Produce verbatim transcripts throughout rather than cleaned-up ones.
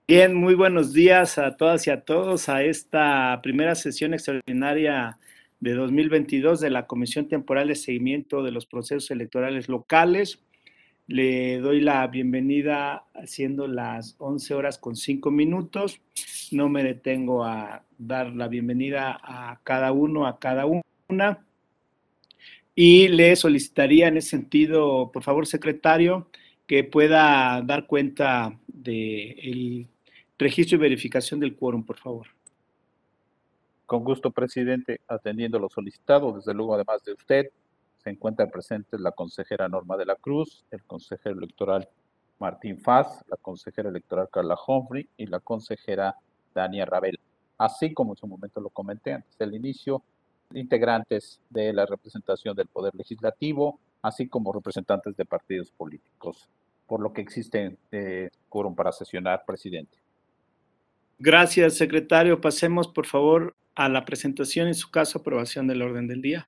Bien, muy buenos días a todas y a todos a esta primera sesión extraordinaria de dos mil veintidós de la Comisión Temporal de Seguimiento de los Procesos Electorales Locales. Le doy la bienvenida siendo las once horas con cinco minutos. No me detengo a dar la bienvenida a cada uno, a cada una. Y le solicitaría en ese sentido, por favor, secretario, que pueda dar cuenta del registro y verificación del quórum, por favor. Con gusto, presidente, atendiendo lo solicitado, desde luego, además de usted, se encuentran presentes la consejera Norma de la Cruz, el consejero electoral Martín Faz, la consejera electoral Carla Humphrey y la consejera Dania Rabel, así como en su momento lo comenté antes del inicio, integrantes de la representación del Poder Legislativo, así como representantes de partidos políticos, por lo que existe eh, quórum para sesionar, presidente. Gracias, secretario. Pasemos, por favor, a la presentación y, en su caso, aprobación del orden del día.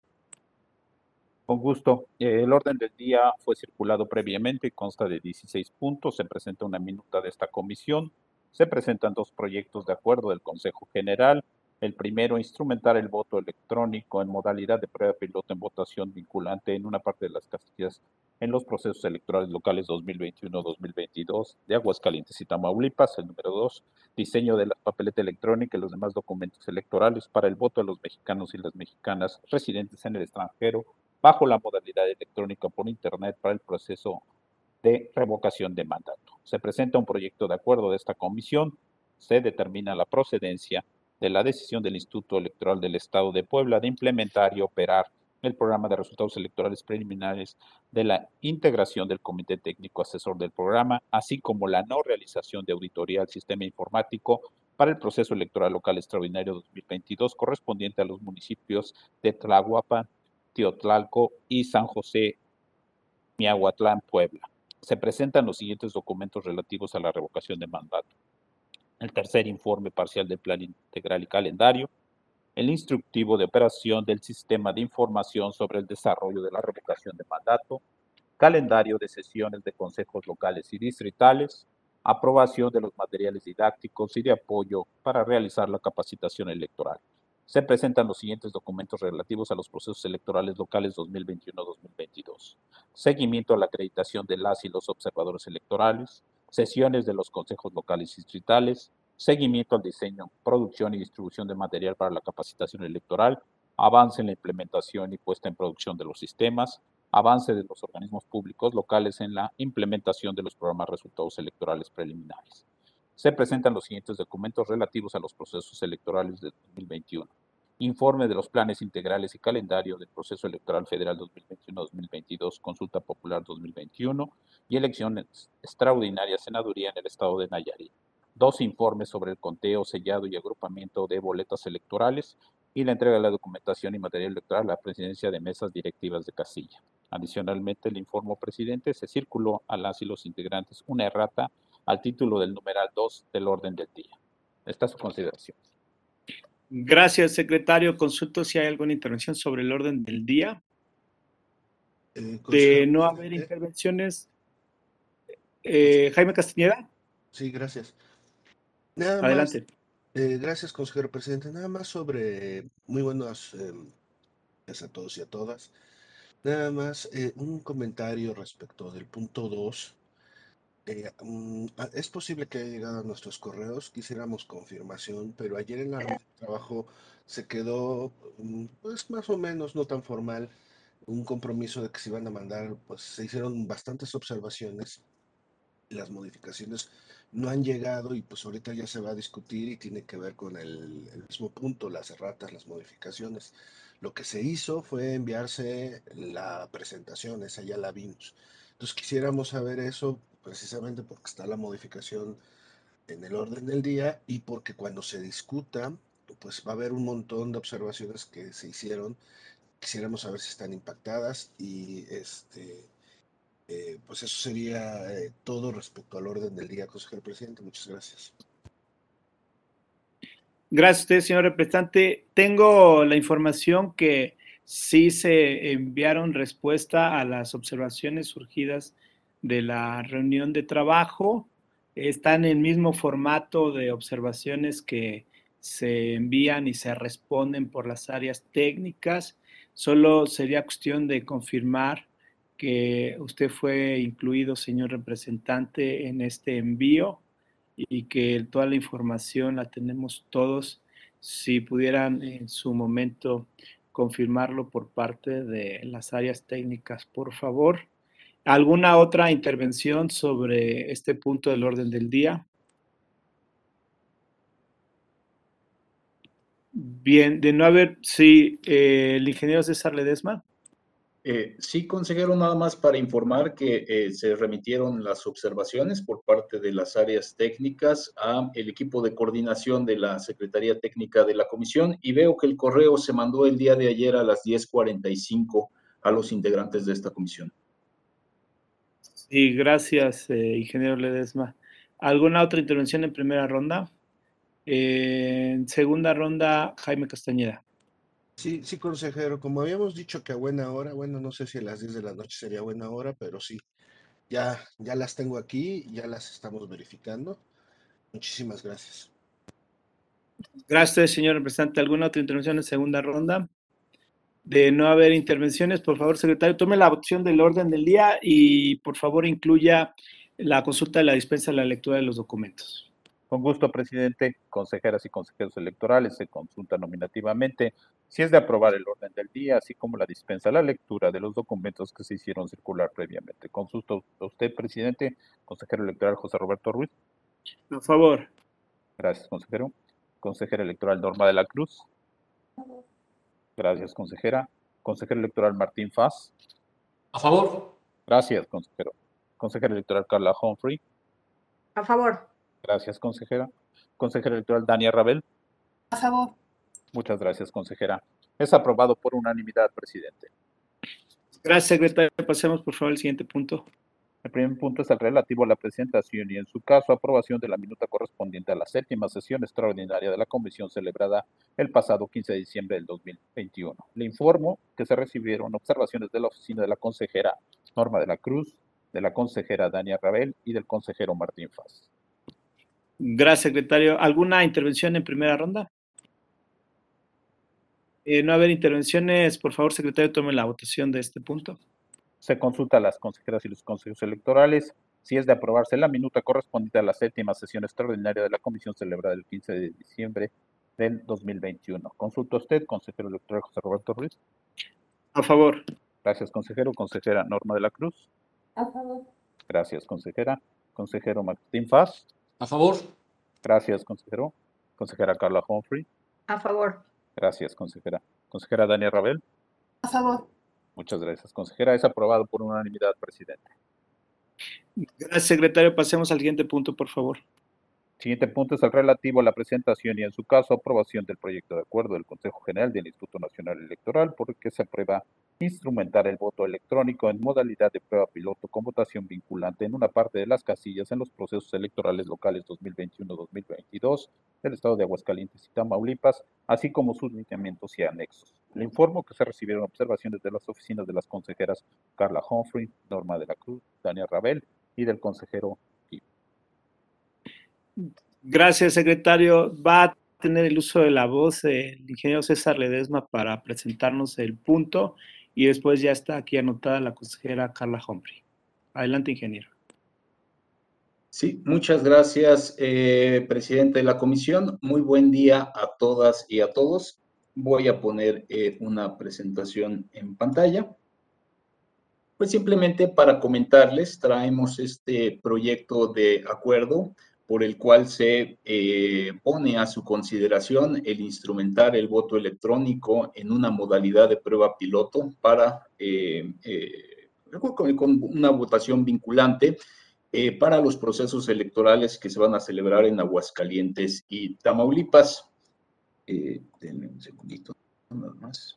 Con gusto. Eh, el orden del día fue circulado previamente y consta de dieciséis puntos. Se presenta una minuta de esta comisión. Se presentan dos proyectos de acuerdo del Consejo General. El primero, instrumentar el voto electrónico en modalidad de prueba piloto en votación vinculante en una parte de las casillas en los procesos electorales locales dos mil veintiuno dos mil veintidós de Aguascalientes y Tamaulipas. El número dos, diseño de la papeleta electrónica y los demás documentos electorales para el voto de los mexicanos y las mexicanas residentes en el extranjero bajo la modalidad electrónica por Internet para el proceso de revocación de mandato. Se presenta un proyecto de acuerdo de esta comisión, se determina la procedencia de la decisión del Instituto Electoral del Estado de Puebla de implementar y operar el programa de resultados electorales preliminares de la integración del Comité Técnico Asesor del programa, así como la no realización de auditoría al sistema informático para el proceso electoral local extraordinario dos mil veintidós correspondiente a los municipios de Tlahuapan, Teotlalco y San José, Miahuatlán, Puebla. Se presentan los siguientes documentos relativos a la revocación de mandato: el tercer informe parcial del Plan Integral y Calendario, el instructivo de operación del Sistema de Información sobre el Desarrollo de la Revocación de Mandato, calendario de sesiones de consejos locales y distritales, aprobación de los materiales didácticos y de apoyo para realizar la capacitación electoral. Se presentan los siguientes documentos relativos a los procesos electorales locales dos mil veintiuno dos mil veintidós. Seguimiento a la acreditación de las y los observadores electorales, sesiones de los consejos locales y distritales, seguimiento al diseño, producción y distribución de material para la capacitación electoral, avance en la implementación y puesta en producción de los sistemas, avance de los organismos públicos locales en la implementación de los programas resultados electorales preliminares. Se presentan los siguientes documentos relativos a los procesos electorales de dos mil veintiuno. Informe de los planes integrales y calendario del proceso electoral federal dos mil veintiuno dos mil veintidós, consulta popular dos mil veintiuno y elecciones extraordinarias senaduría en el estado de Nayarit. Dos informes sobre el conteo, sellado y agrupamiento de boletas electorales y la entrega de la documentación y material electoral a la presidencia de mesas directivas de casilla. Adicionalmente, le informo, presidente, se circuló a las y los integrantes una errata al título del numeral dos del orden del día. Esta es su consideración. Gracias, secretario. Consulto si hay alguna intervención sobre el orden del día. Eh, De consejero no haber presidente. intervenciones, eh, Jaime Castañeda, Sí, gracias. Nada más, adelante. eh, gracias, consejero presidente. Nada más sobre, muy buenos eh, días a todos y a todas. Nada más, eh, un comentario respecto del punto dos. Eh, mm, ah, es posible que haya llegado a nuestros correos, quisiéramos confirmación, pero ayer en la reunión de trabajo se quedó, mm, pues más o menos, no tan formal, un compromiso de que se iban a mandar, pues se hicieron bastantes observaciones. Las modificaciones no han llegado y pues ahorita ya se va a discutir y tiene que ver con el, el mismo punto, las erratas, las modificaciones. Lo que se hizo fue enviarse la presentación, esa ya la vimos. Entonces quisiéramos saber eso precisamente porque está la modificación en el orden del día y porque cuando se discuta, pues va a haber un montón de observaciones que se hicieron. Quisiéramos saber si están impactadas y este eh, pues eso sería eh, todo respecto al orden del día, consejero presidente. Muchas gracias. Gracias a usted, señor representante. Tengo la información que sí se enviaron respuesta a las observaciones surgidas de la reunión de trabajo. Está en el mismo formato de observaciones que se envían y se responden por las áreas técnicas. Solo sería cuestión de confirmar que usted fue incluido, señor representante, en este envío y que toda la información la tenemos todos. Si pudieran en su momento confirmarlo por parte de las áreas técnicas, por favor. ¿Alguna otra intervención sobre este punto del orden del día? Bien, de no haber, sí, eh, el ingeniero César Ledesma. Eh, sí, consejero, nada más para informar que eh, se remitieron las observaciones por parte de las áreas técnicas a el equipo de coordinación de la Secretaría Técnica de la Comisión y veo que el correo se mandó el día de ayer a las diez cuarenta y cinco a los integrantes de esta comisión. Sí, gracias, eh, ingeniero Ledesma. ¿Alguna otra intervención en primera ronda? Eh, en segunda ronda, Jaime Castañeda. Sí, sí, consejero, como habíamos dicho que a buena hora, bueno, no sé si a las diez de la noche sería buena hora, pero sí, ya, ya las tengo aquí, ya las estamos verificando. Muchísimas gracias. Gracias, señor representante. ¿Alguna otra intervención en segunda ronda? De no haber intervenciones, por favor, secretario, tome la opción del orden del día y por favor incluya la consulta de la dispensa de la lectura de los documentos. Con gusto, presidente. Consejeras y consejeros electorales se consulta nominativamente si es de aprobar el orden del día, así como la dispensa, la lectura de los documentos que se hicieron circular previamente. Consulta a usted, presidente. Consejero electoral José Roberto Ruiz. A favor. Gracias, consejero. Consejera electoral Norma de la Cruz. Gracias, consejera. Consejero electoral Martín Faz. A favor. Gracias, consejero. Consejera electoral Carla Humphrey. A favor. Gracias, consejera. Consejera electoral Dania Rabel. A favor. Muchas gracias, consejera. Es aprobado por unanimidad, presidente. Gracias, secretario. Pasemos, por favor, al siguiente punto. El primer punto es el relativo a la presentación y, en su caso, aprobación de la minuta correspondiente a la séptima sesión extraordinaria de la comisión celebrada el pasado quince de diciembre del dos mil veintiuno. Le informo que se recibieron observaciones de la oficina de la consejera Norma de la Cruz, de la consejera Dania Rabel y del consejero Martín Faz. Gracias, secretario. ¿Alguna intervención en primera ronda? Eh, no haber intervenciones, por favor, secretario, tome la votación de este punto. Se consulta a las consejeras y los consejeros electorales si es de aprobarse la minuta correspondiente a la séptima sesión extraordinaria de la comisión celebrada el quince de diciembre del dos mil veintiuno. Consulta usted, consejero electoral José Roberto Ruiz. A favor. Gracias, consejero. Consejera Norma de la Cruz. A favor. Gracias, consejera. Consejero Martín Faz. A favor. Gracias, consejero. Consejera Carla Humphrey. A favor. Gracias, consejera. Consejera Dania Rabel. A favor. Muchas gracias, consejera. Es aprobado por unanimidad, presidente. Gracias, secretario. Pasemos al siguiente punto, por favor. Siguiente punto es el relativo a la presentación y, en su caso, aprobación del proyecto de acuerdo del Consejo General del Instituto Nacional Electoral, por el que se aprueba instrumentar el voto electrónico en modalidad de prueba piloto con votación vinculante en una parte de las casillas en los procesos electorales locales dos mil veintiuno dos mil veintidós del Estado de Aguascalientes y Tamaulipas, así como sus lineamientos y anexos. Le informo que se recibieron observaciones de las oficinas de las consejeras Carla Humphrey, Norma de la Cruz, Dania Rabel y del consejero. Gracias, secretario. Va a tener el uso de la voz el ingeniero César Ledesma para presentarnos el punto y después ya está aquí anotada la consejera Carla Humphrey. Adelante, ingeniero. Sí, muchas gracias, eh, presidente de la comisión. Muy buen día a todas y a todos. Voy a poner eh, una presentación en pantalla. Pues simplemente para comentarles, traemos este proyecto de acuerdo por el cual se eh, pone a su consideración el instrumentar el voto electrónico en una modalidad de prueba piloto para, eh, eh, con, con una votación vinculante eh, para los procesos electorales que se van a celebrar en Aguascalientes y Tamaulipas. Eh, denme un segundito, nada más.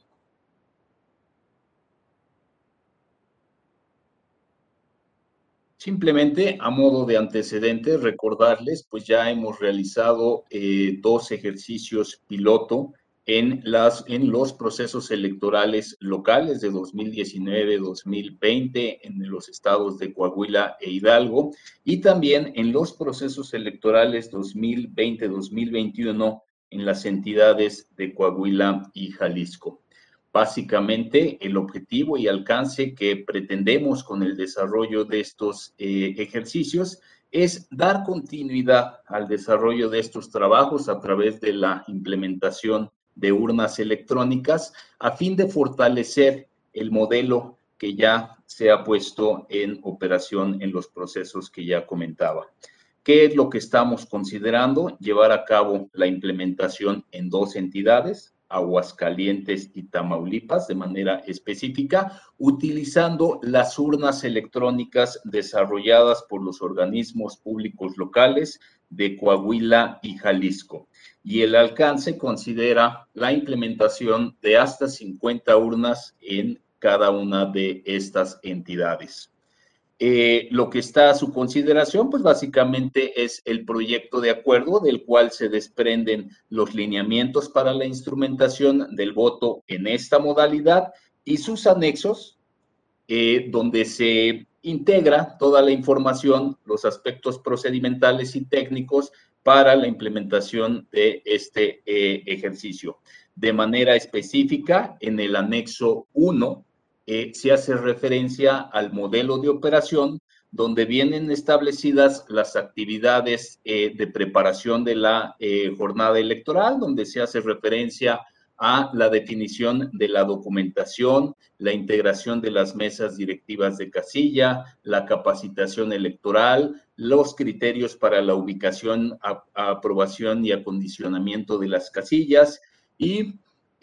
Simplemente a modo de antecedentes, recordarles, pues ya hemos realizado eh, dos ejercicios piloto en, las, en los procesos electorales locales de dos mil diecinueve, dos mil veinte en los estados de Coahuila e Hidalgo y también en los procesos electorales dos mil veinte, dos mil veintiuno en las entidades de Coahuila y Jalisco. Básicamente, el objetivo y alcance que pretendemos con el desarrollo de estos eh, ejercicios es dar continuidad al desarrollo de estos trabajos a través de la implementación de urnas electrónicas a fin de fortalecer el modelo que ya se ha puesto en operación en los procesos que ya comentaba. ¿Qué es lo que estamos considerando? Llevar a cabo la implementación en dos entidades, Aguascalientes y Tamaulipas, de manera específica, utilizando las urnas electrónicas desarrolladas por los organismos públicos locales de Coahuila y Jalisco. Y el alcance considera la implementación de hasta cincuenta urnas en cada una de estas entidades. Eh, lo que está a su consideración, pues básicamente es el proyecto de acuerdo del cual se desprenden los lineamientos para la instrumentación del voto en esta modalidad y sus anexos, eh, donde se integra toda la información, los aspectos procedimentales y técnicos para la implementación de este eh, ejercicio. De manera específica, en el anexo uno, Eh, se hace referencia al modelo de operación donde vienen establecidas las actividades eh, de preparación de la eh, jornada electoral, donde se hace referencia a la definición de la documentación, la integración de las mesas directivas de casilla, la capacitación electoral, los criterios para la ubicación, a, a aprobación y acondicionamiento de las casillas y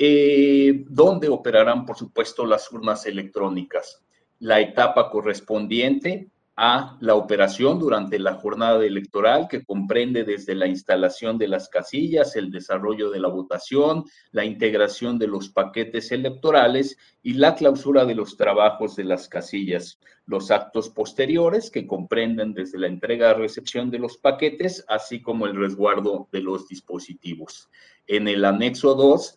Eh, donde operarán, por supuesto, las urnas electrónicas. La etapa correspondiente a la operación durante la jornada electoral, que comprende desde la instalación de las casillas, el desarrollo de la votación, la integración de los paquetes electorales y la clausura de los trabajos de las casillas. Los actos posteriores, que comprenden desde la entrega-recepción de los paquetes, así como el resguardo de los dispositivos. En el anexo dos,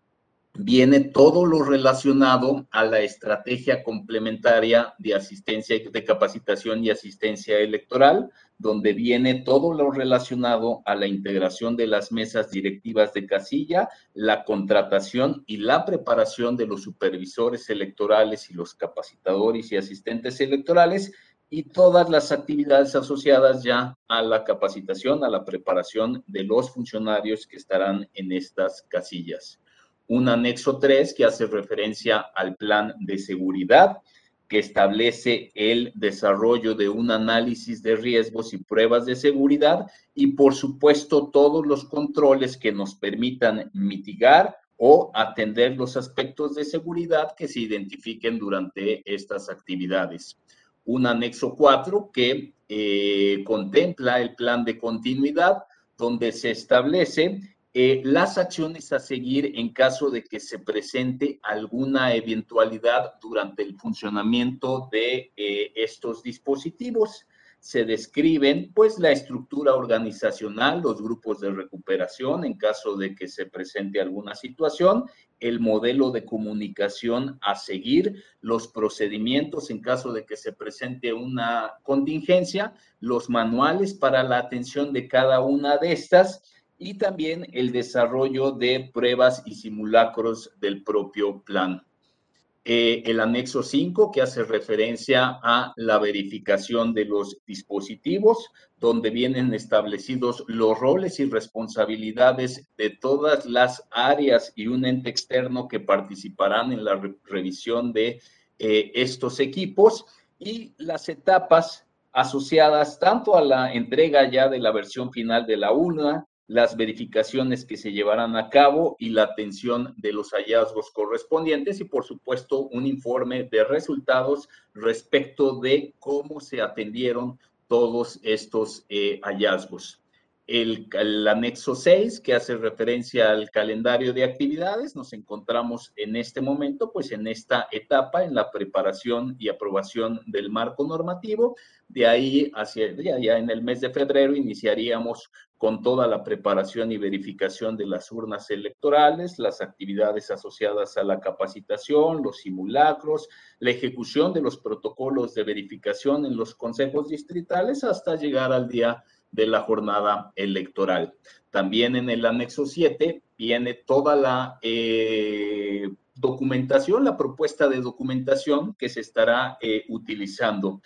viene todo lo relacionado a la estrategia complementaria de asistencia, de capacitación y asistencia electoral, donde viene todo lo relacionado a la integración de las mesas directivas de casilla, la contratación y la preparación de los supervisores electorales y los capacitadores y asistentes electorales, y todas las actividades asociadas ya a la capacitación, a la preparación de los funcionarios que estarán en estas casillas. Un anexo tres que hace referencia al plan de seguridad, que establece el desarrollo de un análisis de riesgos y pruebas de seguridad y, por supuesto, todos los controles que nos permitan mitigar o atender los aspectos de seguridad que se identifiquen durante estas actividades. Un anexo cuatro que eh, contempla el plan de continuidad, donde se establece Eh, las acciones a seguir en caso de que se presente alguna eventualidad durante el funcionamiento de eh, estos dispositivos. Se describen, pues, la estructura organizacional, los grupos de recuperación en caso de que se presente alguna situación, el modelo de comunicación a seguir, los procedimientos en caso de que se presente una contingencia, los manuales para la atención de cada una de estas, y también el desarrollo de pruebas y simulacros del propio plan. Eh, el anexo cinco, que hace referencia a la verificación de los dispositivos, donde vienen establecidos los roles y responsabilidades de todas las áreas y un ente externo que participarán en la re revisión de eh, estos equipos, y las etapas asociadas tanto a la entrega ya de la versión final de la urna, las verificaciones que se llevarán a cabo y la atención de los hallazgos correspondientes y, por supuesto, un informe de resultados respecto de cómo se atendieron todos estos eh, hallazgos. el, el anexo seis, que hace referencia al calendario de actividades. Nos encontramos en este momento, pues en esta etapa, en la preparación y aprobación del marco normativo. De ahí hacia, ya, ya en el mes de febrero, iniciaríamos con toda la preparación y verificación de las urnas electorales, las actividades asociadas a la capacitación, los simulacros, la ejecución de los protocolos de verificación en los consejos distritales, hasta llegar al día de la jornada electoral. También en el anexo siete viene toda la eh, documentación, la propuesta de documentación que se estará eh, utilizando.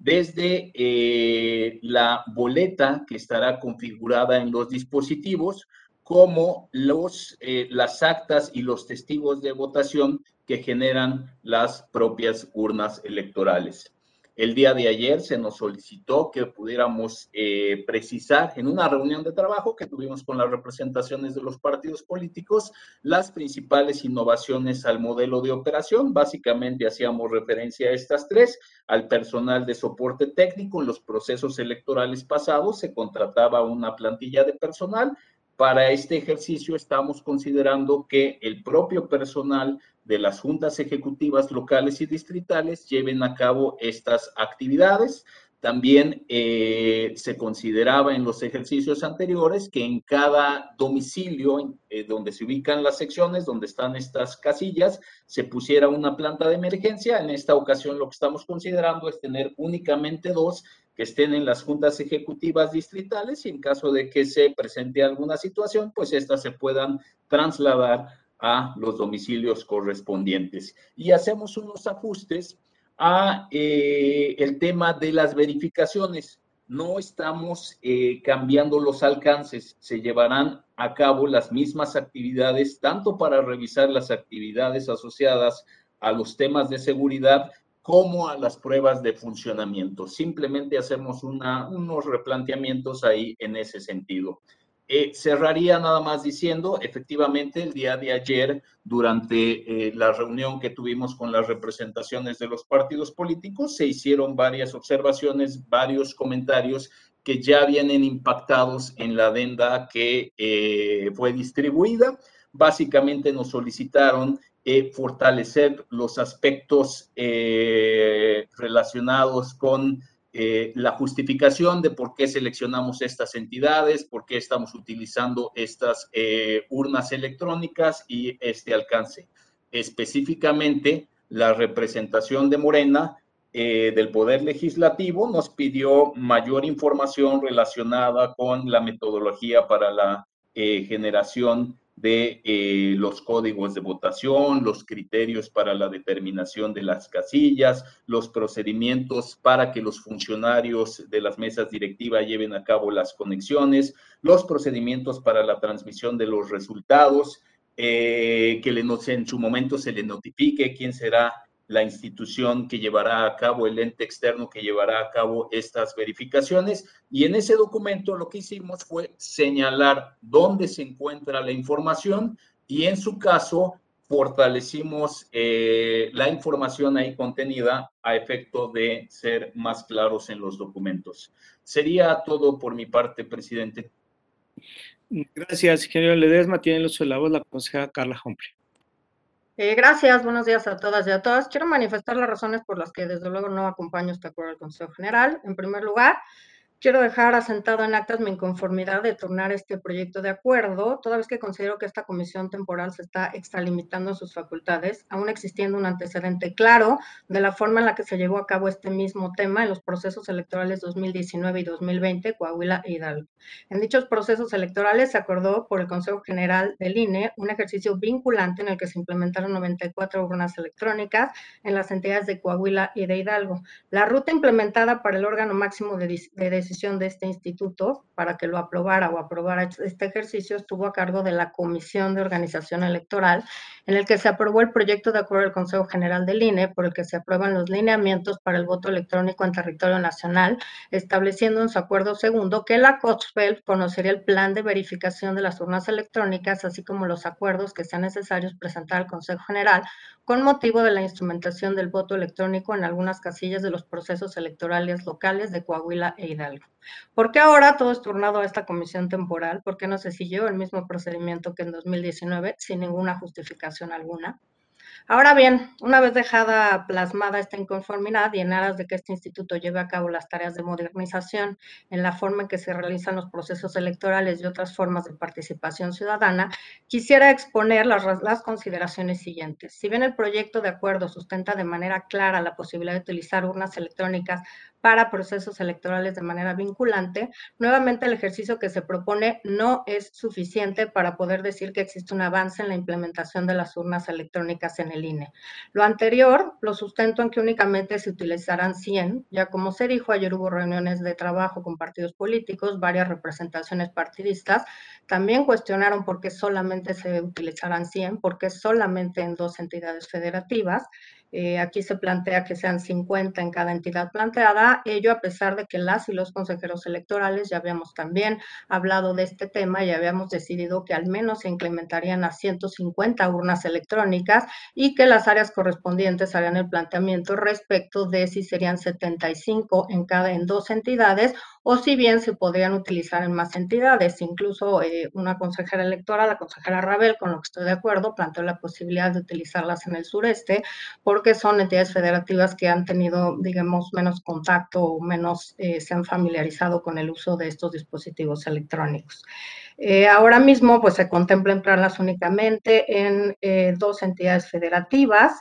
Desde eh, la boleta que estará configurada en los dispositivos, como los, eh, las actas y los testigos de votación que generan las propias urnas electorales. El día de ayer se nos solicitó que pudiéramos eh, precisar en una reunión de trabajo que tuvimos con las representaciones de los partidos políticos las principales innovaciones al modelo de operación. Básicamente hacíamos referencia a estas tres: al personal de soporte técnico. En los procesos electorales pasados se contrataba una plantilla de personal. Para este ejercicio estamos considerando que el propio personal de las juntas ejecutivas locales y distritales lleven a cabo estas actividades. También eh, se consideraba en los ejercicios anteriores que en cada domicilio eh, donde se ubican las secciones, donde están estas casillas, se pusiera una planta de emergencia. En esta ocasión lo que estamos considerando es tener únicamente dos que estén en las juntas ejecutivas distritales, y en caso de que se presente alguna situación, pues estas se puedan trasladar a los domicilios correspondientes. Y hacemos unos ajustes a eh, el tema de las verificaciones. No estamos eh, cambiando los alcances, se llevarán a cabo las mismas actividades, tanto para revisar las actividades asociadas a los temas de seguridad como a las pruebas de funcionamiento. Simplemente hacemos una, unos replanteamientos ahí en ese sentido. Eh, cerraría nada más diciendo, efectivamente, el día de ayer, durante eh, la reunión que tuvimos con las representaciones de los partidos políticos, se hicieron varias observaciones, varios comentarios que ya vienen impactados en la adenda que eh, fue distribuida. Básicamente nos solicitaron eh, fortalecer los aspectos eh, relacionados con Eh, la justificación de por qué seleccionamos estas entidades, por qué estamos utilizando estas eh, urnas electrónicas y este alcance. Específicamente, la representación de Morena eh, del Poder Legislativo nos pidió mayor información relacionada con la metodología para la eh, generación de eh, los códigos de votación, los criterios para la determinación de las casillas, los procedimientos para que los funcionarios de las mesas directivas lleven a cabo las conexiones, los procedimientos para la transmisión de los resultados, eh, que le, en su momento se le notifique quién será la institución que llevará a cabo, el ente externo que llevará a cabo estas verificaciones. Y en ese documento lo que hicimos fue señalar dónde se encuentra la información, y en su caso fortalecimos eh, la información ahí contenida a efecto de ser más claros en los documentos. Sería todo por mi parte, presidente. Gracias, ingeniero Ledesma. Tiene el uso de la voz la consejera Carla Humphrey. Eh, gracias, buenos días a todas y a todos. Quiero manifestar las razones por las que desde luego no acompaño este acuerdo del Consejo General. En primer lugar, quiero dejar asentado en actas mi inconformidad de tornar este proyecto de acuerdo, toda vez que considero que esta comisión temporal se está extralimitando sus facultades, aún existiendo un antecedente claro de la forma en la que se llevó a cabo este mismo tema en los procesos electorales dos mil diecinueve y dos mil veinte, Coahuila e Hidalgo. En dichos procesos electorales se acordó por el Consejo General del I N E un ejercicio vinculante en el que se implementaron noventa y cuatro urnas electrónicas en las entidades de Coahuila y de Hidalgo. La ruta implementada para el órgano máximo de, de decisión de este instituto para que lo aprobara o aprobara este ejercicio estuvo a cargo de la Comisión de Organización Electoral, en el que se aprobó el proyecto de acuerdo del Consejo General del I N E, por el que se aprueban los lineamientos para el voto electrónico en territorio nacional, estableciendo en su acuerdo segundo que la COSFEL conocería el plan de verificación de las urnas electrónicas, así como los acuerdos que sean necesarios presentar al Consejo General con motivo de la instrumentación del voto electrónico en algunas casillas de los procesos electorales locales de Coahuila e Hidalgo. tiempo. ¿Por qué ahora todo es turnado a esta comisión temporal? ¿Por qué no se siguió el mismo procedimiento que en dos mil diecinueve sin ninguna justificación alguna? Ahora bien, una vez dejada plasmada esta inconformidad y en aras de que este instituto lleve a cabo las tareas de modernización en la forma en que se realizan los procesos electorales y otras formas de participación ciudadana, quisiera exponer las, las consideraciones siguientes. Si bien el proyecto de acuerdo sustenta de manera clara la posibilidad de utilizar urnas electrónicas para procesos electorales de manera vinculante, nuevamente el ejercicio que se propone no es suficiente para poder decir que existe un avance en la implementación de las urnas electrónicas en el I N E. Lo anterior lo sustento en que únicamente se utilizarán cien, ya como se dijo, ayer hubo reuniones de trabajo con partidos políticos, varias representaciones partidistas, también cuestionaron por qué solamente se utilizarán cien, por qué solamente en dos entidades federativas. Eh, aquí se plantea que sean cincuenta en cada entidad planteada, ello a pesar de que las y los consejeros electorales ya habíamos también hablado de este tema y habíamos decidido que al menos se implementarían a ciento cincuenta urnas electrónicas y que las áreas correspondientes harían el planteamiento respecto de si serían setenta y cinco en cada en dos entidades o si bien se podrían utilizar en más entidades. Incluso eh, una consejera electoral, la consejera Rabel, con lo que estoy de acuerdo, planteó la posibilidad de utilizarlas en el sureste porque son entidades federativas que han tenido, digamos, menos contacto o menos eh, se han familiarizado con el uso de estos dispositivos electrónicos. Eh, ahora mismo, pues se contempla emplearlas únicamente en eh, dos entidades federativas,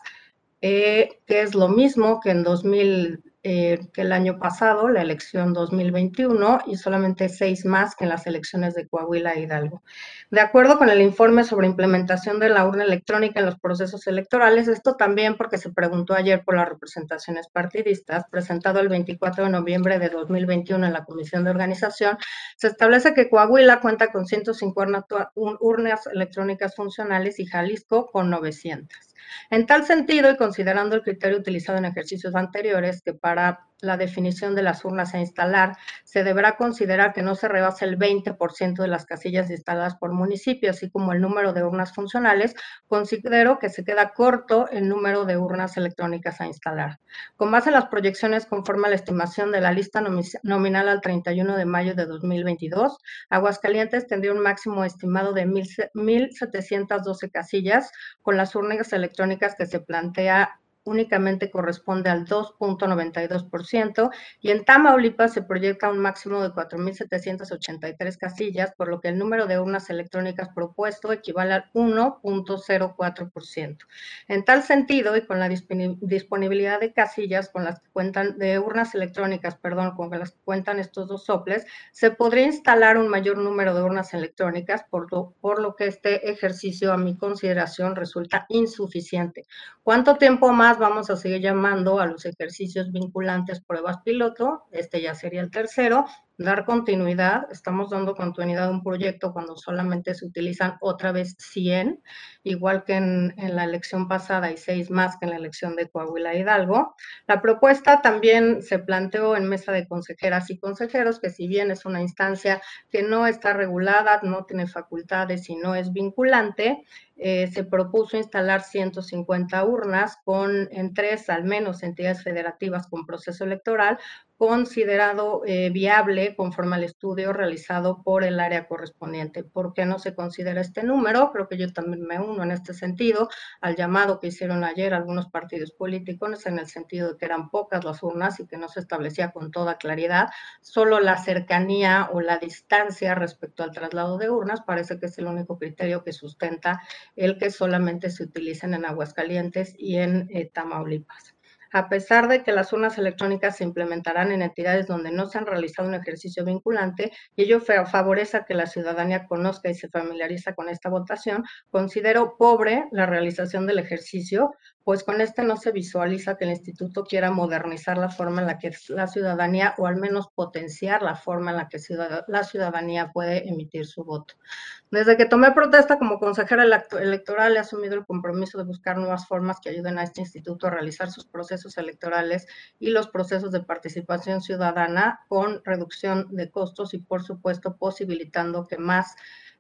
eh, que es lo mismo que en dos mil, eh, que el año pasado, la elección dos mil veintiuno, y solamente seis más que en las elecciones de Coahuila e Hidalgo. De acuerdo con el informe sobre implementación de la urna electrónica en los procesos electorales, esto también porque se preguntó ayer por las representaciones partidistas, presentado el veinticuatro de noviembre de dos mil veintiuno en la Comisión de Organización, se establece que Coahuila cuenta con ciento cincuenta urnas electrónicas funcionales y Jalisco con novecientas. En tal sentido, y considerando el criterio utilizado en ejercicios anteriores, que para la definición de las urnas a instalar se deberá considerar que no se rebase el veinte por ciento de las casillas instaladas por municipio, así como el número de urnas funcionales, considero que se queda corto el número de urnas electrónicas a instalar. Con base en las proyecciones conforme a la estimación de la lista nominal al treinta y uno de mayo de dos mil veintidós, Aguascalientes tendría un máximo estimado de mil setecientas doce casillas, con las urnas electrónicas que se plantea únicamente corresponde al dos punto noventa y dos por ciento y en Tamaulipas se proyecta un máximo de cuatro mil setecientas ochenta y tres casillas, por lo que el número de urnas electrónicas propuesto equivale al uno punto cero cuatro por ciento. En tal sentido, y con la disponibilidad de casillas con las que cuentan, de urnas electrónicas, perdón, con las que cuentan estos dos soples, se podría instalar un mayor número de urnas electrónicas, por lo, por lo que este ejercicio, a mi consideración, resulta insuficiente. ¿Cuánto tiempo más vamos a seguir llamando a los ejercicios vinculantes pruebas piloto? Este ya sería el tercero. Dar continuidad, estamos dando continuidad a un proyecto cuando solamente se utilizan otra vez cien, igual que en, en la elección pasada y seis más que en la elección de Coahuila e Hidalgo. La propuesta también se planteó en mesa de consejeras y consejeros, que si bien es una instancia que no está regulada, no tiene facultades y no es vinculante, eh, se propuso instalar ciento cincuenta urnas con en tres al menos entidades federativas con proceso electoral, considerado eh, viable conforme al estudio realizado por el área correspondiente. ¿Por qué no se considera este número? Creo que yo también me uno en este sentido al llamado que hicieron ayer algunos partidos políticos, en el sentido de que eran pocas las urnas y que no se establecía con toda claridad. Solo la cercanía o la distancia respecto al traslado de urnas parece que es el único criterio que sustenta el que solamente se utilicen en Aguascalientes y en eh, Tamaulipas. A pesar de que las urnas electrónicas se implementarán en entidades donde no se han realizado un ejercicio vinculante, y ello favorece a que la ciudadanía conozca y se familiariza con esta votación, considero pobre la realización del ejercicio, pues con este no se visualiza que el instituto quiera modernizar la forma en la que la ciudadanía, o al menos potenciar la forma en la que la ciudadanía puede emitir su voto. Desde que tomé protesta como consejera electoral, he asumido el compromiso de buscar nuevas formas que ayuden a este instituto a realizar sus procesos electorales y los procesos de participación ciudadana con reducción de costos y, por supuesto, posibilitando que más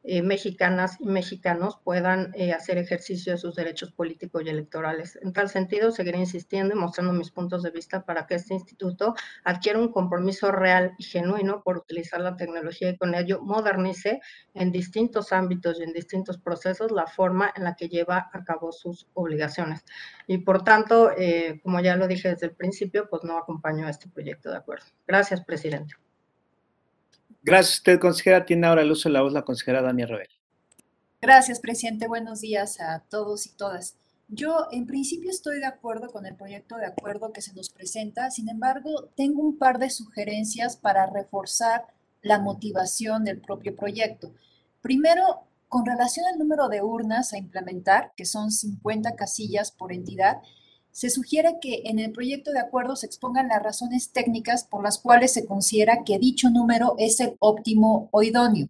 eh, mexicanas y mexicanos puedan eh, hacer ejercicio de sus derechos políticos y electorales. En tal sentido, seguiré insistiendo y mostrando mis puntos de vista para que este instituto adquiera un compromiso real y genuino por utilizar la tecnología y con ello modernice en distintos ámbitos y en distintos procesos la forma en la que lleva a cabo sus obligaciones. Y por tanto, eh, como ya lo dije desde el principio, pues no acompaño a este proyecto de acuerdo. Gracias, presidente. Gracias a usted, consejera. Tiene ahora el uso de la voz la consejera Dania Rebel. Gracias, presidente. Buenos días a todos y todas. Yo, en principio, estoy de acuerdo con el proyecto de acuerdo que se nos presenta. Sin embargo, tengo un par de sugerencias para reforzar la motivación del propio proyecto. Primero, con relación al número de urnas a implementar, que son cincuenta casillas por entidad, se sugiere que en el proyecto de acuerdo se expongan las razones técnicas por las cuales se considera que dicho número es el óptimo o idóneo.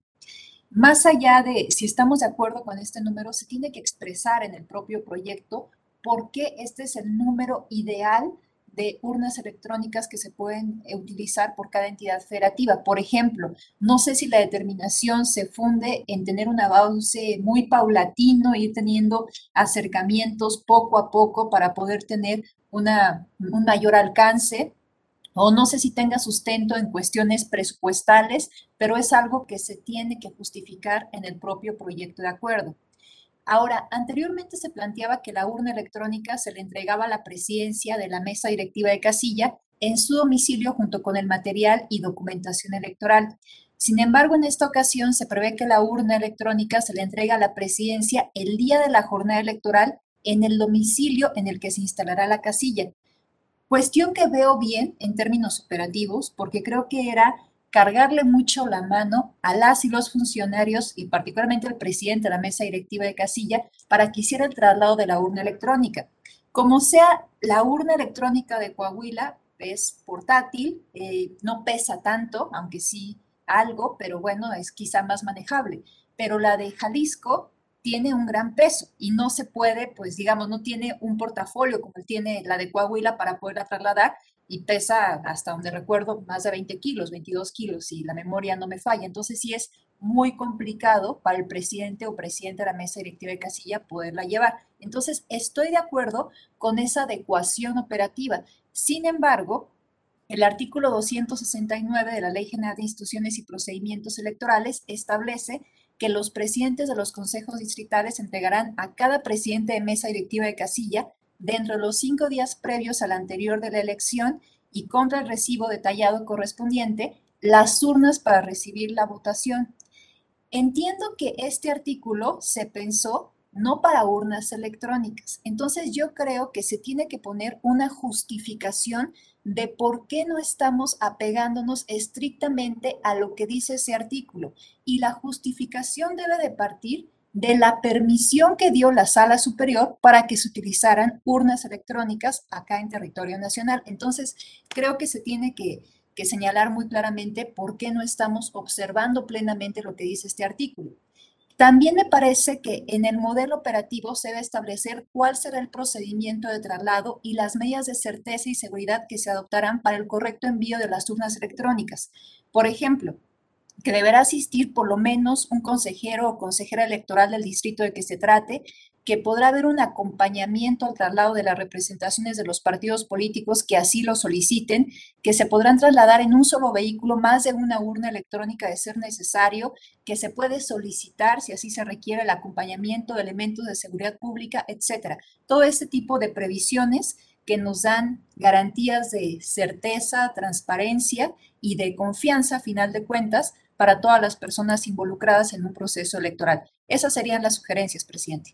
Más allá de si estamos de acuerdo con este número, se tiene que expresar en el propio proyecto por qué este es el número ideal de urnas electrónicas que se pueden utilizar por cada entidad federativa. Por ejemplo, no sé si la determinación se funde en tener un avance muy paulatino, ir teniendo acercamientos poco a poco para poder tener una, un mayor alcance, o no sé si tenga sustento en cuestiones presupuestales, pero es algo que se tiene que justificar en el propio proyecto de acuerdo. Ahora, anteriormente se planteaba que la urna electrónica se le entregaba a la presidencia de la mesa directiva de casilla en su domicilio junto con el material y documentación electoral. Sin embargo, en esta ocasión se prevé que la urna electrónica se le entrega a la presidencia el día de la jornada electoral en el domicilio en el que se instalará la casilla. Cuestión que veo bien en términos operativos, porque creo que era cargarle mucho la mano a las y los funcionarios y particularmente al presidente de la mesa directiva de casilla para que hiciera el traslado de la urna electrónica. Como sea, la urna electrónica de Coahuila es portátil, eh, no pesa tanto, aunque sí algo, pero bueno, es quizá más manejable. Pero la de Jalisco tiene un gran peso y no se puede, pues digamos, no tiene un portafolio como tiene la de Coahuila para poderla trasladar y pesa, hasta donde recuerdo, más de veinte kilos, veintidós kilos, si la memoria no me falla. Entonces sí es muy complicado para el presidente o presidente de la mesa directiva de casilla poderla llevar. Entonces estoy de acuerdo con esa adecuación operativa. Sin embargo, el artículo doscientos sesenta y nueve de la Ley General de Instituciones y Procedimientos Electorales establece que los presidentes de los consejos distritales entregarán a cada presidente de mesa directiva de casilla, dentro de los cinco días previos al anterior de la elección y contra el recibo detallado correspondiente, las urnas para recibir la votación. Entiendo que este artículo se pensó no para urnas electrónicas. Entonces yo creo que se tiene que poner una justificación de por qué no estamos apegándonos estrictamente a lo que dice ese artículo. Y la justificación debe de partir de la permisión que dio la Sala Superior para que se utilizaran urnas electrónicas acá en territorio nacional. Entonces creo que se tiene que que señalar muy claramente por qué no estamos observando plenamente lo que dice este artículo. También me parece que en el modelo operativo se debe establecer cuál será el procedimiento de traslado y las medidas de certeza y seguridad que se adoptarán para el correcto envío de las urnas electrónicas. Por ejemplo, que deberá asistir por lo menos un consejero o consejera electoral del distrito de que se trate, que podrá haber un acompañamiento al traslado de las representaciones de los partidos políticos que así lo soliciten, que se podrán trasladar en un solo vehículo más de una urna electrónica de ser necesario, que se puede solicitar, si así se requiere, el acompañamiento de elementos de seguridad pública, etcétera. Todo este tipo de previsiones que nos dan garantías de certeza, transparencia y de confianza, a final de cuentas, para todas las personas involucradas en un proceso electoral. Esas serían las sugerencias, presidente.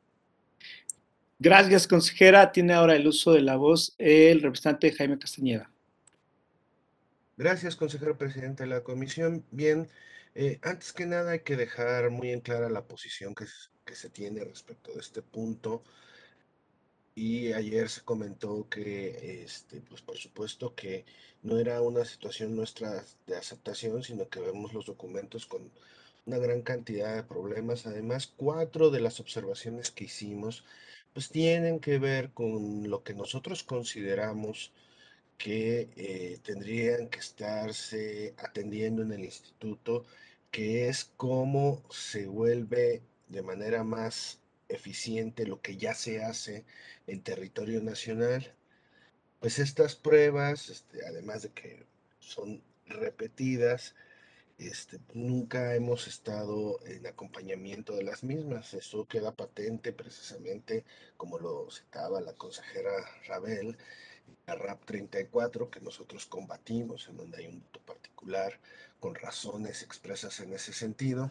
Gracias, consejera. Tiene ahora el uso de la voz el representante Jaime Castañeda. Gracias, consejero presidente de la comisión. Bien, eh, antes que nada hay que dejar muy en clara la posición que, que se tiene respecto de este punto. Y ayer se comentó que, este, pues por supuesto que no era una situación nuestra de aceptación, sino que vemos los documentos con una gran cantidad de problemas. Además, cuatro de las observaciones que hicimos, pues tienen que ver con lo que nosotros consideramos que eh, tendrían que estarse atendiendo en el instituto, que es cómo se vuelve de manera más eficiente lo que ya se hace en territorio nacional. Pues estas pruebas, este, además de que son repetidas, este, nunca hemos estado en acompañamiento de las mismas. Eso queda patente precisamente, como lo citaba la consejera Rabel, la R A P treinta y cuatro, que nosotros combatimos, en donde hay un voto particular con razones expresas en ese sentido.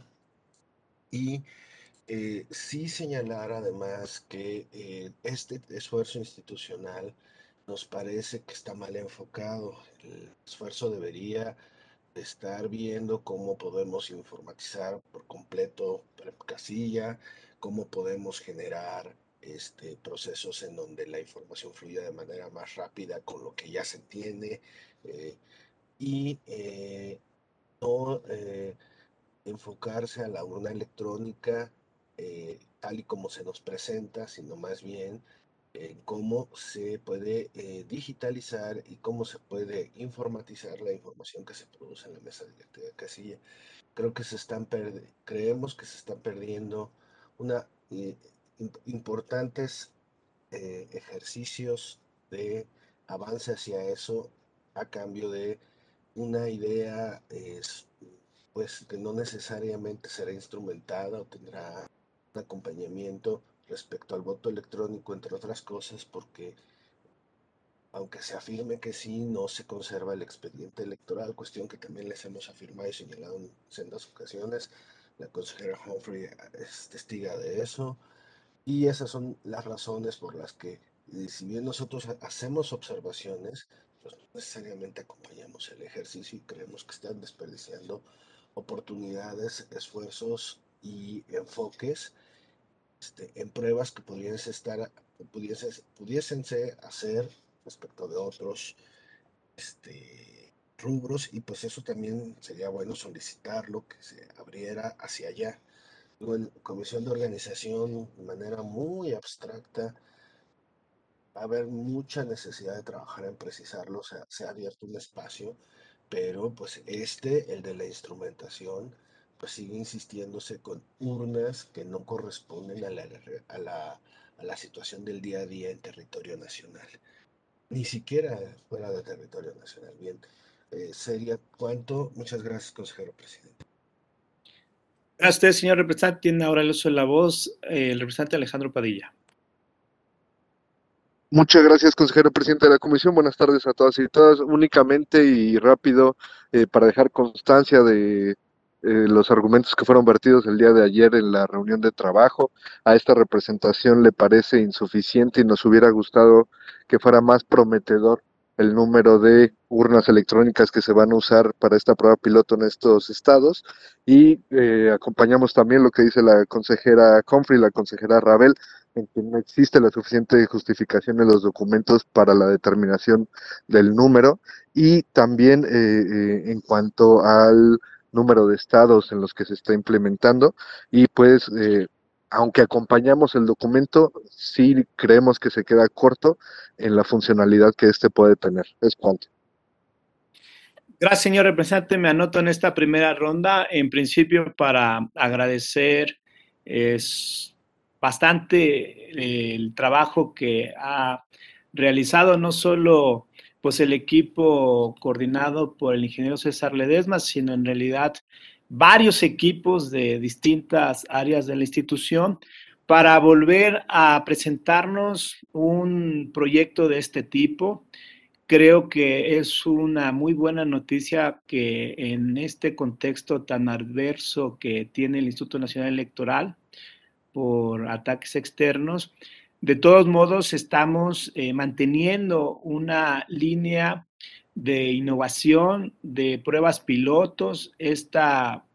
Y eh, sí señalar además que eh, este esfuerzo institucional nos parece que está mal enfocado. El esfuerzo debería estar viendo cómo podemos informatizar por completo la casilla, cómo podemos generar este, procesos en donde la información fluya de manera más rápida con lo que ya se tiene eh, y eh, no eh, enfocarse a la urna electrónica eh, tal y como se nos presenta, sino más bien eh, cómo se puede eh, digitalizar y cómo se puede informatizar la información que se produce en la mesa directiva de casilla. Creo que se están creemos que se están perdiendo una eh, importantes eh, ejercicios de avance hacia eso a cambio de una idea eh, pues que no necesariamente será instrumentada o tendrá un acompañamiento respecto al voto electrónico, entre otras cosas, porque aunque se afirme que sí, no se conserva el expediente electoral, cuestión que también les hemos afirmado y señalado en sendas ocasiones. La consejera Humphrey es testiga de eso. Y esas son las razones por las que, si bien nosotros hacemos observaciones, pues no necesariamente acompañamos el ejercicio y creemos que están desperdiciando oportunidades, esfuerzos y enfoques este, en pruebas que pudiesen estar, pudiesen, pudiésense hacer respecto de otros este, rubros, y pues eso también sería bueno solicitarlo, que se abriera hacia allá. En comisión de organización, de manera muy abstracta, va a haber mucha necesidad de trabajar en precisarlo. O sea, se ha abierto un espacio, pero pues este, el de la instrumentación, pues sigue insistiéndose con urnas que no corresponden a la, a la, a la situación del día a día en territorio nacional, ni siquiera fuera de territorio nacional. Bien, eh, sería cuanto. Muchas gracias, consejero presidente. Gracias a usted, señor representante. Tiene ahora el uso de la voz eh, el representante Alejandro Padilla. Muchas gracias, consejero presidente de la comisión. Buenas tardes a todas y todas. Únicamente y rápido, eh, para dejar constancia de eh, los argumentos que fueron vertidos el día de ayer en la reunión de trabajo. A esta representación le parece insuficiente y nos hubiera gustado que fuera más prometedor el número de urnas electrónicas que se van a usar para esta prueba piloto en estos estados. Y eh, acompañamos también lo que dice la consejera Humphrey y la consejera Rabel, en que no existe la suficiente justificación en los documentos para la determinación del número, y también eh, eh, en cuanto al número de estados en los que se está implementando. Y pues eh, aunque acompañamos el documento, sí creemos que se queda corto en la funcionalidad que este puede tener. Es cuanto. Gracias, señor representante. Me anoto en esta primera ronda. En principio, para agradecer es bastante eh, el trabajo que ha realizado no solo pues, el equipo coordinado por el ingeniero César Ledesma, sino en realidad varios equipos de distintas áreas de la institución para volver a presentarnos un proyecto de este tipo. Creo que es una muy buena noticia que en este contexto tan adverso que tiene el Instituto Nacional Electoral por ataques externos, de todos modos estamos eh, manteniendo una línea de innovación, de pruebas pilotos. Esta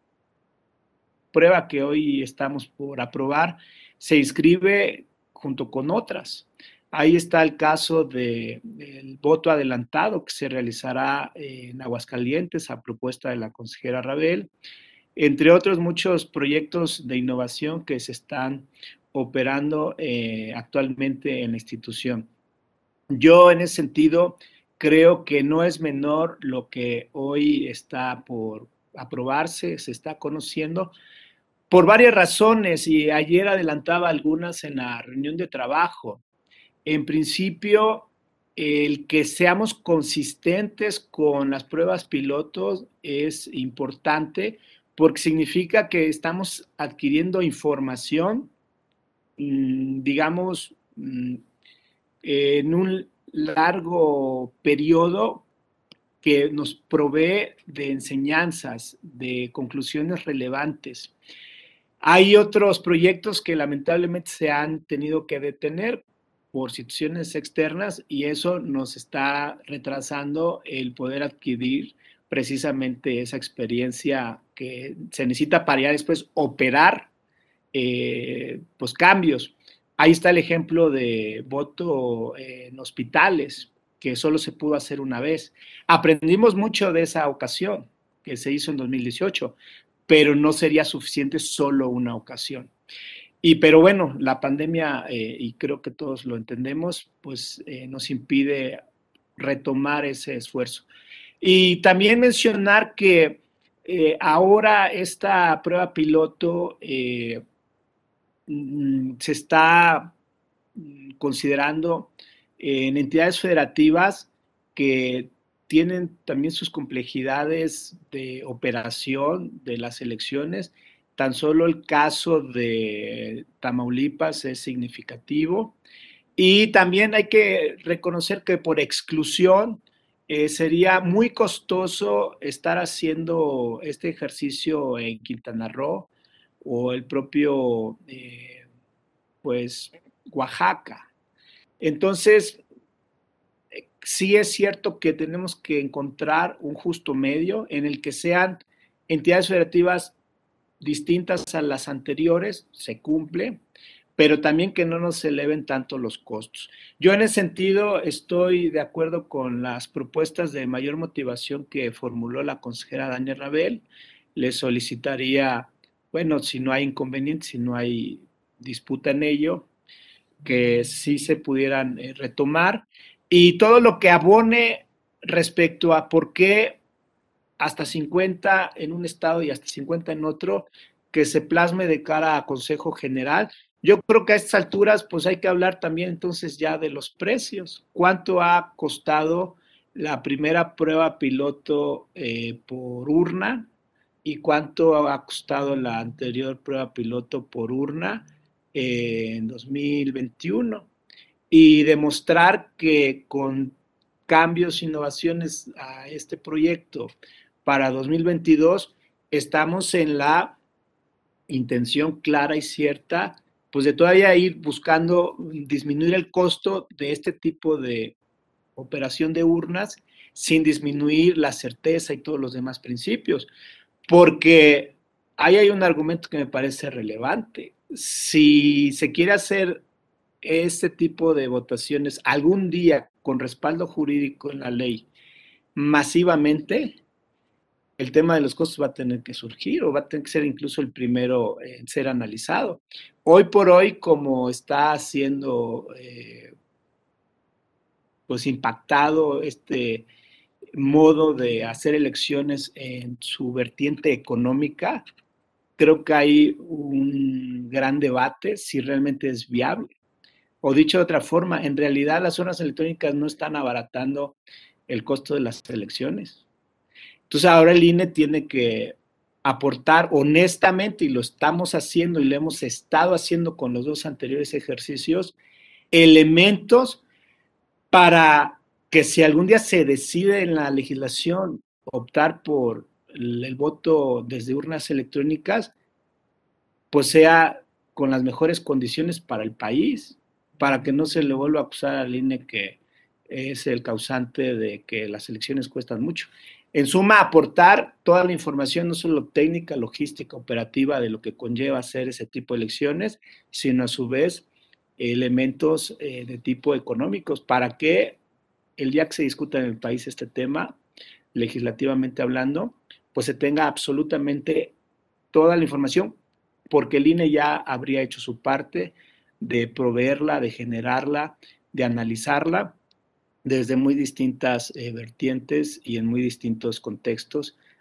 prueba que hoy estamos por aprobar se inscribe junto con otras. Ahí está el caso de, del voto adelantado que se realizará en Aguascalientes a propuesta de la consejera Rabel, entre otros muchos proyectos de innovación que se están operando eh, actualmente en la institución. Yo en ese sentido creo que no es menor lo que hoy está por aprobarse, se está conociendo, por varias razones, y ayer adelantaba algunas en la reunión de trabajo. En principio, el que seamos consistentes con las pruebas pilotos es importante porque significa que estamos adquiriendo información, digamos, en un largo periodo que nos provee de enseñanzas, de conclusiones relevantes. Hay otros proyectos que lamentablemente se han tenido que detener por situaciones externas y eso nos está retrasando el poder adquirir precisamente esa experiencia que se necesita para ya después operar eh, pues cambios. Ahí está el ejemplo de voto en hospitales, que solo se pudo hacer una vez. Aprendimos mucho de esa ocasión, que se hizo en dos mil dieciocho, pero no sería suficiente solo una ocasión. Y pero bueno, la pandemia, eh, y creo que todos lo entendemos, pues eh, nos impide retomar ese esfuerzo. Y también mencionar que eh, ahora esta prueba piloto eh, se está considerando en entidades federativas que tienen también sus complejidades de operación de las elecciones. Tan solo el caso de Tamaulipas es significativo. Y también hay que reconocer que por exclusión eh, sería muy costoso estar haciendo este ejercicio en Quintana Roo o el propio, eh, pues, Oaxaca. Entonces, sí es cierto que tenemos que encontrar un justo medio en el que sean entidades federativas distintas a las anteriores, se cumple, pero también que no nos eleven tanto los costos. Yo en ese sentido estoy de acuerdo con las propuestas de mayor motivación que formuló la consejera Dania Rabel. Le solicitaría, bueno, si no hay inconveniente, si no hay disputa en ello, que sí se pudieran eh, retomar, y todo lo que abone respecto a por qué hasta cincuenta en un estado y hasta cincuenta en otro, que se plasme de cara a Consejo General. Yo creo que a estas alturas pues hay que hablar también entonces ya de los precios. ¿Cuánto ha costado la primera prueba piloto eh, por urna y cuánto ha costado la anterior prueba piloto por urna eh, en dos mil veintiuno? Y demostrar que con cambios, innovaciones a este proyecto para dos mil veintidós, estamos en la intención clara y cierta, pues de todavía ir buscando disminuir el costo de este tipo de operación de urnas sin disminuir la certeza y todos los demás principios, porque ahí hay un argumento que me parece relevante. Si se quiere hacer este tipo de votaciones algún día con respaldo jurídico en la ley masivamente, el tema de los costos va a tener que surgir o va a tener que ser incluso el primero en ser analizado. Hoy por hoy, como está siendo eh, pues impactado este modo de hacer elecciones en su vertiente económica, creo que hay un gran debate si realmente es viable. O dicho de otra forma, en realidad las urnas electrónicas no están abaratando el costo de las elecciones. Entonces ahora el I N E tiene que aportar honestamente, y lo estamos haciendo y lo hemos estado haciendo con los dos anteriores ejercicios, elementos para que si algún día se decide en la legislación optar por el, el voto desde urnas electrónicas, pues sea con las mejores condiciones para el país, para que no se le vuelva a acusar al I N E que es el causante de que las elecciones cuestan mucho. En suma, aportar toda la información, no solo técnica, logística, operativa, de lo que conlleva hacer ese tipo de elecciones, sino a su vez elementos eh, de tipo económicos, para que el día que se discuta en el país este tema, legislativamente hablando, pues se tenga absolutamente toda la información, porque el I N E ya habría hecho su parte de proveerla, de generarla, de analizarla desde muy distintas eh, vertientes y en muy distintos contextos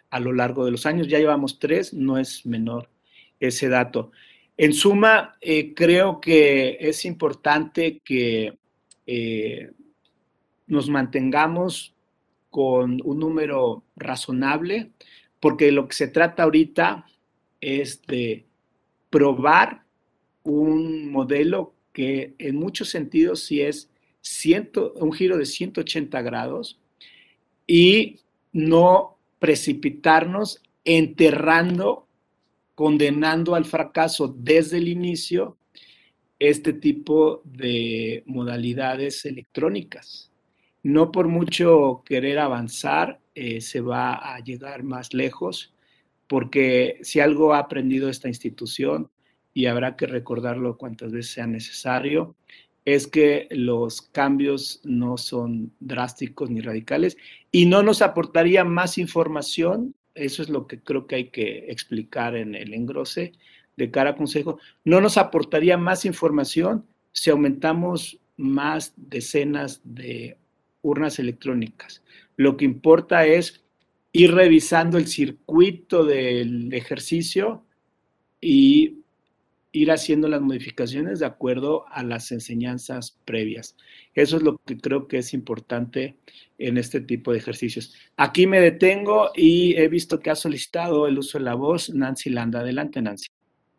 a lo largo de los años. Ya llevamos tres, no es menor ese dato. En suma, eh, creo que es importante que eh, nos mantengamos con un número razonable, porque lo que se trata ahorita es de probar un modelo que en muchos sentidos sí es ciento, un giro de ciento ochenta grados y no precipitarnos enterrando, condenando al fracaso desde el inicio este tipo de modalidades electrónicas. No por mucho querer avanzar, eh, se va a llegar más lejos, porque si algo ha aprendido esta institución, y habrá que recordarlo cuantas veces sea necesario, es que los cambios no son drásticos ni radicales y no nos aportaría más información. Eso es lo que creo que hay que explicar en el engrose de cara a consejo. No nos aportaría más información si aumentamos más decenas de urnas electrónicas. Lo que importa es ir revisando el circuito del ejercicio y ir haciendo las modificaciones de acuerdo a las enseñanzas previas. Eso es lo que creo que es importante en este tipo de ejercicios. Aquí me detengo y he visto que ha solicitado el uso de la voz Nancy Landa. Adelante, Nancy.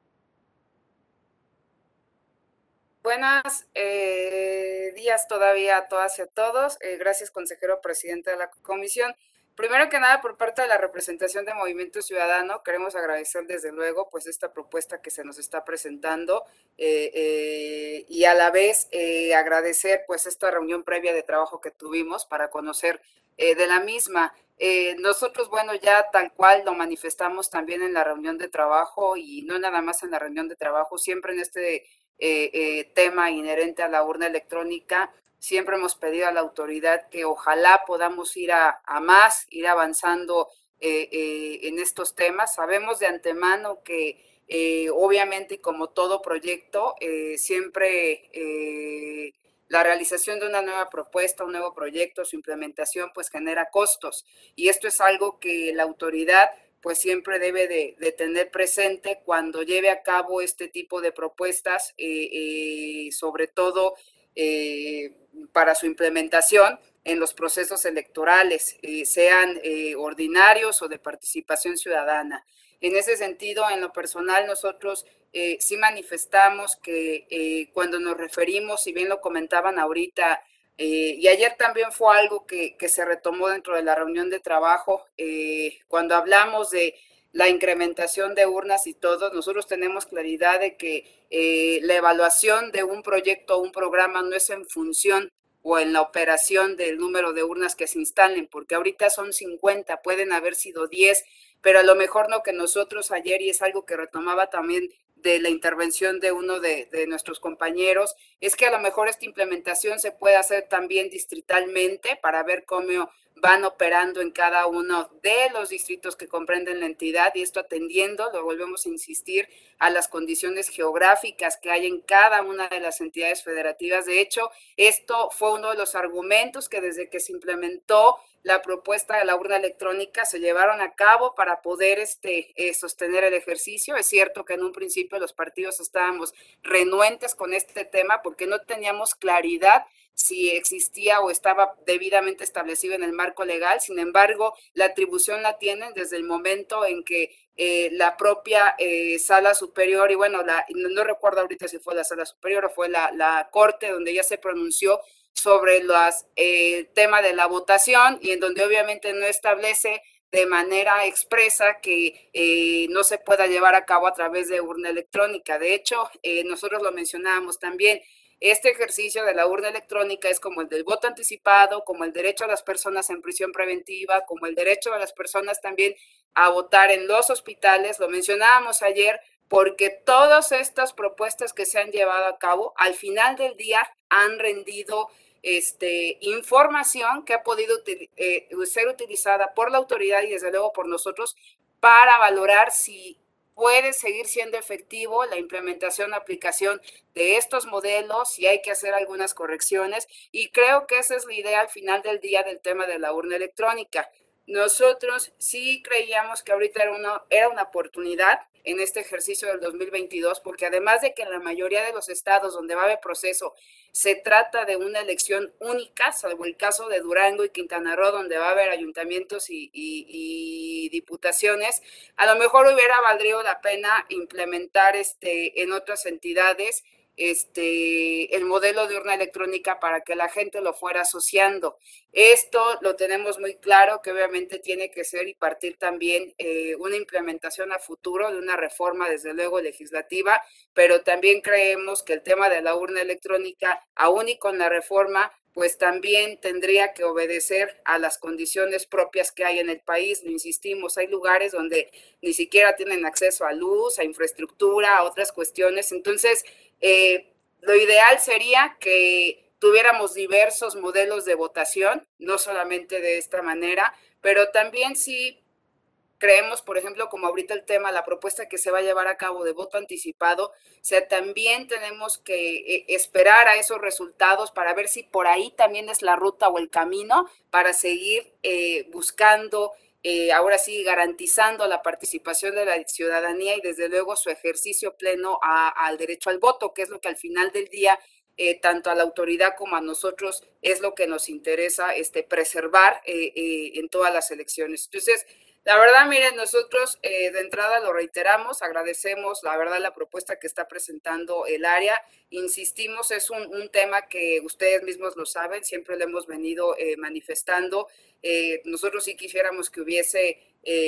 Buenos eh, días todavía a todas y a todos. Eh, gracias, consejero presidente de la comisión. Primero que nada, por parte de la representación de Movimiento Ciudadano, queremos agradecer desde luego pues esta propuesta que se nos está presentando eh, eh, y a la vez eh, agradecer pues esta reunión previa de trabajo que tuvimos para conocer eh, de la misma. Eh, nosotros, bueno, ya tal cual lo manifestamos también en la reunión de trabajo y no nada más en la reunión de trabajo, siempre en este eh, eh, tema inherente a la urna electrónica. Siempre hemos pedido a la autoridad que ojalá podamos ir a, a más, ir avanzando eh, eh, en estos temas. Sabemos de antemano que eh, obviamente y como todo proyecto, eh, siempre eh, la realización de una nueva propuesta, un nuevo proyecto, su implementación pues genera costos y esto es algo que la autoridad pues siempre debe de, de tener presente cuando lleve a cabo este tipo de propuestas, eh, eh, sobre todo eh, para su implementación en los procesos electorales, eh, sean eh, ordinarios o de participación ciudadana. En ese sentido, en lo personal, nosotros eh, sí manifestamos que eh, cuando nos referimos, si bien lo comentaban ahorita, Eh, y ayer también fue algo que, que se retomó dentro de la reunión de trabajo, eh, cuando hablamos de la incrementación de urnas y todo, nosotros tenemos claridad de que eh, la evaluación de un proyecto o un programa no es en función o en la operación del número de urnas que se instalen, porque ahorita son cincuenta, pueden haber sido diez, pero a lo mejor no que nosotros ayer, y es algo que retomaba también de la intervención de uno de, de nuestros compañeros, es que a lo mejor esta implementación se puede hacer también distritalmente para ver cómo van operando en cada uno de los distritos que comprenden la entidad y esto atendiendo, lo volvemos a insistir, a las condiciones geográficas que hay en cada una de las entidades federativas. De hecho, esto fue uno de los argumentos que desde que se implementó la propuesta de la urna electrónica se llevaron a cabo para poder este, eh, sostener el ejercicio. Es cierto que en un principio los partidos estábamos renuentes con este tema porque no teníamos claridad si existía o estaba debidamente establecido en el marco legal. Sin embargo, la atribución la tienen desde el momento en que eh, la propia eh, sala superior, y bueno, la, no, no recuerdo ahorita si fue la sala superior o fue la, la corte donde ya se pronunció sobre el eh, tema de la votación y en donde obviamente no establece de manera expresa que eh, no se pueda llevar a cabo a través de urna electrónica. De hecho, eh, nosotros lo mencionábamos también, este ejercicio de la urna electrónica es como el del voto anticipado, como el derecho a las personas en prisión preventiva, como el derecho a las personas también a votar en los hospitales, lo mencionábamos ayer, porque todas estas propuestas que se han llevado a cabo, al final del día han rendido este, información que ha podido util, eh, ser utilizada por la autoridad y desde luego por nosotros para valorar si puede seguir siendo efectivo la implementación, aplicación de estos modelos, si hay que hacer algunas correcciones y creo que esa es la idea al final del día del tema de la urna electrónica. nosotros sí creíamos que ahorita era una, era una oportunidad en este ejercicio del dos mil veintidós, porque además de que en la mayoría de los estados donde va a haber proceso se trata de una elección única, salvo el caso de Durango y Quintana Roo, donde va a haber ayuntamientos y, y, y diputaciones, a lo mejor hubiera valido la pena implementar este, en otras entidades este, el modelo de urna electrónica para que la gente lo fuera asociando. Esto lo tenemos muy claro, que obviamente tiene que ser y partir también eh, una implementación a futuro de una reforma, desde luego, legislativa, pero también creemos que el tema de la urna electrónica, aún y con la reforma, pues también tendría que obedecer a las condiciones propias que hay en el país. Lo insistimos, hay lugares donde ni siquiera tienen acceso a luz, a infraestructura, a otras cuestiones. Entonces, eh, lo ideal sería que tuviéramos diversos modelos de votación, no solamente de esta manera, pero también sí creemos, por ejemplo, como ahorita el tema, la propuesta que se va a llevar a cabo de voto anticipado, o sea, también tenemos que eh, esperar a esos resultados para ver si por ahí también es la ruta o el camino para seguir eh, buscando, eh, ahora sí, garantizando la participación de la ciudadanía y desde luego su ejercicio pleno a, al derecho al voto, que es lo que al final del día Eh, tanto a la autoridad como a nosotros es lo que nos interesa este, preservar eh, eh, en todas las elecciones. Entonces, la verdad, miren, nosotros eh, de entrada lo reiteramos, agradecemos la verdad la propuesta que está presentando el área, insistimos, es un, un tema que ustedes mismos lo saben, siempre lo hemos venido eh, manifestando, eh, nosotros sí quisiéramos que hubiese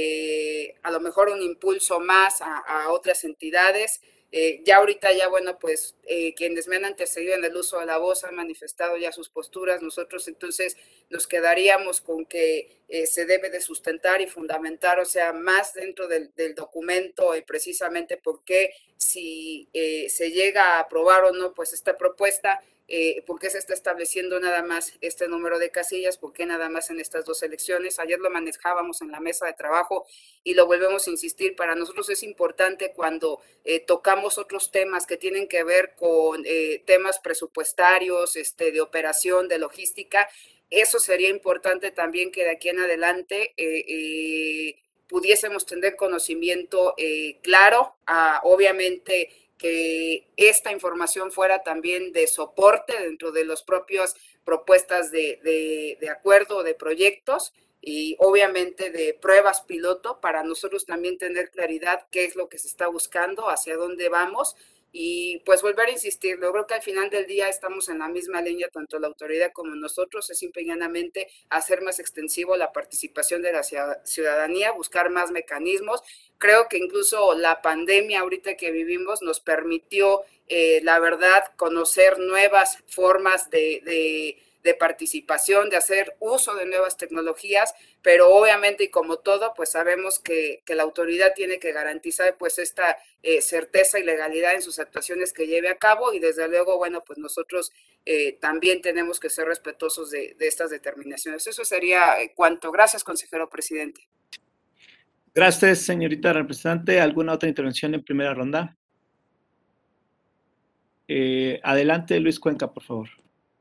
eh, a lo mejor un impulso más a, a otras entidades. Eh, ya ahorita ya, bueno, pues eh, quienes me han antecedido en el uso de la voz han manifestado ya sus posturas, nosotros entonces nos quedaríamos con que eh, se debe de sustentar y fundamentar, o sea, más dentro del, del documento y precisamente porque si eh, se llega a aprobar o no, pues esta propuesta, eh, ¿por qué se está estableciendo nada más este número de casillas? ¿Por qué nada más en estas dos elecciones? Ayer lo manejábamos en la mesa de trabajo y lo volvemos a insistir, para nosotros es importante cuando eh, tocamos otros temas que tienen que ver con eh, temas presupuestarios, este, de operación, de logística, eso sería importante también que de aquí en adelante eh, eh, pudiésemos tener conocimiento eh, claro, a, obviamente que esta información fuera también de soporte dentro de las propias propuestas de, de, de acuerdo, de proyectos y obviamente de pruebas piloto para nosotros también tener claridad qué es lo que se está buscando, hacia dónde vamos y pues volver a insistir, yo creo que al final del día estamos en la misma línea, tanto la autoridad como nosotros, es empeñadamente hacer más extensivo la participación de la ciudadanía, buscar más mecanismos. Creo que incluso la pandemia ahorita que vivimos nos permitió, eh, la verdad, conocer nuevas formas de, de de participación, de hacer uso de nuevas tecnologías, pero obviamente y como todo, pues sabemos que, que la autoridad tiene que garantizar pues esta eh, certeza y legalidad en sus actuaciones que lleve a cabo y desde luego, bueno, pues nosotros eh, también tenemos que ser respetuosos de, de estas determinaciones. Eso sería eh, cuanto. Gracias, consejero presidente. Gracias, señorita representante. ¿Alguna otra intervención en primera ronda? Eh, adelante, Luis Cuenca, por favor.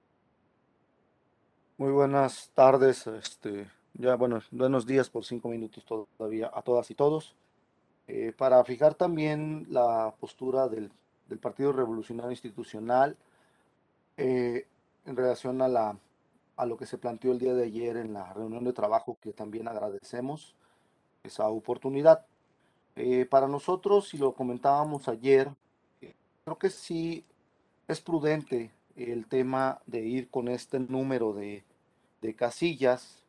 Muy buenas tardes, este, ya bueno, buenos días por cinco minutos todavía a todas y todos. Eh, para fijar también la postura del, del Partido Revolucionario Institucional eh, en relación a, la, a lo que se planteó el día de ayer en la reunión de trabajo, que también agradecemos esa oportunidad. Eh, para nosotros, y lo comentábamos ayer, eh, creo que sí es prudente el tema de ir con este número de de casillas,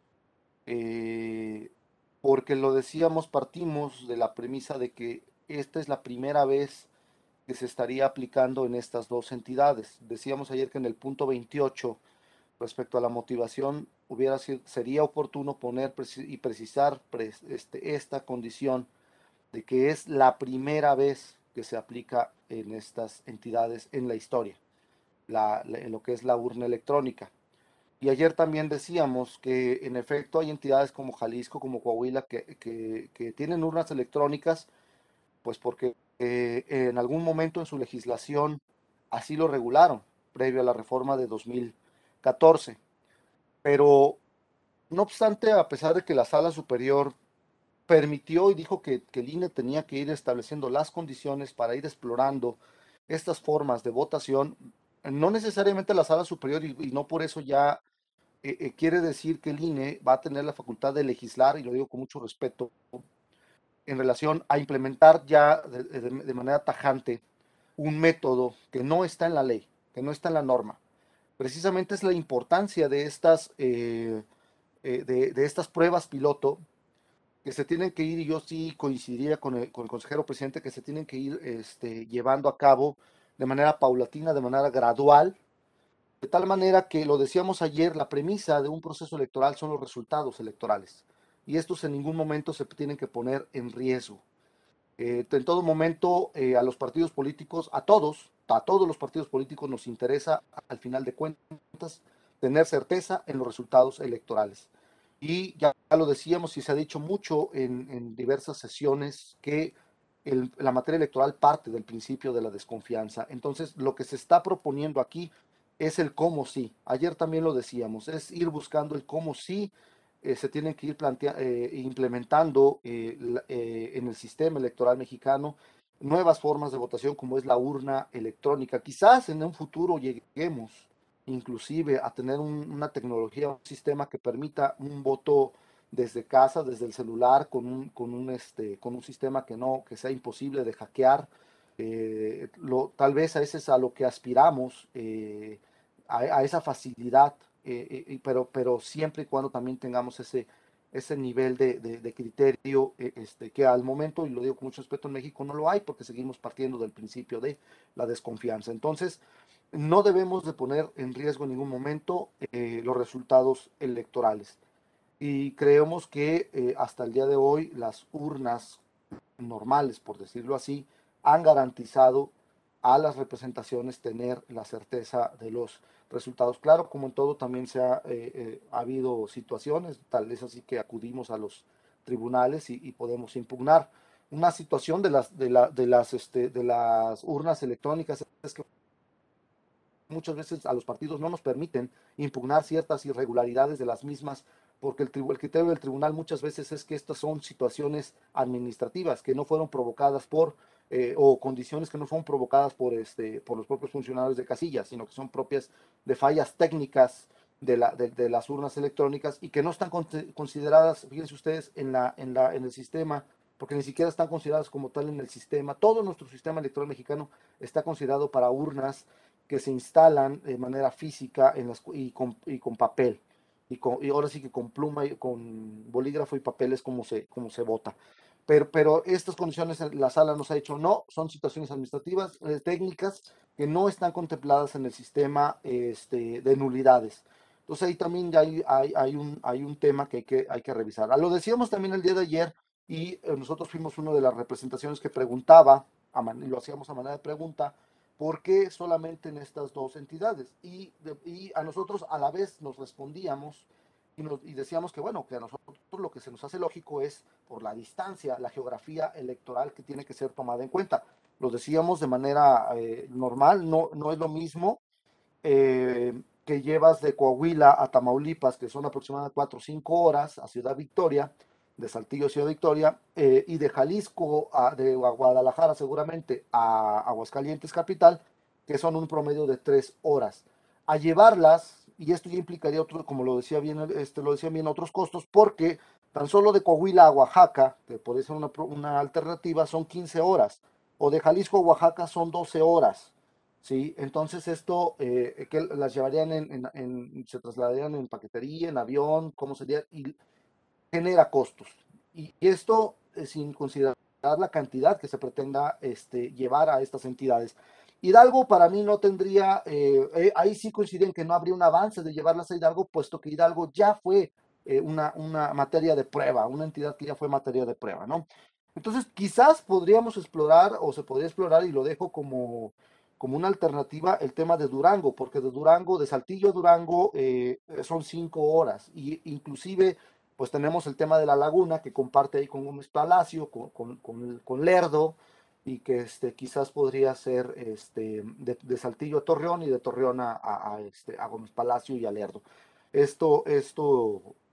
eh, porque lo decíamos, partimos de la premisa de que esta es la primera vez que se estaría aplicando en estas dos entidades. Decíamos ayer que en el punto veintiocho, respecto a la motivación, hubiera sido, sería oportuno poner y precisar este, esta condición de que es la primera vez que se aplica en estas entidades en la historia, la, la, en lo que es la urna electrónica. Y ayer también decíamos que en efecto hay entidades como Jalisco, como Coahuila, que, que, que tienen urnas electrónicas, pues porque eh, en algún momento en su legislación así lo regularon, previo a la reforma de dos mil catorce. Pero no obstante, a pesar de que la Sala Superior permitió y dijo que, que el I N E tenía que ir estableciendo las condiciones para ir explorando estas formas de votación, no necesariamente la Sala Superior, y, y no por eso ya eh, eh, quiere decir que el I N E va a tener la facultad de legislar, y lo digo con mucho respeto, en relación a implementar ya de, de, de manera tajante un método que no está en la ley, que no está en la norma. Precisamente es la importancia de estas, eh, eh, de, de estas pruebas piloto que se tienen que ir, y yo sí coincidiría con el, con el consejero presidente, que se tienen que ir este, llevando a cabo de manera paulatina, de manera gradual, de tal manera que, lo decíamos ayer, la premisa de un proceso electoral son los resultados electorales, y estos en ningún momento se tienen que poner en riesgo. Eh, en todo momento eh, a los partidos políticos, a todos, a todos los partidos políticos nos interesa, al final de cuentas, tener certeza en los resultados electorales. Y ya lo decíamos y se ha dicho mucho en, en diversas sesiones que el, la materia electoral parte del principio de la desconfianza. Entonces, lo que se está proponiendo aquí es el cómo sí. Ayer también lo decíamos, es ir buscando el cómo sí eh, se tienen que ir plantea, eh, implementando eh, la, eh, en el sistema electoral mexicano nuevas formas de votación, como es la urna electrónica. Quizás en un futuro lleguemos inclusive a tener un, una tecnología, un sistema que permita un voto desde casa, desde el celular, con un, con un, este, con un sistema que no, que sea imposible de hackear. Eh, lo, tal vez a ese es a lo que aspiramos, eh, a, a, esa facilidad, eh, eh, pero, pero siempre y cuando también tengamos ese, ese nivel de, de, de criterio, eh, este, que al momento, y lo digo con mucho respeto, en México no lo hay, porque seguimos partiendo del principio de la desconfianza. Entonces, no debemos de poner en riesgo en ningún momento eh, los resultados electorales. Y creemos que eh, hasta el día de hoy las urnas normales, por decirlo así, han garantizado a las representaciones tener la certeza de los resultados. Claro, como en todo, también se ha, eh, eh, ha habido situaciones, tal vez así que acudimos a los tribunales y, y podemos impugnar. Una situación de las, de la, de las, este, de las urnas electrónicas es que muchas veces a los partidos no nos permiten impugnar ciertas irregularidades de las mismas, porque el, el, criterio del tribunal muchas veces es que estas son situaciones administrativas que no fueron provocadas por, eh, o condiciones que no fueron provocadas por, este, por los propios funcionarios de casilla, sino que son propias de fallas técnicas de, la, de, de las urnas electrónicas, y que no están con, consideradas, fíjense ustedes, en, la, en, la, en el sistema, porque ni siquiera están consideradas como tal en el sistema. Todo nuestro sistema electoral mexicano está considerado para urnas que se instalan de manera física en las, y, con, y con papel. Y, con, y ahora sí que con pluma, y con bolígrafo y papel es como se, como se vota. Pero, pero estas condiciones la sala nos ha dicho no, son situaciones administrativas, eh, técnicas, que no están contempladas en el sistema este, de nulidades. Entonces ahí también ya hay, hay, hay, un, hay un tema que hay, que hay que revisar. Lo decíamos también el día de ayer, y eh, nosotros fuimos una de las representaciones que preguntaba, a man, y lo hacíamos a manera de pregunta, ¿por qué solamente en estas dos entidades? Y, de, y a nosotros a la vez nos respondíamos y, nos, y decíamos que, bueno, que a nosotros lo que se nos hace lógico es por la distancia, la geografía electoral que tiene que ser tomada en cuenta. Lo decíamos de manera eh, normal, no, no es lo mismo eh, que llevas de Coahuila a Tamaulipas, que son aproximadamente cuatro o cinco horas, a Ciudad Victoria, de Saltillo a Ciudad Victoria, eh, y de Jalisco, a, de Guadalajara seguramente, a Aguascalientes capital, que son un promedio de tres horas. A llevarlas, y esto ya implicaría otro, como lo decía bien, este, lo decían bien, otros costos, porque tan solo de Coahuila a Oaxaca, que puede ser una, una alternativa, son quince horas, o de Jalisco a Oaxaca son doce horas. Sí, entonces esto, eh, que las llevarían en, en, en, se trasladarían en paquetería, en avión, ¿cómo sería? Y genera costos. Y, y esto eh, sin considerar la cantidad que se pretenda este, llevar a estas entidades. Hidalgo para mí no tendría, eh, eh, ahí sí coinciden que no habría un avance de llevarlas a Hidalgo, puesto que Hidalgo ya fue eh, una, una materia de prueba, una entidad que ya fue materia de prueba, ¿no? Entonces quizás podríamos explorar, o se podría explorar, y lo dejo como como una alternativa, el tema de Durango, porque de Durango, de Saltillo a Durango, eh, son cinco horas, y inclusive pues tenemos el tema de la laguna que comparte ahí con Gómez Palacio, con, con, con, con Lerdo, y que este, quizás podría ser este, de, de Saltillo a Torreón, y de Torreón a, a, a, este, a Gómez Palacio y a Lerdo. Esto, esto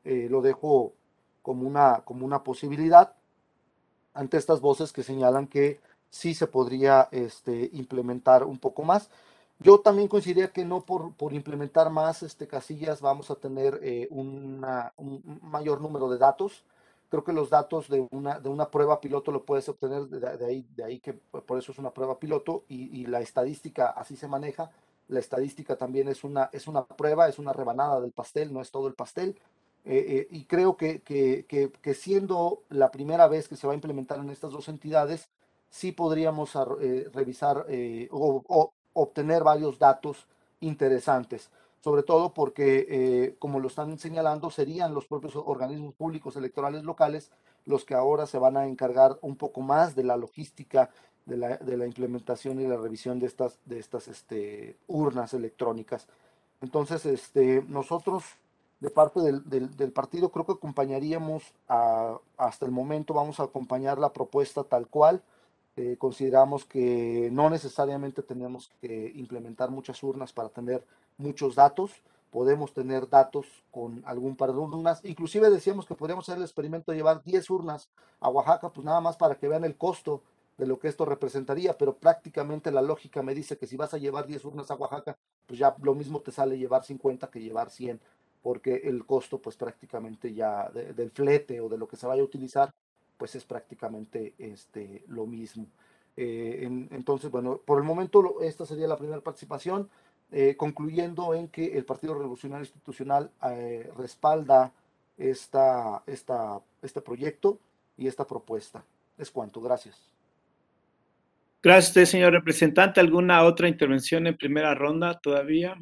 eh, lo dejo como una, como una posibilidad ante estas voces que señalan que sí se podría este, implementar un poco más. Yo también consideraría que no por, por implementar más este, casillas vamos a tener eh, una, un mayor número de datos. Creo que los datos de una, de una prueba piloto lo puedes obtener de, de, ahí, de ahí que por eso es una prueba piloto y, y la estadística así se maneja. La estadística también es una, es una prueba, es una rebanada del pastel, no es todo el pastel. Eh, eh, y creo que, que, que, que siendo la primera vez que se va a implementar en estas dos entidades, sí podríamos eh, revisar eh, o, o, obtener varios datos interesantes, sobre todo porque, eh, como lo están señalando, serían los propios organismos públicos electorales locales los que ahora se van a encargar un poco más de la logística de la, de la implementación y la revisión de estas, de estas este, urnas electrónicas. Entonces, este, nosotros de parte del, del, del partido creo que acompañaríamos a, hasta el momento, vamos a acompañar la propuesta tal cual. Eh, consideramos que no necesariamente tenemos que implementar muchas urnas para tener muchos datos, podemos tener datos con algún par de urnas, inclusive decíamos que podríamos hacer el experimento de llevar diez urnas a Oaxaca, pues nada más para que vean el costo de lo que esto representaría, pero prácticamente la lógica me dice que si vas a llevar diez urnas a Oaxaca, pues ya lo mismo te sale llevar cincuenta que llevar cien, porque el costo pues prácticamente ya de, del flete o de lo que se vaya a utilizar, pues es prácticamente este, lo mismo. Eh, en, entonces, bueno, por el momento lo, esta sería la primera participación, eh, concluyendo en que el Partido Revolucionario Institucional eh, respalda esta, esta, este proyecto y esta propuesta. Es cuanto, gracias. Gracias a usted, señor representante. ¿Alguna otra intervención en primera ronda todavía?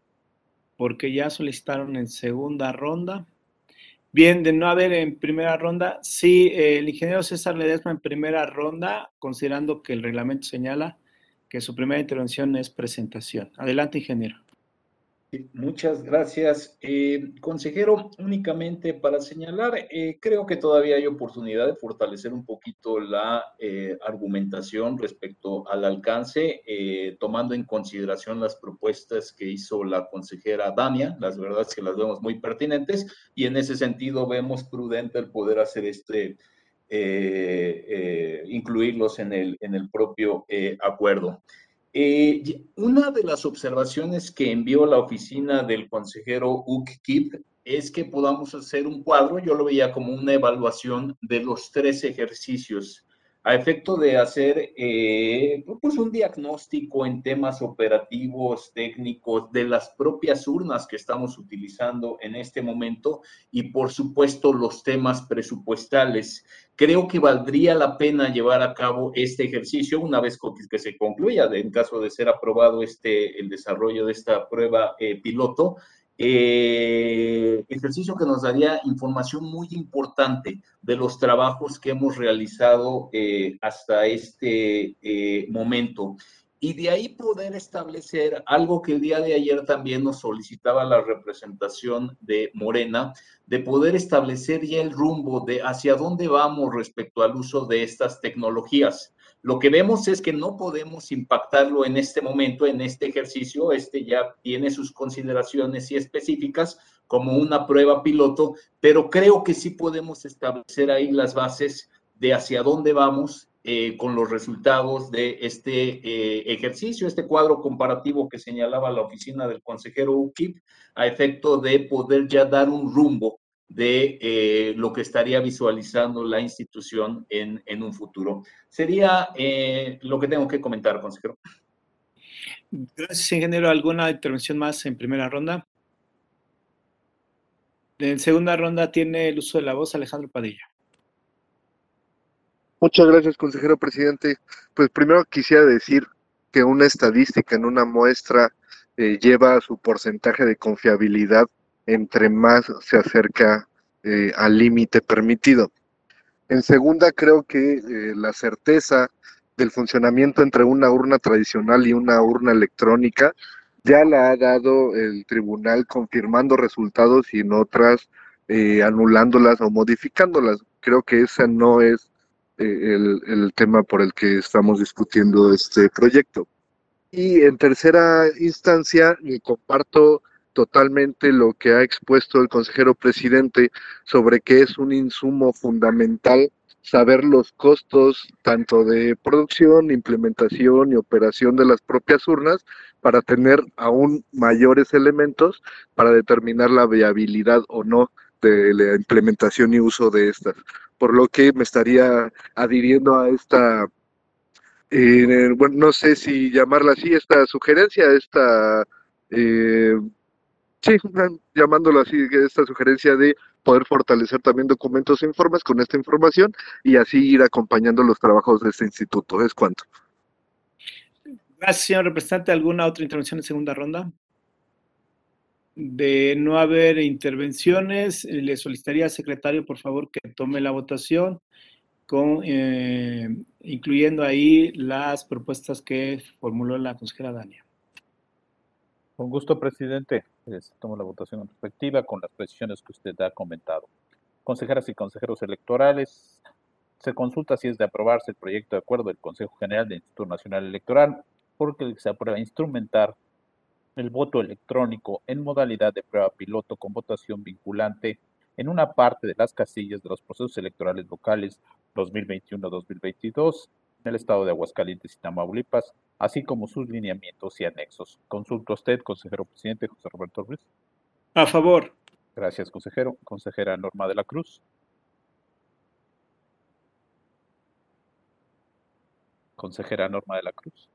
Porque ya solicitaron en segunda ronda. Bien, de no haber en primera ronda, sí, eh, el ingeniero César Ledesma en primera ronda, considerando que el reglamento señala que su primera intervención es presentación. Adelante, ingeniero. Muchas gracias. Eh, consejero, únicamente para señalar, eh, creo que todavía hay oportunidad de fortalecer un poquito la eh, argumentación respecto al alcance, eh, tomando en consideración las propuestas que hizo la consejera Dania. Las verdades que las vemos muy pertinentes y en ese sentido vemos prudente el poder hacer este, eh, eh, incluirlos en el, en el propio eh, acuerdo. Eh, una de las observaciones que envió la oficina del consejero Uckip es que podamos hacer un cuadro, yo lo veía como una evaluación de los tres ejercicios, a efecto de hacer eh, pues un diagnóstico en temas operativos, técnicos, de las propias urnas que estamos utilizando en este momento y por supuesto los temas presupuestales. Creo que valdría la pena llevar a cabo este ejercicio una vez que se concluya, en caso de ser aprobado este, el desarrollo de esta prueba eh, piloto, eh, ejercicio que nos daría información muy importante de los trabajos que hemos realizado eh, hasta este eh, momento. Y de ahí poder establecer algo que el día de ayer también nos solicitaba la representación de Morena, de poder establecer ya el rumbo de hacia dónde vamos respecto al uso de estas tecnologías. Lo que vemos es que no podemos impactarlo en este momento, en este ejercicio. Este ya tiene sus consideraciones y específicas como una prueba piloto, pero creo que sí podemos establecer ahí las bases de hacia dónde vamos eh, con los resultados de este eh, ejercicio, este cuadro comparativo que señalaba la oficina del consejero Uckip, a efecto de poder ya dar un rumbo de eh, lo que estaría visualizando la institución en, en un futuro. Sería eh, lo que tengo que comentar, consejero. Gracias, ingeniero. ¿Alguna intervención más en primera ronda? En segunda ronda tiene el uso de la voz Alejandro Padilla. Muchas gracias, consejero presidente. Pues primero quisiera decir que una estadística en una muestra eh, lleva su porcentaje de confiabilidad entre más se acerca eh, al límite permitido. En segunda, creo que eh, la certeza del funcionamiento entre una urna tradicional y una urna electrónica ya la ha dado el tribunal confirmando resultados y en otras eh, anulándolas o modificándolas. Creo que ese no es eh, el, el tema por el que estamos discutiendo este proyecto. Y en tercera instancia, comparto totalmente lo que ha expuesto el consejero presidente sobre que es un insumo fundamental saber los costos tanto de producción, implementación y operación de las propias urnas para tener aún mayores elementos para determinar la viabilidad o no de la implementación y uso de estas. Por lo que me estaría adhiriendo a esta, eh, bueno, no sé si llamarla así, esta sugerencia, esta... Eh, Sí, llamándolo así, esta sugerencia de poder fortalecer también documentos e informes con esta información y así ir acompañando los trabajos de este instituto. ¿Es cuanto? Gracias, señor representante. ¿Alguna otra intervención en segunda ronda? De no haber intervenciones, le solicitaría al secretario, por favor, que tome la votación, con, eh, incluyendo ahí las propuestas que formuló la consejera Dania. Con gusto, presidente. Les tomo la votación en perspectiva con las precisiones que usted ha comentado. Consejeras y consejeros electorales, se consulta si es de aprobarse el proyecto de acuerdo del Consejo General del Instituto Nacional Electoral, porque se aprueba instrumentar el voto electrónico en modalidad de prueba piloto con votación vinculante en una parte de las casillas de los procesos electorales locales dos mil veintiuno a dos mil veintidós en el estado de Aguascalientes y Tamaulipas, así como sus lineamientos y anexos. Consulto a usted, consejero presidente José Roberto Ruiz. A favor. Gracias, consejero. Consejera Norma de la Cruz. Consejera Norma de la Cruz.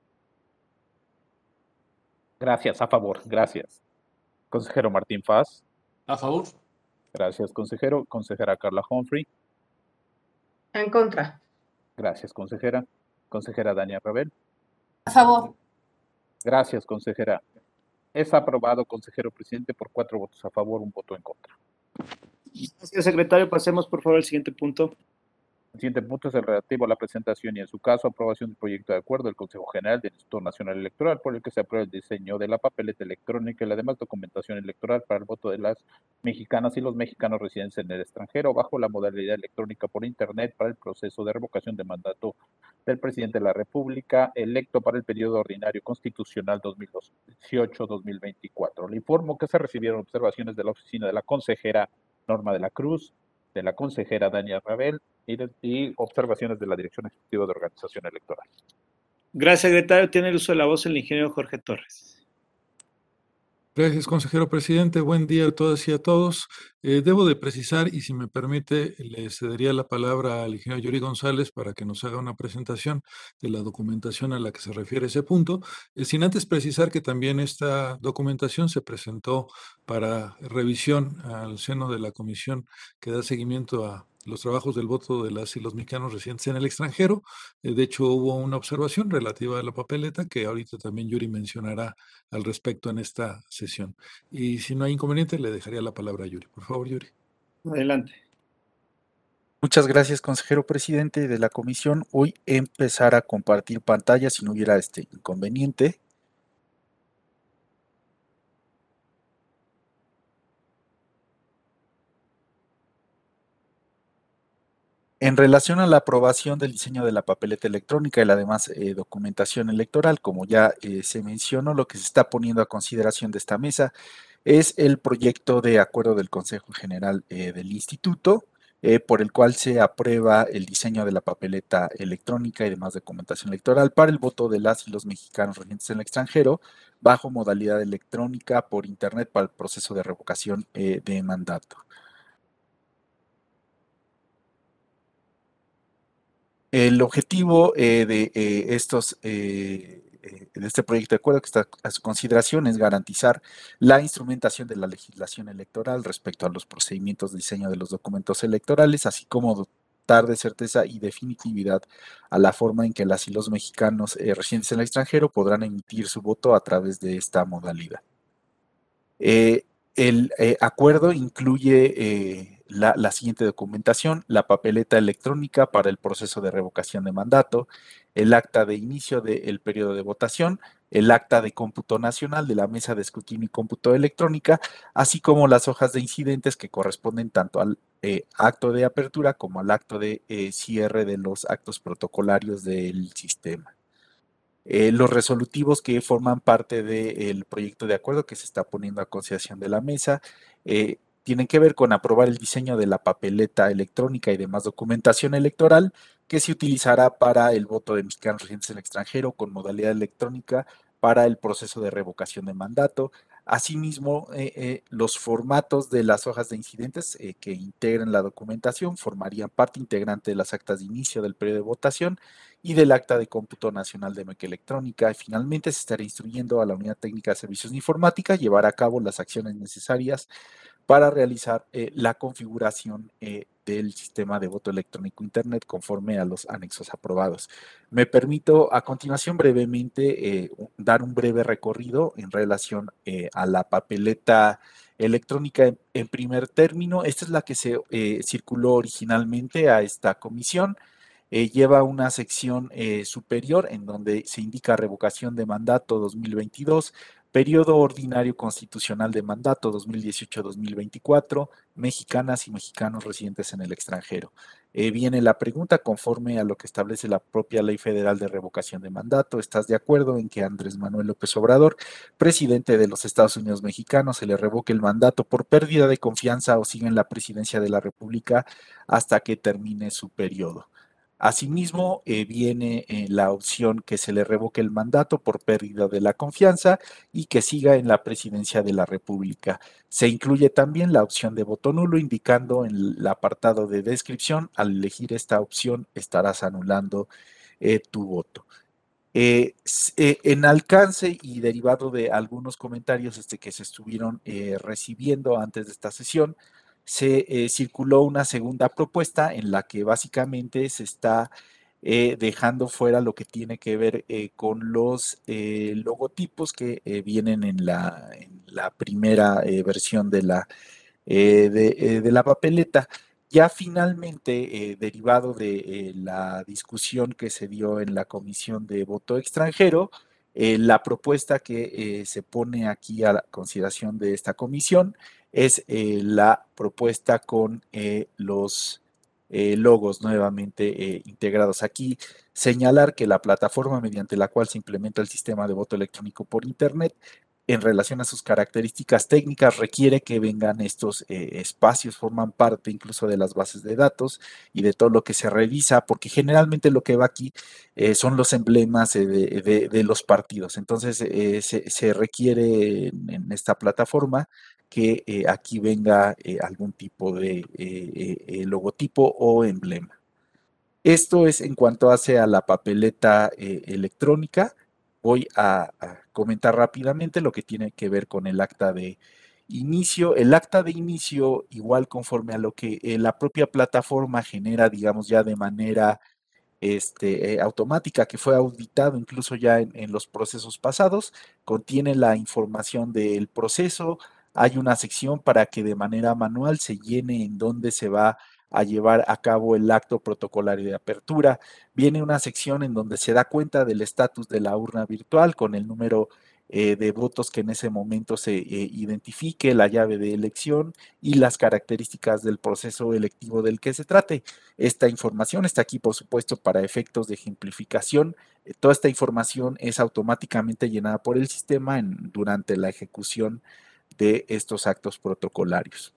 Gracias, a favor, gracias. Consejero Martín Faz. A favor. Gracias, consejero. Consejera Carla Humphrey. En contra. Gracias, consejera. Consejera Dania Rabel. A favor. Gracias, consejera. Es aprobado, consejero presidente, por cuatro votos a favor, un voto en contra. Gracias, secretario. Pasemos, por favor, al siguiente punto. El siguiente punto es el relativo a la presentación y, en su caso, aprobación del proyecto de acuerdo del Consejo General del Instituto Nacional Electoral, por el que se aprueba el diseño de la papeleta electrónica y la demás documentación electoral para el voto de las mexicanas y los mexicanos residentes en el extranjero, bajo la modalidad electrónica por Internet para el proceso de revocación de mandato del presidente de la República, electo para el periodo ordinario constitucional dos mil dieciocho a dos mil veinticuatro. Le informo que se recibieron observaciones de la oficina de la consejera Norma de la Cruz, de la consejera Dania Rabel y, de, y observaciones de la Dirección Ejecutiva de Organización Electoral. Gracias, secretario. Tiene el uso de la voz el ingeniero Jorge Torres. Gracias, consejero presidente. Buen día a todas y a todos. Eh, debo de precisar, y si me permite, le cedería la palabra al ingeniero Yuri González para que nos haga una presentación de la documentación a la que se refiere ese punto, eh, sin antes precisar que también esta documentación se presentó para revisión al seno de la comisión que da seguimiento a los trabajos del voto de las y los mexicanos residentes en el extranjero. Eh, de hecho, hubo una observación relativa a la papeleta que ahorita también Yuri mencionará al respecto en esta sesión. Y si no hay inconveniente, le dejaría la palabra a Yuri. Por favor, Yuri. Adelante. Muchas gracias, consejero presidente de la comisión. Hoy empezar a compartir pantalla si no hubiera este inconveniente. En relación a la aprobación del diseño de la papeleta electrónica y la demás eh, documentación electoral, como ya eh, se mencionó, lo que se está poniendo a consideración de esta mesa es el proyecto de acuerdo del Consejo General eh, del Instituto, eh, por el cual se aprueba el diseño de la papeleta electrónica y demás documentación electoral para el voto de las y los mexicanos residentes en el extranjero, bajo modalidad electrónica por Internet para el proceso de revocación eh, de mandato. El objetivo eh, de eh, estos eh, eh, de este proyecto de acuerdo que está a su consideración es garantizar la instrumentación de la legislación electoral respecto a los procedimientos de diseño de los documentos electorales, así como dotar de certeza y definitividad a la forma en que las y los mexicanos eh, residentes en el extranjero podrán emitir su voto a través de esta modalidad. Eh, el eh, acuerdo incluye eh, La, la siguiente documentación: la papeleta electrónica para el proceso de revocación de mandato, el acta de inicio del periodo de votación, el acta de cómputo nacional de la mesa de escrutinio y cómputo electrónica, así como las hojas de incidentes que corresponden tanto al eh, acto de apertura como al acto de eh, cierre de los actos protocolarios del sistema. Eh, los resolutivos que forman parte del proyecto de acuerdo que se está poniendo a consideración de la mesa eh, tienen que ver con aprobar el diseño de la papeleta electrónica y demás documentación electoral que se utilizará para el voto de mexicanos residentes en el extranjero con modalidad electrónica para el proceso de revocación de mandato. Asimismo, eh, eh, los formatos de las hojas de incidentes eh, que integran la documentación formarían parte integrante de las actas de inicio del periodo de votación y del acta de cómputo nacional de meca electrónica. Y finalmente, se estará instruyendo a la Unidad Técnica de Servicios de Informática llevar a cabo las acciones necesarias para realizar eh, la configuración eh, del sistema de voto electrónico Internet conforme a los anexos aprobados. Me permito a continuación brevemente eh, dar un breve recorrido en relación eh, a la papeleta electrónica en, en primer término. Esta es la que se eh, circuló originalmente a esta comisión. Eh, lleva una sección eh, superior en donde se indica revocación de mandato dos mil veintidós, periodo ordinario constitucional de mandato dos mil dieciocho a dos mil veinticuatro, mexicanas y mexicanos residentes en el extranjero. Eh, viene la pregunta conforme a lo que establece la propia Ley Federal de Revocación de Mandato. ¿Estás de acuerdo en que Andrés Manuel López Obrador, presidente de los Estados Unidos mexicanos, se le revoque el mandato por pérdida de confianza o siga en la presidencia de la República hasta que termine su periodo? Asimismo, eh, viene eh, la opción que se le revoque el mandato por pérdida de la confianza y que siga en la presidencia de la República. Se incluye también la opción de voto nulo, indicando en el apartado de descripción, al elegir esta opción estarás anulando eh, tu voto. Eh, eh, en alcance y derivado de algunos comentarios este, que se estuvieron eh, recibiendo antes de esta sesión, se eh, circuló una segunda propuesta en la que básicamente se está eh, dejando fuera lo que tiene que ver eh, con los eh, logotipos que eh, vienen en la, en la primera eh, versión de la, eh, de, eh, de la papeleta. Ya finalmente, eh, derivado de eh, la discusión que se dio en la Comisión de Voto Extranjero, eh, la propuesta que eh, se pone aquí a la consideración de esta comisión es eh, la propuesta con eh, los eh, logos nuevamente eh, integrados. Aquí señalar que la plataforma mediante la cual se implementa el sistema de voto electrónico por Internet en relación a sus características técnicas requiere que vengan estos eh, espacios, forman parte incluso de las bases de datos y de todo lo que se revisa, porque generalmente lo que va aquí eh, son los emblemas eh, de, de, de, los partidos. Entonces eh, se, se, requiere en, en, esta plataforma que eh, aquí venga eh, algún tipo de eh, eh, logotipo o emblema. Esto es en cuanto hace a la papeleta eh, electrónica. Voy a, a comentar rápidamente lo que tiene que ver con el acta de inicio. El acta de inicio, igual conforme a lo que eh, la propia plataforma genera, digamos, ya de manera este, eh, automática, que fue auditado incluso ya en, en los procesos pasados, contiene la información del proceso. Hay una sección para que de manera manual se llene en dónde se va a llevar a cabo el acto protocolario de apertura. Viene una sección en donde se da cuenta del estatus de la urna virtual con el número eh, de votos que en ese momento se eh, identifique, la llave de elección y las características del proceso electivo del que se trate. Esta información está aquí, por supuesto, para efectos de ejemplificación. Eh, toda esta información es automáticamente llenada por el sistema en, durante la ejecución de estos actos protocolarios.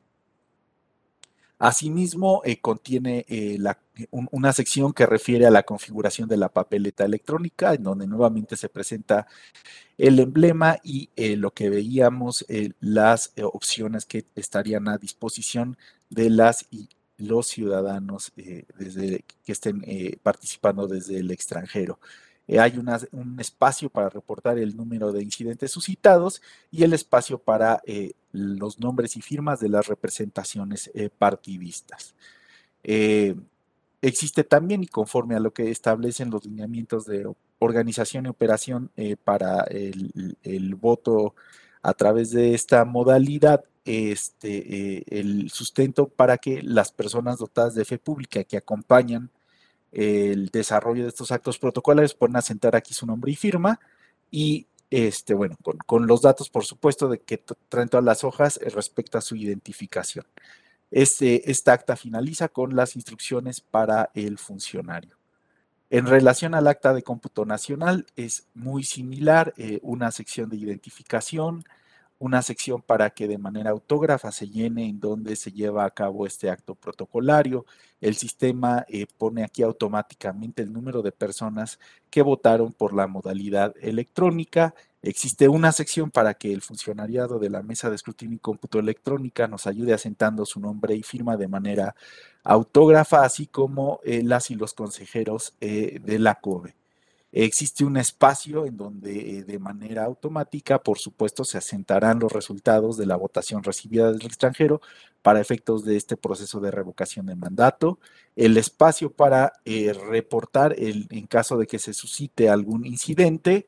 Asimismo, eh, contiene eh, la, un, una sección que refiere a la configuración de la papeleta electrónica, en donde nuevamente se presenta el emblema y eh, lo que veíamos, eh, las eh, opciones que estarían a disposición de las y los ciudadanos eh, desde, que estén eh, participando desde el extranjero. Eh, hay una, un espacio para reportar el número de incidentes suscitados y el espacio para eh, los nombres y firmas de las representaciones eh, partidistas. Eh, existe también, y conforme a lo que establecen los lineamientos de organización y operación eh, para el, el voto a través de esta modalidad, este, eh, el sustento para que las personas dotadas de fe pública que acompañan el desarrollo de estos actos protocolarios pueden asentar aquí su nombre y firma y este, bueno, con, con los datos, por supuesto, de que traen todas las hojas eh, respecto a su identificación. Este, esta acta finaliza con las instrucciones para el funcionario. En relación al acta de cómputo nacional, es muy similar, eh, una sección de identificación, una sección para que de manera autógrafa se llene en donde se lleva a cabo este acto protocolario. El sistema eh, pone aquí automáticamente el número de personas que votaron por la modalidad electrónica. Existe una sección para que el funcionariado de la mesa de escrutinio y cómputo electrónica nos ayude asentando su nombre y firma de manera autógrafa, así como eh, las y los consejeros eh, de la COBE. Existe un espacio en donde eh, de manera automática, por supuesto, se asentarán los resultados de la votación recibida del extranjero para efectos de este proceso de revocación de mandato. El espacio para eh, reportar el, en caso de que se suscite algún incidente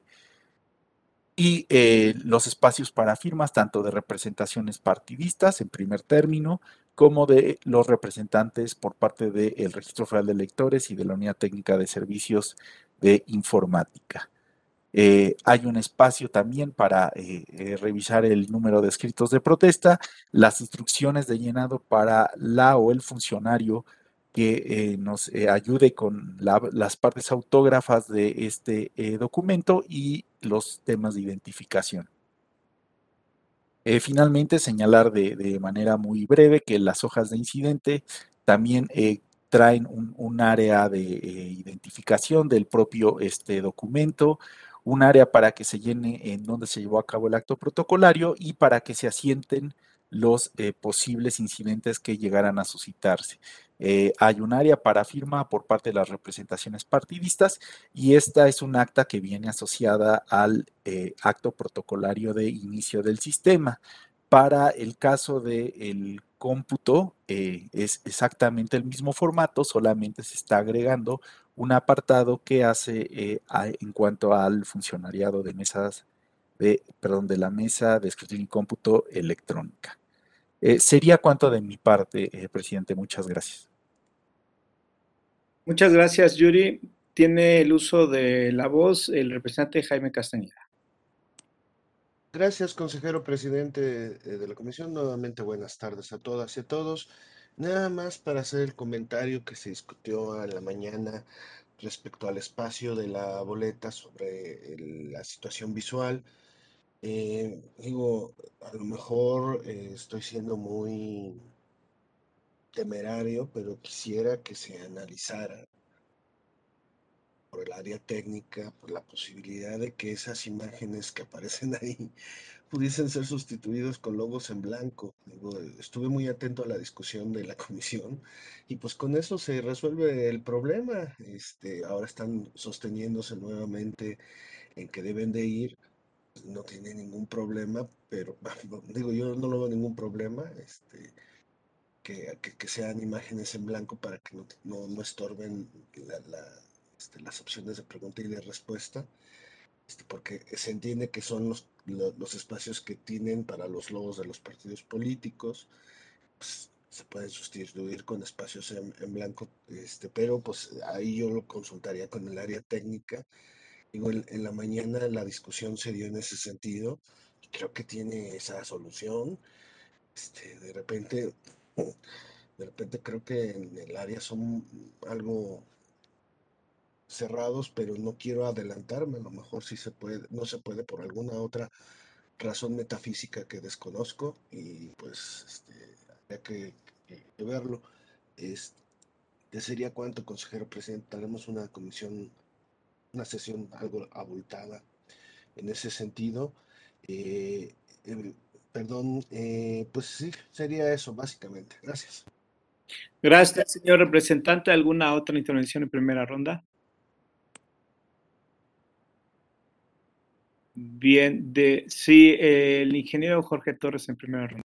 y eh, los espacios para firmas tanto de representaciones partidistas en primer término como de los representantes por parte del Registro Federal de Electores y de la Unidad Técnica de Servicios de Informática. Eh, hay un espacio también para eh, eh, revisar el número de escritos de protesta, las instrucciones de llenado para la o el funcionario que eh, nos eh, ayude con la, las partes autógrafas de este eh, documento y los temas de identificación. Eh, finalmente, señalar de, de, manera muy breve que las hojas de incidente también eh, traen un, un, área de eh, identificación del propio este, documento, un área para que se llene en donde se llevó a cabo el acto protocolario y para que se asienten los eh, posibles incidentes que llegaran a suscitarse. Eh, hay un área para firma por parte de las representaciones partidistas y esta es un acta que viene asociada al eh, acto protocolario de inicio del sistema. Para el caso del cómputo eh, es exactamente el mismo formato, solamente se está agregando un apartado que hace eh, a, en cuanto al funcionariado de mesas de, perdón, de la mesa de escrutinio y cómputo electrónica. Eh, sería cuanto de mi parte, eh, presidente. Muchas gracias. Muchas gracias, Yuri. Tiene el uso de la voz el representante Jaime Castañeda. Gracias, consejero presidente de la comisión. Nuevamente buenas tardes a todas y a todos. Nada más para hacer el comentario que se discutió a la mañana respecto al espacio de la boleta sobre el, la situación visual. Eh, digo, a lo mejor eh, estoy siendo muy temerario, pero quisiera que se analizara por el área técnica, por la posibilidad de que esas imágenes que aparecen ahí pudiesen ser sustituidos con logos en blanco. Digo, estuve muy atento a la discusión de la comisión y pues con eso se resuelve el problema. Este, ahora están sosteniéndose nuevamente en que deben de ir, no tiene ningún problema, pero digo, yo no lo veo ningún problema, este, que, que, que sean imágenes en blanco para que no, no, no estorben la, la, este, las opciones de pregunta y de respuesta. Este, porque se entiende que son los, los, los, espacios que tienen para los logos de los partidos políticos, pues, se pueden sustituir con espacios en, en blanco, este, pero pues ahí yo lo consultaría con el área técnica. Digo, en, en la mañana la discusión se dio en ese sentido, y creo que tiene esa solución. Este, de repente, de repente creo que en el área son algo cerrados, pero no quiero adelantarme, a lo mejor sí se puede, no se puede por alguna otra razón metafísica que desconozco y pues este, habría que, que, que verlo. Este, sería cuánto, consejero presidente, haremos una comisión, una sesión algo abultada en ese sentido. Eh, eh, perdón, eh, pues sí, sería eso básicamente. Gracias. Gracias, señor representante. ¿Alguna otra intervención en primera ronda? Bien, de sí, eh, el ingeniero Jorge Torres en primera ronda.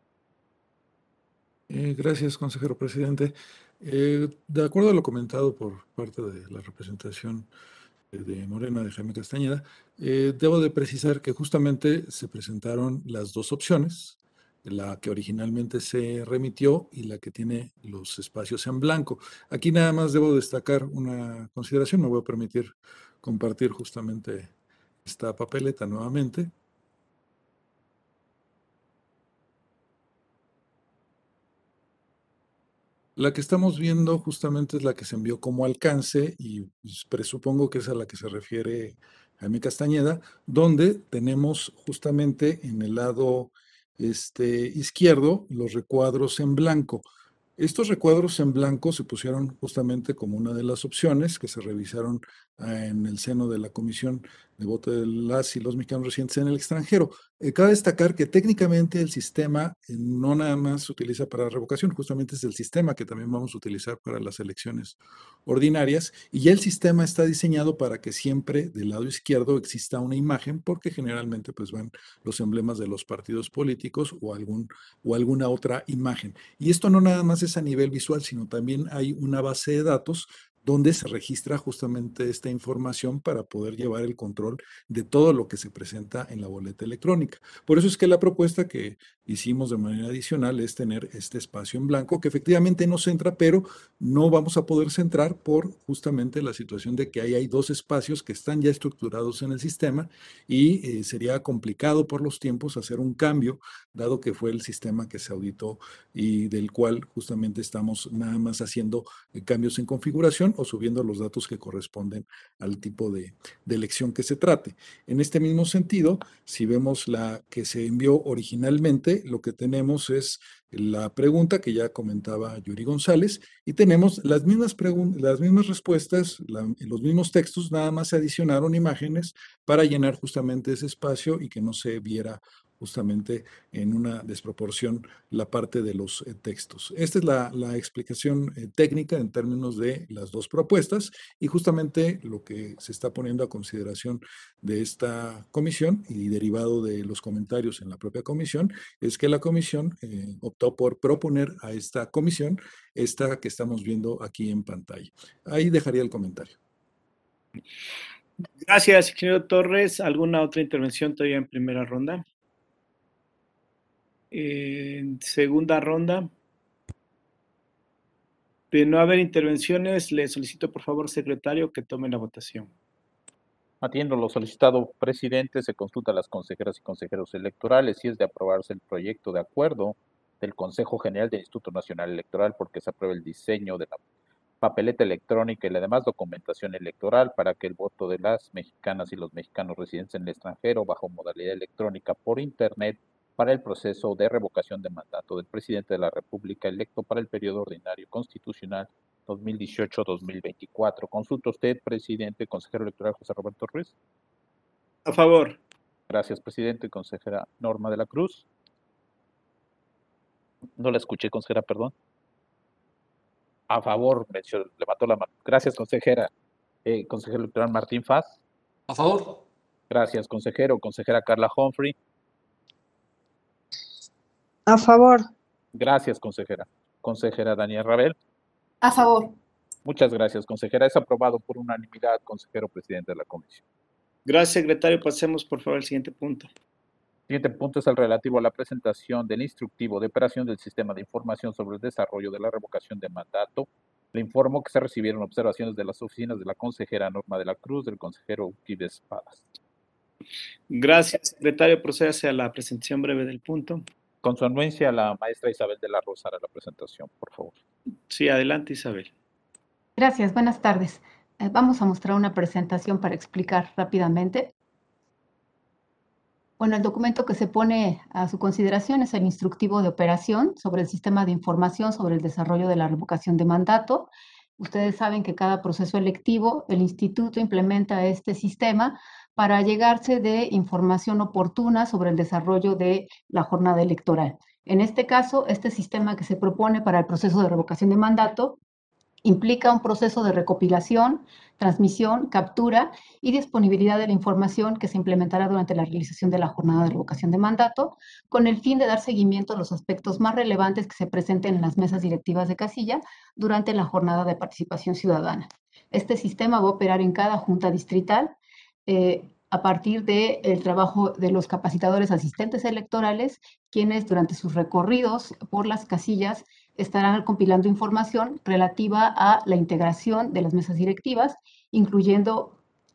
Eh, gracias, consejero presidente. Eh, de acuerdo a lo comentado por parte de la representación de Morena, de Jaime Castañeda, eh, debo de precisar que justamente se presentaron las dos opciones, la que originalmente se remitió y la que tiene los espacios en blanco. Aquí nada más debo destacar una consideración, me voy a permitir compartir justamente esta papeleta nuevamente. La que estamos viendo justamente es la que se envió como alcance y pues, presupongo que es a la que se refiere Jaime Castañeda, donde tenemos justamente en el lado este, izquierdo los recuadros en blanco. Estos recuadros en blanco se pusieron justamente como una de las opciones que se revisaron ah, en el seno de la Comisión de Voto de las y los mexicanos residentes en el extranjero. Eh, cabe destacar que técnicamente el sistema eh, no nada más se utiliza para revocación, justamente es el sistema que también vamos a utilizar para las elecciones ordinarias y ya el sistema está diseñado para que siempre del lado izquierdo exista una imagen porque generalmente pues van los emblemas de los partidos políticos o, algún, o alguna otra imagen. Y esto no nada más es a nivel visual, sino también hay una base de datos donde se registra justamente esta información para poder llevar el control de todo lo que se presenta en la boleta electrónica. Por eso es que la propuesta que hicimos de manera adicional es tener este espacio en blanco que efectivamente no centra, pero no vamos a poder centrar por justamente la situación de que ahí hay dos espacios que están ya estructurados en el sistema y eh, sería complicado por los tiempos hacer un cambio, dado que fue el sistema que se auditó y del cual justamente estamos nada más haciendo eh, cambios en configuración o subiendo los datos que corresponden al tipo de, de elección que se trate. En este mismo sentido, si vemos la que se envió originalmente, lo que tenemos es la pregunta que ya comentaba Yuri González y tenemos las mismas, las mismas respuestas, la, los mismos textos, nada más se adicionaron imágenes para llenar justamente ese espacio y que no se viera justamente en una desproporción la parte de los eh, textos. Esta es la, la explicación eh, técnica en términos de las dos propuestas y justamente lo que se está poniendo a consideración de esta comisión y derivado de los comentarios en la propia comisión es que la comisión eh, optó por proponer a esta comisión esta que estamos viendo aquí en pantalla. Ahí dejaría el comentario. Gracias, ingeniero Torres. ¿Alguna otra intervención todavía en primera ronda? En segunda ronda. De no haber intervenciones, le solicito por favor, secretario, que tome la votación. Atiendo lo solicitado, presidente, se consulta a las consejeras y consejeros electorales si es de aprobarse el proyecto de acuerdo del Consejo General del Instituto Nacional Electoral porque se apruebe el diseño de la papeleta electrónica y la demás documentación electoral para que el voto de las mexicanas y los mexicanos residentes en el extranjero bajo modalidad electrónica por Internet para el proceso de revocación de mandato del presidente de la República electo para el periodo ordinario constitucional dos mil dieciocho a dos mil veinticuatro. Consulta usted, presidente, consejero electoral José Roberto Ruiz. A favor. Gracias, presidente. Consejera Norma de la Cruz. No la escuché, consejera, perdón. A favor, mencionó, levantó la mano. Gracias, consejera. Eh, consejero electoral Martín Faz. A favor. Gracias, consejero. Consejera Carla Humphrey. A favor. Gracias, consejera. Consejera Daniel Rabel. A favor. Muchas gracias, consejera. Es aprobado por unanimidad, consejero presidente de la comisión. Gracias, secretario. Pasemos, por favor, al siguiente punto. El siguiente punto es el relativo a la presentación del instructivo de operación del Sistema de Información sobre el Desarrollo de la Revocación de Mandato. Le informo que se recibieron observaciones de las oficinas de la consejera Norma de la Cruz, del consejero Uquides Espadas. Gracias, secretario. Procédase a la presentación breve del punto. Con su anuencia, la maestra Isabel de la Rosa hará la presentación, por favor. Sí, adelante, Isabel. Gracias, buenas tardes. Eh, vamos a mostrar una presentación para explicar rápidamente. Bueno, el documento que se pone a su consideración es el instructivo de operación sobre el sistema de información sobre el desarrollo de la revocación de mandato. Ustedes saben que cada proceso electivo, el instituto implementa este sistema para llegarse de información oportuna sobre el desarrollo de la jornada electoral. En este caso, este sistema que se propone para el proceso de revocación de mandato implica un proceso de recopilación, transmisión, captura y disponibilidad de la información que se implementará durante la realización de la jornada de revocación de mandato, con el fin de dar seguimiento a los aspectos más relevantes que se presenten en las mesas directivas de casilla durante la jornada de participación ciudadana. Este sistema va a operar en cada junta distrital eh, a partir del trabajo de los capacitadores asistentes electorales, quienes durante sus recorridos por las casillas estarán compilando información relativa a la integración de las mesas directivas, incluyendo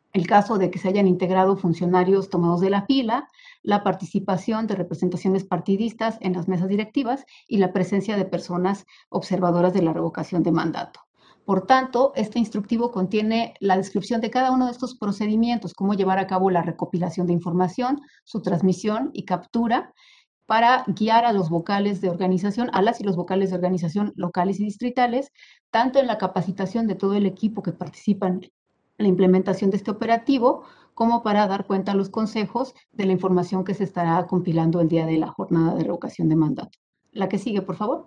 el caso de que se hayan integrado funcionarios tomados de la fila, la participación de representaciones partidistas en las mesas directivas y la presencia de personas observadoras de la revocación de mandato. Por tanto, este instructivo contiene la descripción de cada uno de estos procedimientos, cómo llevar a cabo la recopilación de información, su transmisión y captura, para guiar a los vocales de organización, a las y los vocales de organización locales y distritales, tanto en la capacitación de todo el equipo que participa en la implementación de este operativo, como para dar cuenta a los consejos de la información que se estará compilando el día de la jornada de revocación de mandato. La que sigue, por favor.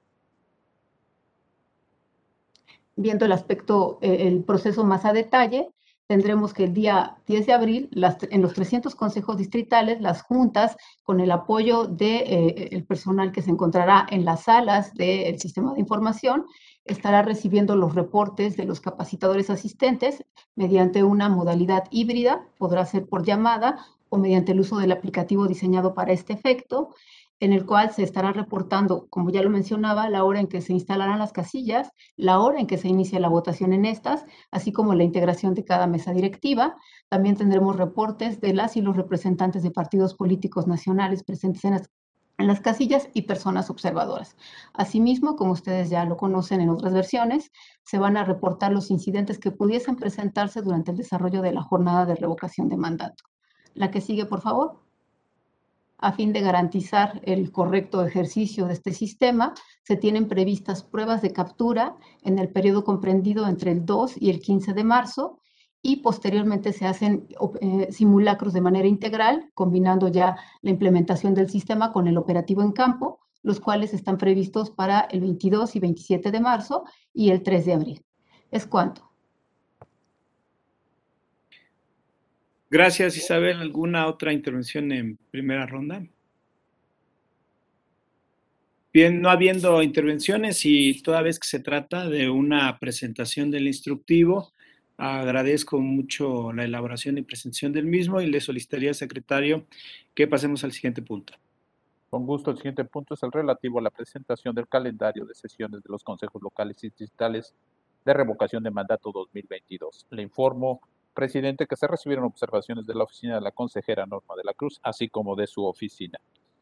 Viendo el aspecto, eh, el proceso más a detalle, tendremos que el día diez de abril, las, en los trescientos consejos distritales, las juntas, con el apoyo del de, eh, personal que se encontrará en las salas del sistema de información, estará recibiendo los reportes de los capacitadores asistentes mediante una modalidad híbrida, podrá ser por llamada o mediante el uso del aplicativo diseñado para este efecto, en el cual se estará reportando, como ya lo mencionaba, la hora en que se instalarán las casillas, la hora en que se inicia la votación en estas, así como la integración de cada mesa directiva. También tendremos reportes de las y los representantes de partidos políticos nacionales presentes en las, en las casillas y personas observadoras. Asimismo, como ustedes ya lo conocen en otras versiones, se van a reportar los incidentes que pudiesen presentarse durante el desarrollo de la jornada de revocación de mandato. La que sigue, por favor. A fin de garantizar el correcto ejercicio de este sistema, se tienen previstas pruebas de captura en el periodo comprendido entre el dos y el quince de marzo, y posteriormente se hacen eh, simulacros de manera integral, combinando ya la implementación del sistema con el operativo en campo, los cuales están previstos para el veintidós y veintisiete de marzo y el tres de abril. ¿Es cuánto? Gracias, Isabel. ¿Alguna otra intervención en primera ronda? Bien, no habiendo intervenciones y toda vez que se trata de una presentación del instructivo, agradezco mucho la elaboración y presentación del mismo y le solicitaría, secretario, que pasemos al siguiente punto. Con gusto, el siguiente punto es el relativo a la presentación del calendario de sesiones de los consejos locales y distritales de revocación de mandato dos mil veintidós. Le informo, presidente, que se recibieron observaciones de la oficina de la consejera Norma de la Cruz, así como de su oficina.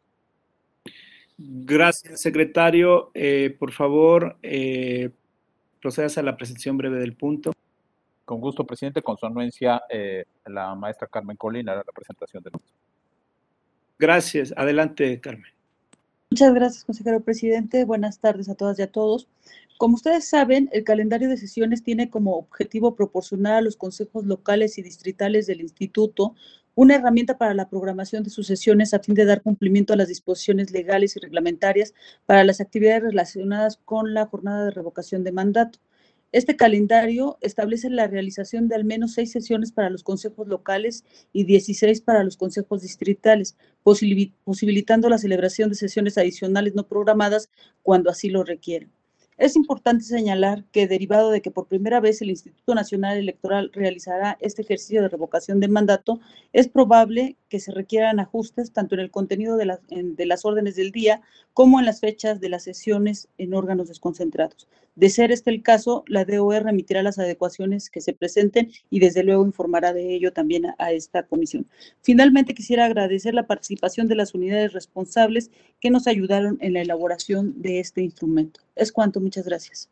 Gracias, secretario. Eh, por favor, eh, procedas a la presentación breve del punto. Con gusto, presidente. Con su anuencia, eh, la maestra Carmen Colina hará la presentación del mismo. Gracias. Adelante, Carmen. Muchas gracias, consejero presidente. Buenas tardes a todas y a todos. Como ustedes saben, el calendario de sesiones tiene como objetivo proporcionar a los consejos locales y distritales del instituto una herramienta para la programación de sus sesiones a fin de dar cumplimiento a las disposiciones legales y reglamentarias para las actividades relacionadas con la jornada de revocación de mandato. Este calendario establece la realización de al menos seis sesiones para los consejos locales y dieciséis para los consejos distritales, posibilitando la celebración de sesiones adicionales no programadas cuando así lo requieran. Es importante señalar que, derivado de que por primera vez el Instituto Nacional Electoral realizará este ejercicio de revocación de mandato, es probable que se requieran ajustes tanto en el contenido de, la, en, de las órdenes del día como en las fechas de las sesiones en órganos desconcentrados. De ser este el caso, la D O E remitirá las adecuaciones que se presenten y desde luego informará de ello también a, a esta comisión. Finalmente, quisiera agradecer la participación de las unidades responsables que nos ayudaron en la elaboración de este instrumento. Es cuanto, muchas gracias.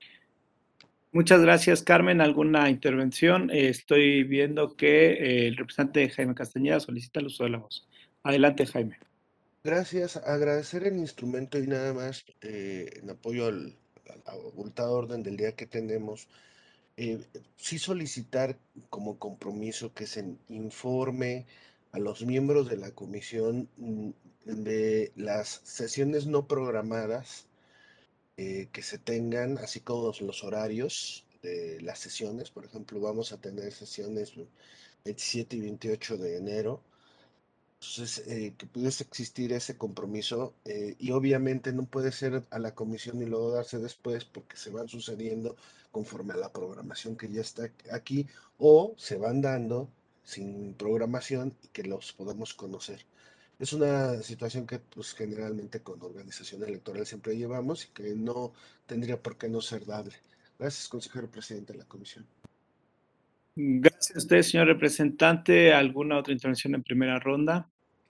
Muchas gracias, Carmen. ¿Alguna intervención? Eh, estoy viendo que eh, el representante Jaime Castañeda solicita el uso de la voz. Adelante, Jaime. Gracias. Agradecer el instrumento y nada más eh, en apoyo al, al abultado orden del día que tenemos. Eh, sí solicitar como compromiso que se informe a los miembros de la comisión de las sesiones no programadas eh, que se tengan, así como los horarios de las sesiones. Por ejemplo, vamos a tener sesiones veintisiete y veintiocho de enero. Entonces, eh, que pudiese existir ese compromiso eh, y obviamente no puede ser a la comisión y luego darse después porque se van sucediendo conforme a la programación que ya está aquí o se van dando sin programación y que los podamos conocer. Es una situación que pues generalmente con organización electoral siempre llevamos y que no tendría por qué no ser dable. Gracias, consejero presidente de la comisión. Gracias a usted, señor representante. ¿Alguna otra intervención en primera ronda?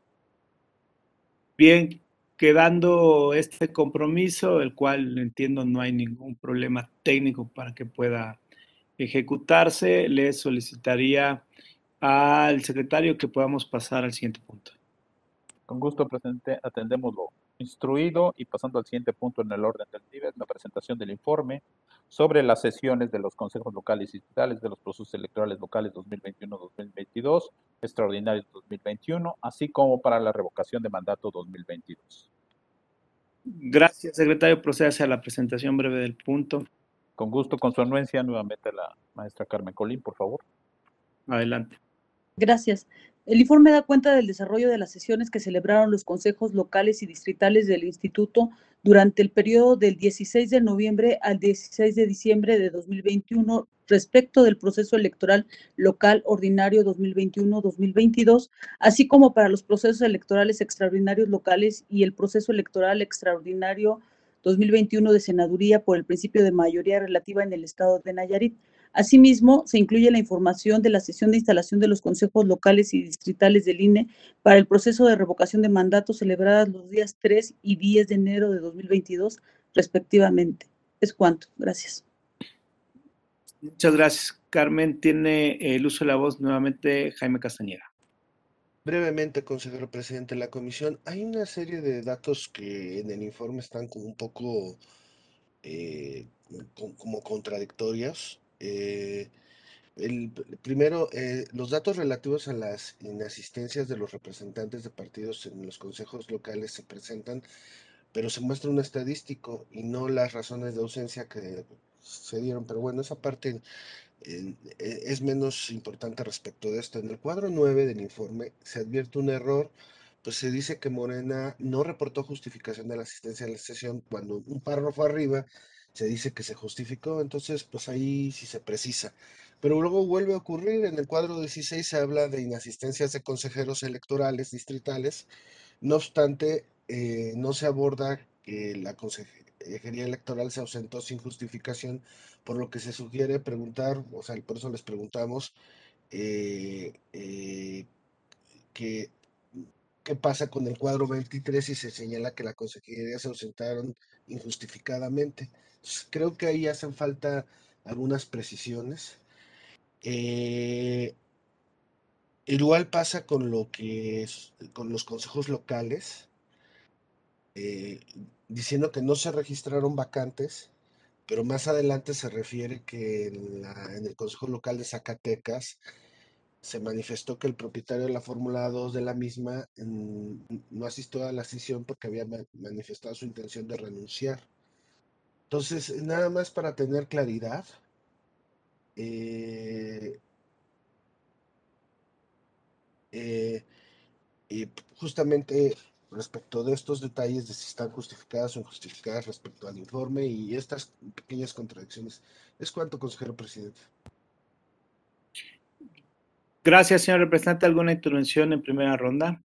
Bien, quedando este compromiso, el cual entiendo no hay ningún problema técnico para que pueda ejecutarse, le solicitaría al secretario que podamos pasar al siguiente punto. Con gusto, presidente, atendemos lo instruido y pasando al siguiente punto en el orden del día, es la presentación del informe sobre las sesiones de los consejos locales y distritales de los procesos electorales locales dos mil veintiuno dos mil veintidós, extraordinarios dos mil veintiuno, así como para la revocación de mandato dos mil veintidós. Gracias, secretario. Procede hacia la presentación breve del punto. Con gusto, con su anuencia, nuevamente la maestra Carmen Colín, por favor. Adelante. Gracias. El informe da cuenta del desarrollo de las sesiones que celebraron los consejos locales y distritales del Instituto durante el periodo del dieciséis de noviembre al dieciséis de diciembre de dos mil veintiuno respecto del proceso electoral local ordinario dos mil veintiuno dos mil veintidós, así como para los procesos electorales extraordinarios locales y el proceso electoral extraordinario dos mil veintiuno de senaduría por el principio de mayoría relativa en el estado de Nayarit. Asimismo, se incluye la información de la sesión de instalación de los consejos locales y distritales del I N E para el proceso de revocación de mandato celebradas los días tres y diez de enero de dos mil veintidós, respectivamente. Es cuanto. Gracias. Muchas gracias, Carmen. Tiene el uso de la voz nuevamente Jaime Castañeda. Brevemente, consejero presidente de la comisión, hay una serie de datos que en el informe están como un poco eh, como contradictorios. Eh, el primero, eh, los datos relativos a las inasistencias de los representantes de partidos en los consejos locales se presentan, pero se muestra un estadístico y no las razones de ausencia que se dieron. Pero bueno, esa parte eh, es menos importante respecto de esto. En el cuadro nueve del informe se advierte un error, pues se dice que Morena no reportó justificación de la asistencia a la sesión cuando un párrafo arriba se dice que se justificó, entonces pues ahí sí se precisa. Pero luego vuelve a ocurrir, en el cuadro dieciséis se habla de inasistencias de consejeros electorales distritales, no obstante, eh, no se aborda que la consejería electoral se ausentó sin justificación, por lo que se sugiere preguntar, o sea, por eso les preguntamos eh, eh, que qué pasa con el cuadro veintitrés y se señala que la consejería se ausentaron injustificadamente. Entonces, creo que ahí hacen falta algunas precisiones. Eh, igual pasa con lo que es, con los consejos locales, eh, diciendo que no se registraron vacantes, pero más adelante se refiere que en, la, en el Consejo Local de Zacatecas se manifestó que el propietario de la Fórmula dos de la misma mm, no asistió a la sesión porque había ma- manifestado su intención de renunciar. Entonces, nada más para tener claridad, eh, eh, y justamente respecto de estos detalles de si están justificadas o injustificadas respecto al informe y estas pequeñas contradicciones. Es cuanto, consejero presidente. Gracias, señor representante. ¿Alguna intervención en primera ronda?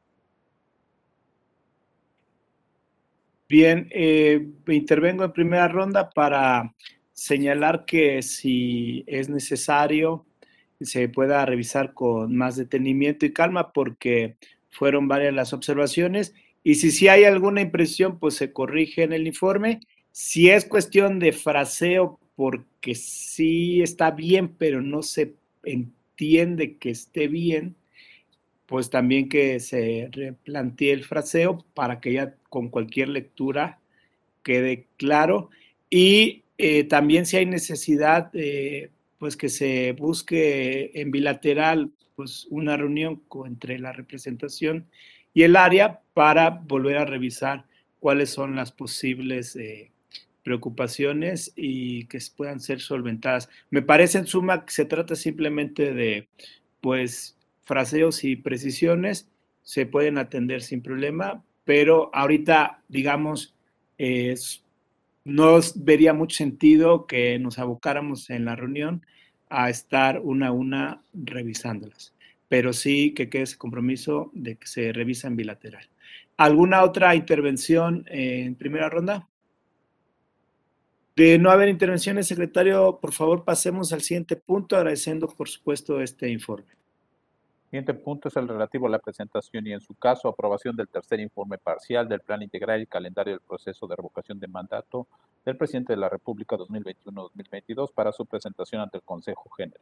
Bien, eh, intervengo en primera ronda para señalar que si es necesario se pueda revisar con más detenimiento y calma porque fueron varias las observaciones y si sí hay alguna impresión pues se corrige en el informe. Si es cuestión de fraseo porque sí está bien pero no se entiende que esté bien, pues también que se replantee el fraseo para que ya con cualquier lectura quede claro. Y eh, también si hay necesidad, eh, pues que se busque en bilateral pues una reunión entre la representación y el área para volver a revisar cuáles son las posibles eh, preocupaciones y que puedan ser solventadas. Me parece en suma que se trata simplemente de pues fraseos y precisiones se pueden atender sin problema, pero ahorita, digamos, eh, no vería mucho sentido que nos abocáramos en la reunión a estar una a una revisándolas, pero sí que quede ese compromiso de que se revisa en bilateral. ¿Alguna otra intervención en primera ronda? De no haber intervenciones, secretario, por favor pasemos al siguiente punto, agradeciendo por supuesto este informe. Siguiente punto es el relativo a la presentación y, en su caso, aprobación del tercer informe parcial del Plan Integral y Calendario del Proceso de Revocación de Mandato del Presidente de la República dos mil veintiuno a dos mil veintidós para su presentación ante el Consejo General.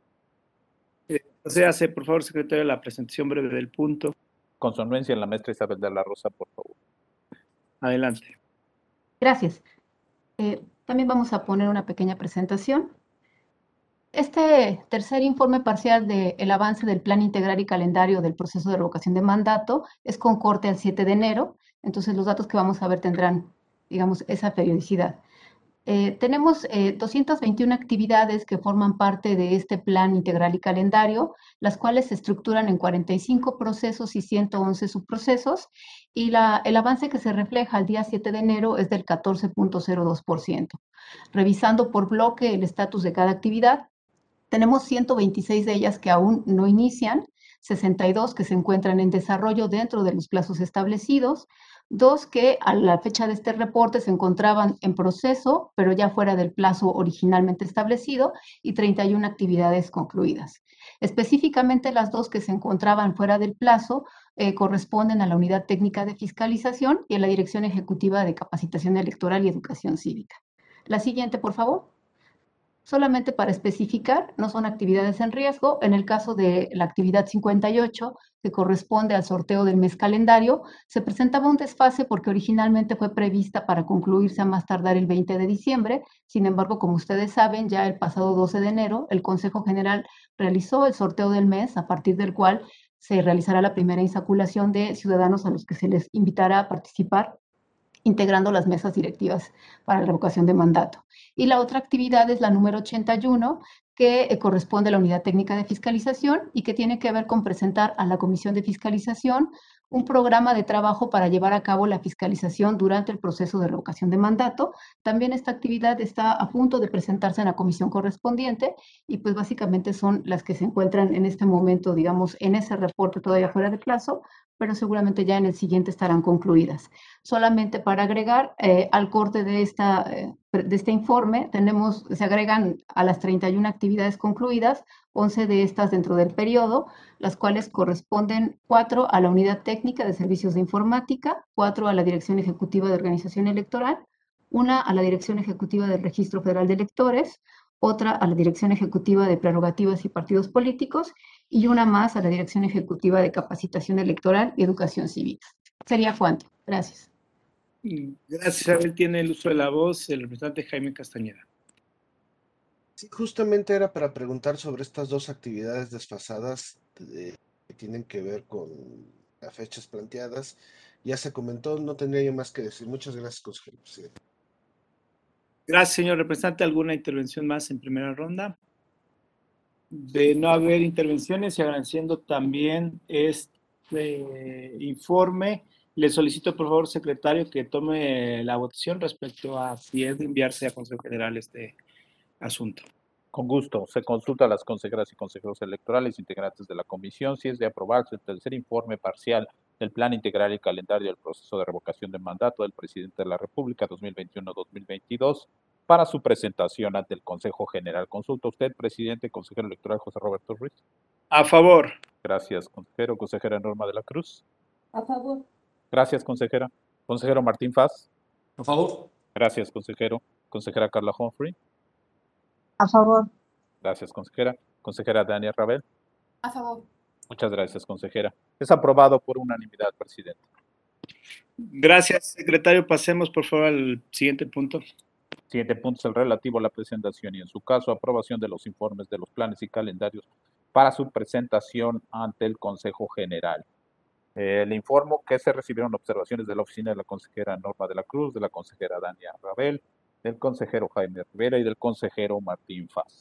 Eh, procédase, por favor, secretario, la presentación breve del punto. Consonuencia en la maestra Isabel de la Rosa, por favor. Adelante. Gracias. Eh, también vamos a poner una pequeña presentación. Este tercer informe parcial del avance del Plan Integral y Calendario del Proceso de Revocación de Mandato es con corte al siete de enero, entonces los datos que vamos a ver tendrán, digamos, esa periodicidad. Eh, tenemos eh, doscientas veintiuna actividades que forman parte de este Plan Integral y Calendario, las cuales se estructuran en cuarenta y cinco procesos y ciento once subprocesos, y la, el avance que se refleja al día siete de enero es del catorce punto cero dos por ciento. Revisando por bloque el estatus de cada actividad, tenemos ciento veintiséis de ellas que aún no inician, sesenta y dos que se encuentran en desarrollo dentro de los plazos establecidos, dos que a la fecha de este reporte se encontraban en proceso, pero ya fuera del plazo originalmente establecido, y treinta y una actividades concluidas. Específicamente, las dos que se encontraban fuera del plazo eh, corresponden a la Unidad Técnica de Fiscalización y a la Dirección Ejecutiva de Capacitación Electoral y Educación Cívica. La siguiente, por favor. Solamente para especificar, no son actividades en riesgo. En el caso de la actividad cincuenta y ocho, que corresponde al sorteo del mes calendario, se presentaba un desfase porque originalmente fue prevista para concluirse a más tardar el veinte de diciembre. Sin embargo, como ustedes saben, ya el pasado doce de enero, el Consejo General realizó el sorteo del mes, a partir del cual se realizará la primera insaculación de ciudadanos a los que se les invitará a participar, integrando las mesas directivas para la revocación de mandato. Y la otra actividad es la número ochenta y uno, que eh, corresponde a la Unidad Técnica de Fiscalización y que tiene que ver con presentar a la Comisión de Fiscalización un programa de trabajo para llevar a cabo la fiscalización durante el proceso de revocación de mandato. También esta actividad está a punto de presentarse en la comisión correspondiente y pues básicamente son las que se encuentran en este momento, digamos, en ese reporte todavía fuera de plazo, pero seguramente ya en el siguiente estarán concluidas. Solamente para agregar eh, al corte de, esta, eh, de este informe, tenemos, se agregan a las treinta y una actividades concluidas, once de estas dentro del periodo, las cuales corresponden cuatro a la Unidad Técnica de Servicios de Informática, cuatro a la Dirección Ejecutiva de Organización Electoral, una a la Dirección Ejecutiva del Registro Federal de Electores, otra a la Dirección Ejecutiva de Prerrogativas y Partidos Políticos y una más a la Dirección Ejecutiva de Capacitación Electoral y Educación Cívica. Sería cuánto. Gracias. Gracias, Isabel. Tiene el uso de la voz el representante Jaime Castañeda. Sí, justamente era para preguntar sobre estas dos actividades desfasadas de, que tienen que ver con las fechas planteadas. Ya se comentó, no tendría yo más que decir. Muchas gracias, consejero presidente. Gracias, señor representante. ¿Alguna intervención más en primera ronda? De no haber intervenciones y agradeciendo también este informe, le solicito por favor, secretario, que tome la votación respecto a si es de enviarse a Consejo General este asunto. Con gusto. Se consulta a las consejeras y consejeros electorales integrantes de la comisión si es de aprobarse el tercer informe parcial del Plan Integral y Calendario del Proceso de Revocación de Mandato del Presidente de la República dos mil veintiuno a dos mil veintidós para su presentación ante el Consejo General. Consulta usted, presidente, consejero electoral José Roberto Ruiz. A favor. Gracias, consejero. Consejera Norma de la Cruz. A favor. Gracias, consejera. Consejero Martín Faz. A favor. Gracias, consejero. Consejera Carla Humphrey. A favor. Gracias, consejera. Consejera Dania Rabel. A favor. Muchas gracias, consejera. Es aprobado por unanimidad, presidente. Gracias, secretario. Pasemos, por favor, al siguiente punto. Siguiente punto es el relativo a la presentación y, en su caso, aprobación de los informes de los planes y calendarios para su presentación ante el Consejo General. Eh, le informo que se recibieron observaciones de la oficina de la consejera Norma de la Cruz, de la consejera Dania Rabel, del consejero Jaime Rivera y del consejero Martín Faz.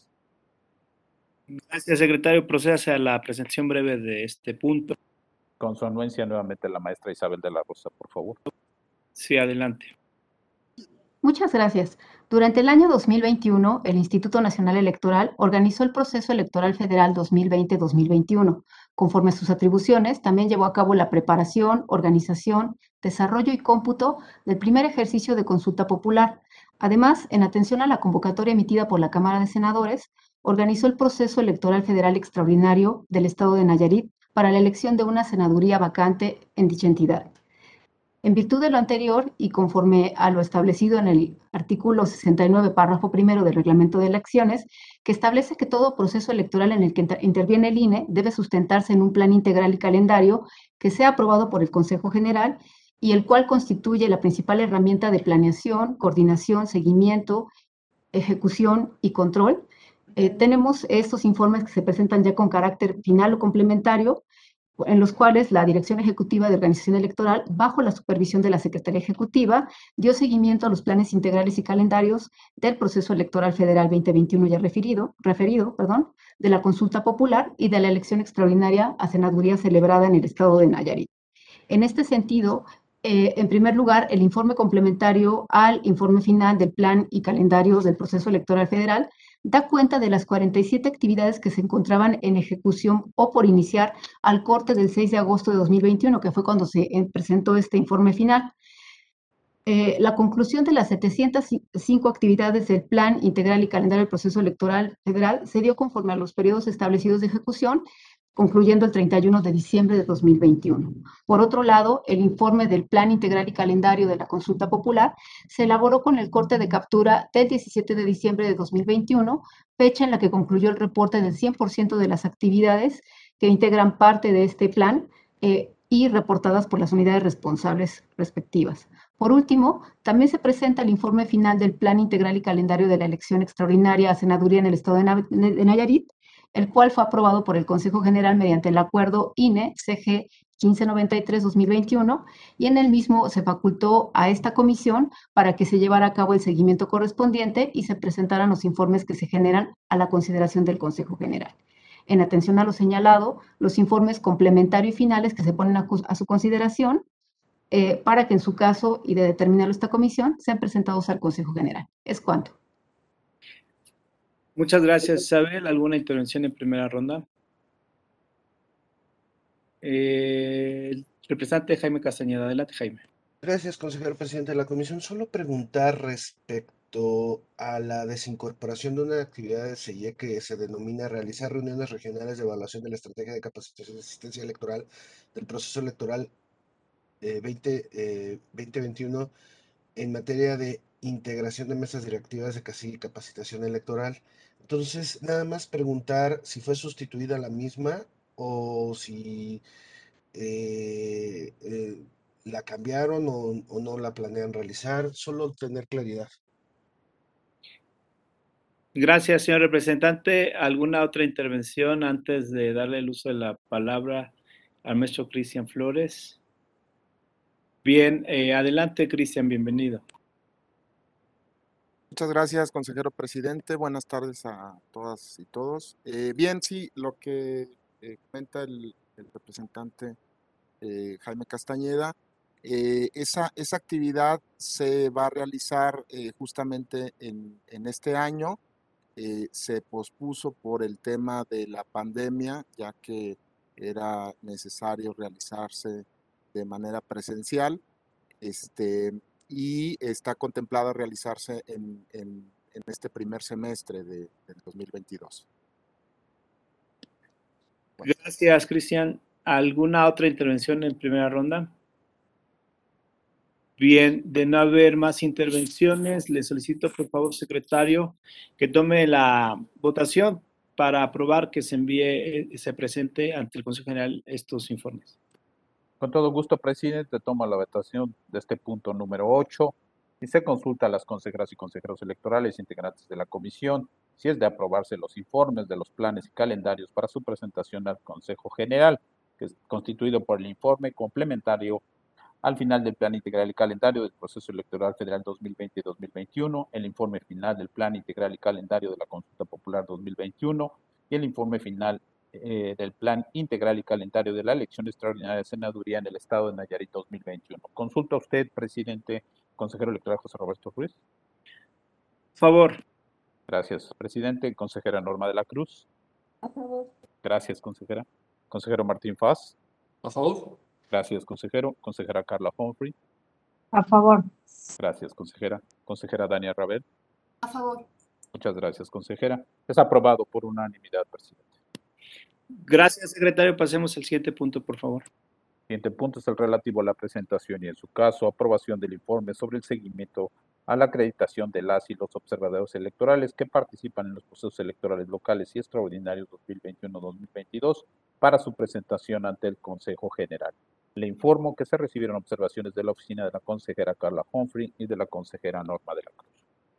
Gracias, secretario. Procédase a la presentación breve de este punto. Con su anuencia, nuevamente la maestra Isabel de la Rosa, por favor. Sí, adelante. Muchas gracias. Durante el año dos mil veintiuno, el Instituto Nacional Electoral organizó el Proceso Electoral Federal dos mil veinte a dos mil veintiuno. Conforme a sus atribuciones, también llevó a cabo la preparación, organización, desarrollo y cómputo del primer ejercicio de consulta popular, Además, en atención a la convocatoria emitida por la Cámara de Senadores, organizó el proceso electoral federal extraordinario del Estado de Nayarit para la elección de una senaduría vacante en dicha entidad. En virtud de lo anterior y conforme a lo establecido en el artículo sesenta y nueve, párrafo primero del Reglamento de Elecciones, que establece que todo proceso electoral en el que interviene el I N E debe sustentarse en un plan integral y calendario que sea aprobado por el Consejo General y el cual constituye la principal herramienta de planeación, coordinación, seguimiento, ejecución y control. Eh, tenemos estos informes que se presentan ya con carácter final o complementario, en los cuales la Dirección Ejecutiva de Organización Electoral, bajo la supervisión de la Secretaría Ejecutiva, dio seguimiento a los planes integrales y calendarios del proceso electoral federal veinte veintiuno ya referido, referido perdón, de la consulta popular y de la elección extraordinaria a senaduría celebrada en el estado de Nayarit. En este sentido, eh, en primer lugar, el informe complementario al informe final del plan y calendario del proceso electoral federal da cuenta de las cuarenta y siete actividades que se encontraban en ejecución o por iniciar al corte del seis de agosto de dos mil veintiuno, que fue cuando se presentó este informe final. Eh, la conclusión de las setecientas cinco actividades del Plan Integral y Calendario del Proceso Electoral Federal se dio conforme a los periodos establecidos de ejecución, concluyendo el treinta y uno de diciembre de dos mil veintiuno. Por otro lado, el informe del Plan Integral y Calendario de la Consulta Popular se elaboró con el corte de captura del diecisiete de diciembre de dos mil veintiuno, fecha en la que concluyó el reporte del cien por ciento de las actividades que integran parte de este plan eh, y reportadas por las unidades responsables respectivas. Por último, también se presenta el informe final del Plan Integral y Calendario de la Elección Extraordinaria a Senaduría en el Estado de Nayarit, el cual fue aprobado por el Consejo General mediante el acuerdo I N E C G quince noventa y tres guión dos mil veintiuno, y en el mismo se facultó a esta comisión para que se llevara a cabo el seguimiento correspondiente y se presentaran los informes que se generan a la consideración del Consejo General. En atención a lo señalado, los informes complementarios y finales que se ponen a, a su consideración eh, para que en su caso y de determinarlo esta comisión sean presentados al Consejo General. Es cuanto. Muchas gracias, Isabel. ¿Alguna intervención en primera ronda? Eh, el representante Jaime Castañeda. Adelante, Jaime. Gracias, consejero presidente de la comisión. Solo preguntar respecto a la desincorporación de una actividad de C I E que se denomina realizar reuniones regionales de evaluación de la estrategia de capacitación y asistencia electoral del proceso electoral eh, veinte, eh, veinte veintiuno en materia de integración de mesas directivas de casilla y capacitación electoral. Entonces, nada más preguntar si fue sustituida la misma o si eh, eh, la cambiaron o, o no la planean realizar, solo tener claridad. Gracias, señor representante. ¿Alguna otra intervención antes de darle el uso de la palabra al maestro Cristian Flores? Bien, eh, adelante, Cristian, bienvenido. Muchas gracias, consejero presidente. Buenas tardes a todas y todos. Eh, bien, sí, lo que eh, comenta el, el representante eh, Jaime Castañeda, eh, esa, esa actividad se va a realizar eh, justamente en, en este año. Eh, se pospuso por el tema de la pandemia, ya que era necesario realizarse de manera presencial. Este, y está contemplada realizarse en, en, en este primer semestre de, del dos mil veintidós. Bueno. Gracias, Cristian. ¿Alguna otra intervención en primera ronda? Bien, de no haber más intervenciones, le solicito, por favor, secretario, que tome la votación para aprobar que se envíe, se presente ante el Consejo General estos informes. Con todo gusto, presidente, toma la votación de este punto número ocho y se consulta a las consejeras y consejeros electorales integrantes de la comisión si es de aprobarse los informes de los planes y calendarios para su presentación al Consejo General, que es constituido por el informe complementario al final del Plan Integral y Calendario del Proceso Electoral Federal dos mil veinte dos mil veintiuno, el informe final del Plan Integral y Calendario de la Consulta Popular dos mil veintiuno y el informe final Eh, del Plan Integral y Calendario de la Elección Extraordinaria de Senaduría en el Estado de Nayarit dos mil veintiuno. ¿Consulta usted, presidente, consejero electoral José Roberto Ruiz? Favor. Gracias, presidente. Consejera Norma de la Cruz. A favor. Gracias, consejera. Consejero Martín Faz. A favor. Gracias, consejero. Consejera Carla Humphrey. A favor. Gracias, consejera. Consejera Dania Rabel. A favor. Muchas gracias, consejera. Es aprobado por unanimidad, presidente. Gracias, secretario. Pasemos al siguiente punto, por favor. El siguiente punto es el relativo a la presentación y, en su caso, aprobación del informe sobre el seguimiento a la acreditación de las y los observadores electorales que participan en los procesos electorales locales y extraordinarios dos mil veintiuno dos mil veintidós para su presentación ante el Consejo General. Le informo que se recibieron observaciones de la oficina de la consejera Carla Humphrey y de la consejera Norma de la Cruz.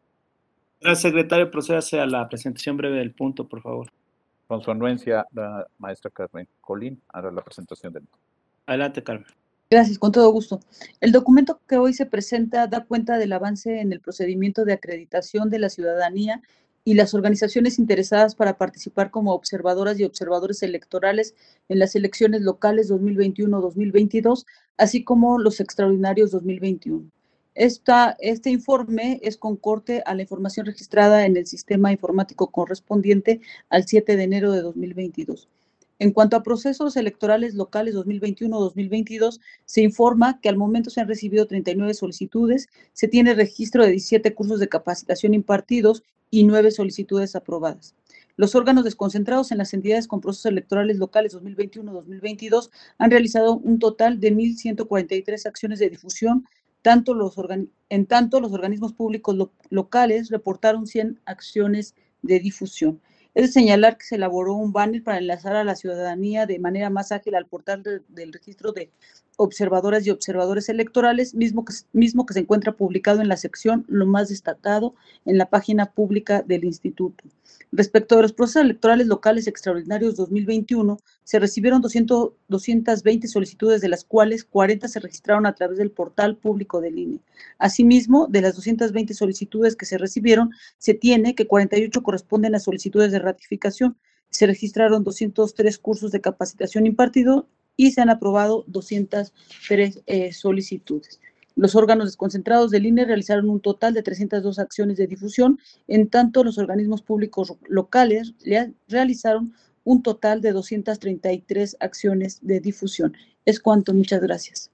Gracias, secretario. Procédase a la presentación breve del punto, por favor. Con su anuencia, la maestra Carmen Colín hará la presentación del punto. Adelante, Carmen. Gracias, con todo gusto. El documento que hoy se presenta da cuenta del avance en el procedimiento de acreditación de la ciudadanía y las organizaciones interesadas para participar como observadoras y observadores electorales en las elecciones locales dos mil veintiuno dos mil veintidós, así como los extraordinarios dos mil veintiuno. Esta, este informe es con corte a la información registrada en el sistema informático correspondiente al siete de enero de dos mil veintidós. En cuanto a procesos electorales locales dos mil veintiuno dos mil veintidós, se informa que al momento se han recibido treinta y nueve solicitudes, se tiene registro de diecisiete cursos de capacitación impartidos y nueve solicitudes aprobadas. Los órganos desconcentrados en las entidades con procesos electorales locales dos mil veintiuno dos mil veintidós han realizado un total de mil ciento cuarenta y tres acciones de difusión, tanto los en tanto los organismos públicos lo locales reportaron cien acciones de difusión. Es de señalar que se elaboró un banner para enlazar a la ciudadanía de manera más ágil al portal de, del registro de observadoras y observadores electorales, mismo que, mismo que se encuentra publicado en la sección Lo más destacado en la página pública del Instituto. Respecto de los procesos electorales locales extraordinarios dos mil veintiuno, se recibieron doscientas, doscientas veinte solicitudes, de las cuales cuarenta se registraron a través del portal público del I N E. Asimismo, de las doscientas veinte solicitudes que se recibieron, se tiene que cuarenta y ocho corresponden a solicitudes de ratificación. Se registraron doscientos tres cursos de capacitación impartidos y se han aprobado doscientas tres eh, solicitudes. Los órganos desconcentrados del I N E realizaron un total de trescientas dos acciones de difusión, en tanto los organismos públicos locales realizaron un total de doscientas treinta y tres acciones de difusión. Es cuanto, muchas gracias.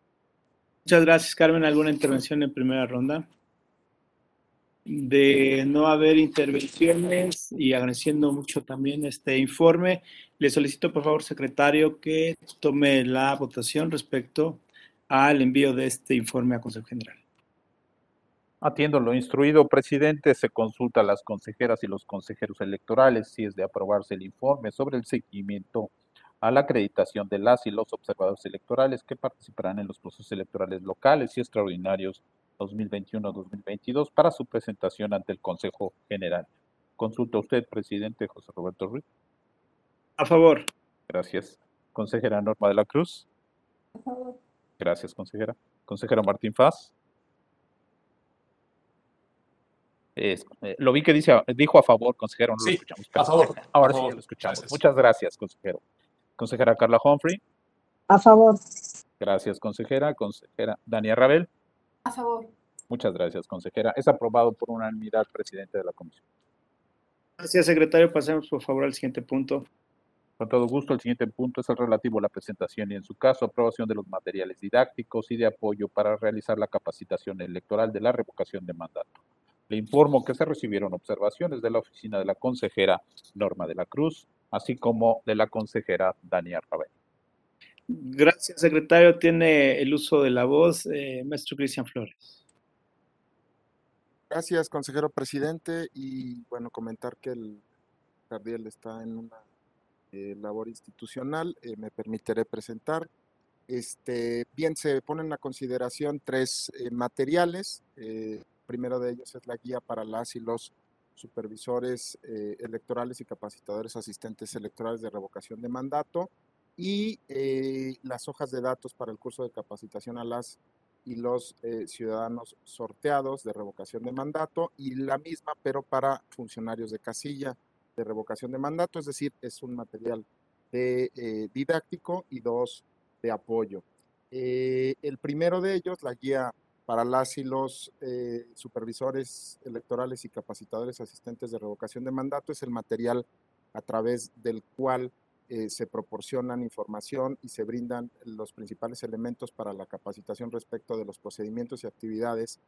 Muchas gracias, Carmen. ¿Alguna intervención en primera ronda? De no haber intervenciones y agradeciendo mucho también este informe, le solicito por favor, secretario, que tome la votación respecto al envío de este informe a Consejo General. Atiendo lo instruido, presidente, se consulta a las consejeras y los consejeros electorales si es de aprobarse el informe sobre el seguimiento a la acreditación de las y los observadores electorales que participarán en los procesos electorales locales y extraordinarios dos mil veintiuno dos mil veintidós para su presentación ante el Consejo General. Consulta usted, presidente José Roberto Ruiz. A favor. Gracias. Consejera Norma de la Cruz. A favor. Gracias, consejera. Consejero Martín Faz. Es, eh, lo vi que dice, dijo a favor, consejero, no sí, lo escuchamos. A favor. Ahora a sí favor. ya lo escuchamos. Gracias. Muchas gracias, consejero. Consejera Carla Humphrey. A favor. Gracias, consejera. Consejera Dania Rabel. A favor. Muchas gracias, consejera. Es aprobado por unanimidad, presidente de la comisión. Gracias, secretario. Pasemos, por favor, al siguiente punto. Con todo gusto, el siguiente punto es el relativo a la presentación y, en su caso, aprobación de los materiales didácticos y de apoyo para realizar la capacitación electoral de la revocación de mandato. Le informo que se recibieron observaciones de la oficina de la consejera Norma de la Cruz, así como de la consejera Dania Rabel. Gracias, secretario. Tiene el uso de la voz, eh, maestro Cristian Flores. Gracias, consejero presidente. Y bueno, comentar que el Cardiel está en una eh, labor institucional. Eh, me permitiré presentar. Este, bien, se ponen a consideración tres eh, materiales. Eh, primero de ellos es la guía para las y los supervisores eh, electorales y capacitadores asistentes electorales de revocación de mandato, y eh, las hojas de datos para el curso de capacitación a las y los eh, ciudadanos sorteados de revocación de mandato, y la misma pero para funcionarios de casilla de revocación de mandato, es decir, es un material de, eh, didáctico y dos de apoyo. Eh, el primero de ellos, la guía para las y los eh, supervisores electorales y capacitadores asistentes de revocación de mandato, es el material a través del cual eh, se proporcionan información y se brindan los principales elementos para la capacitación respecto de los procedimientos y actividades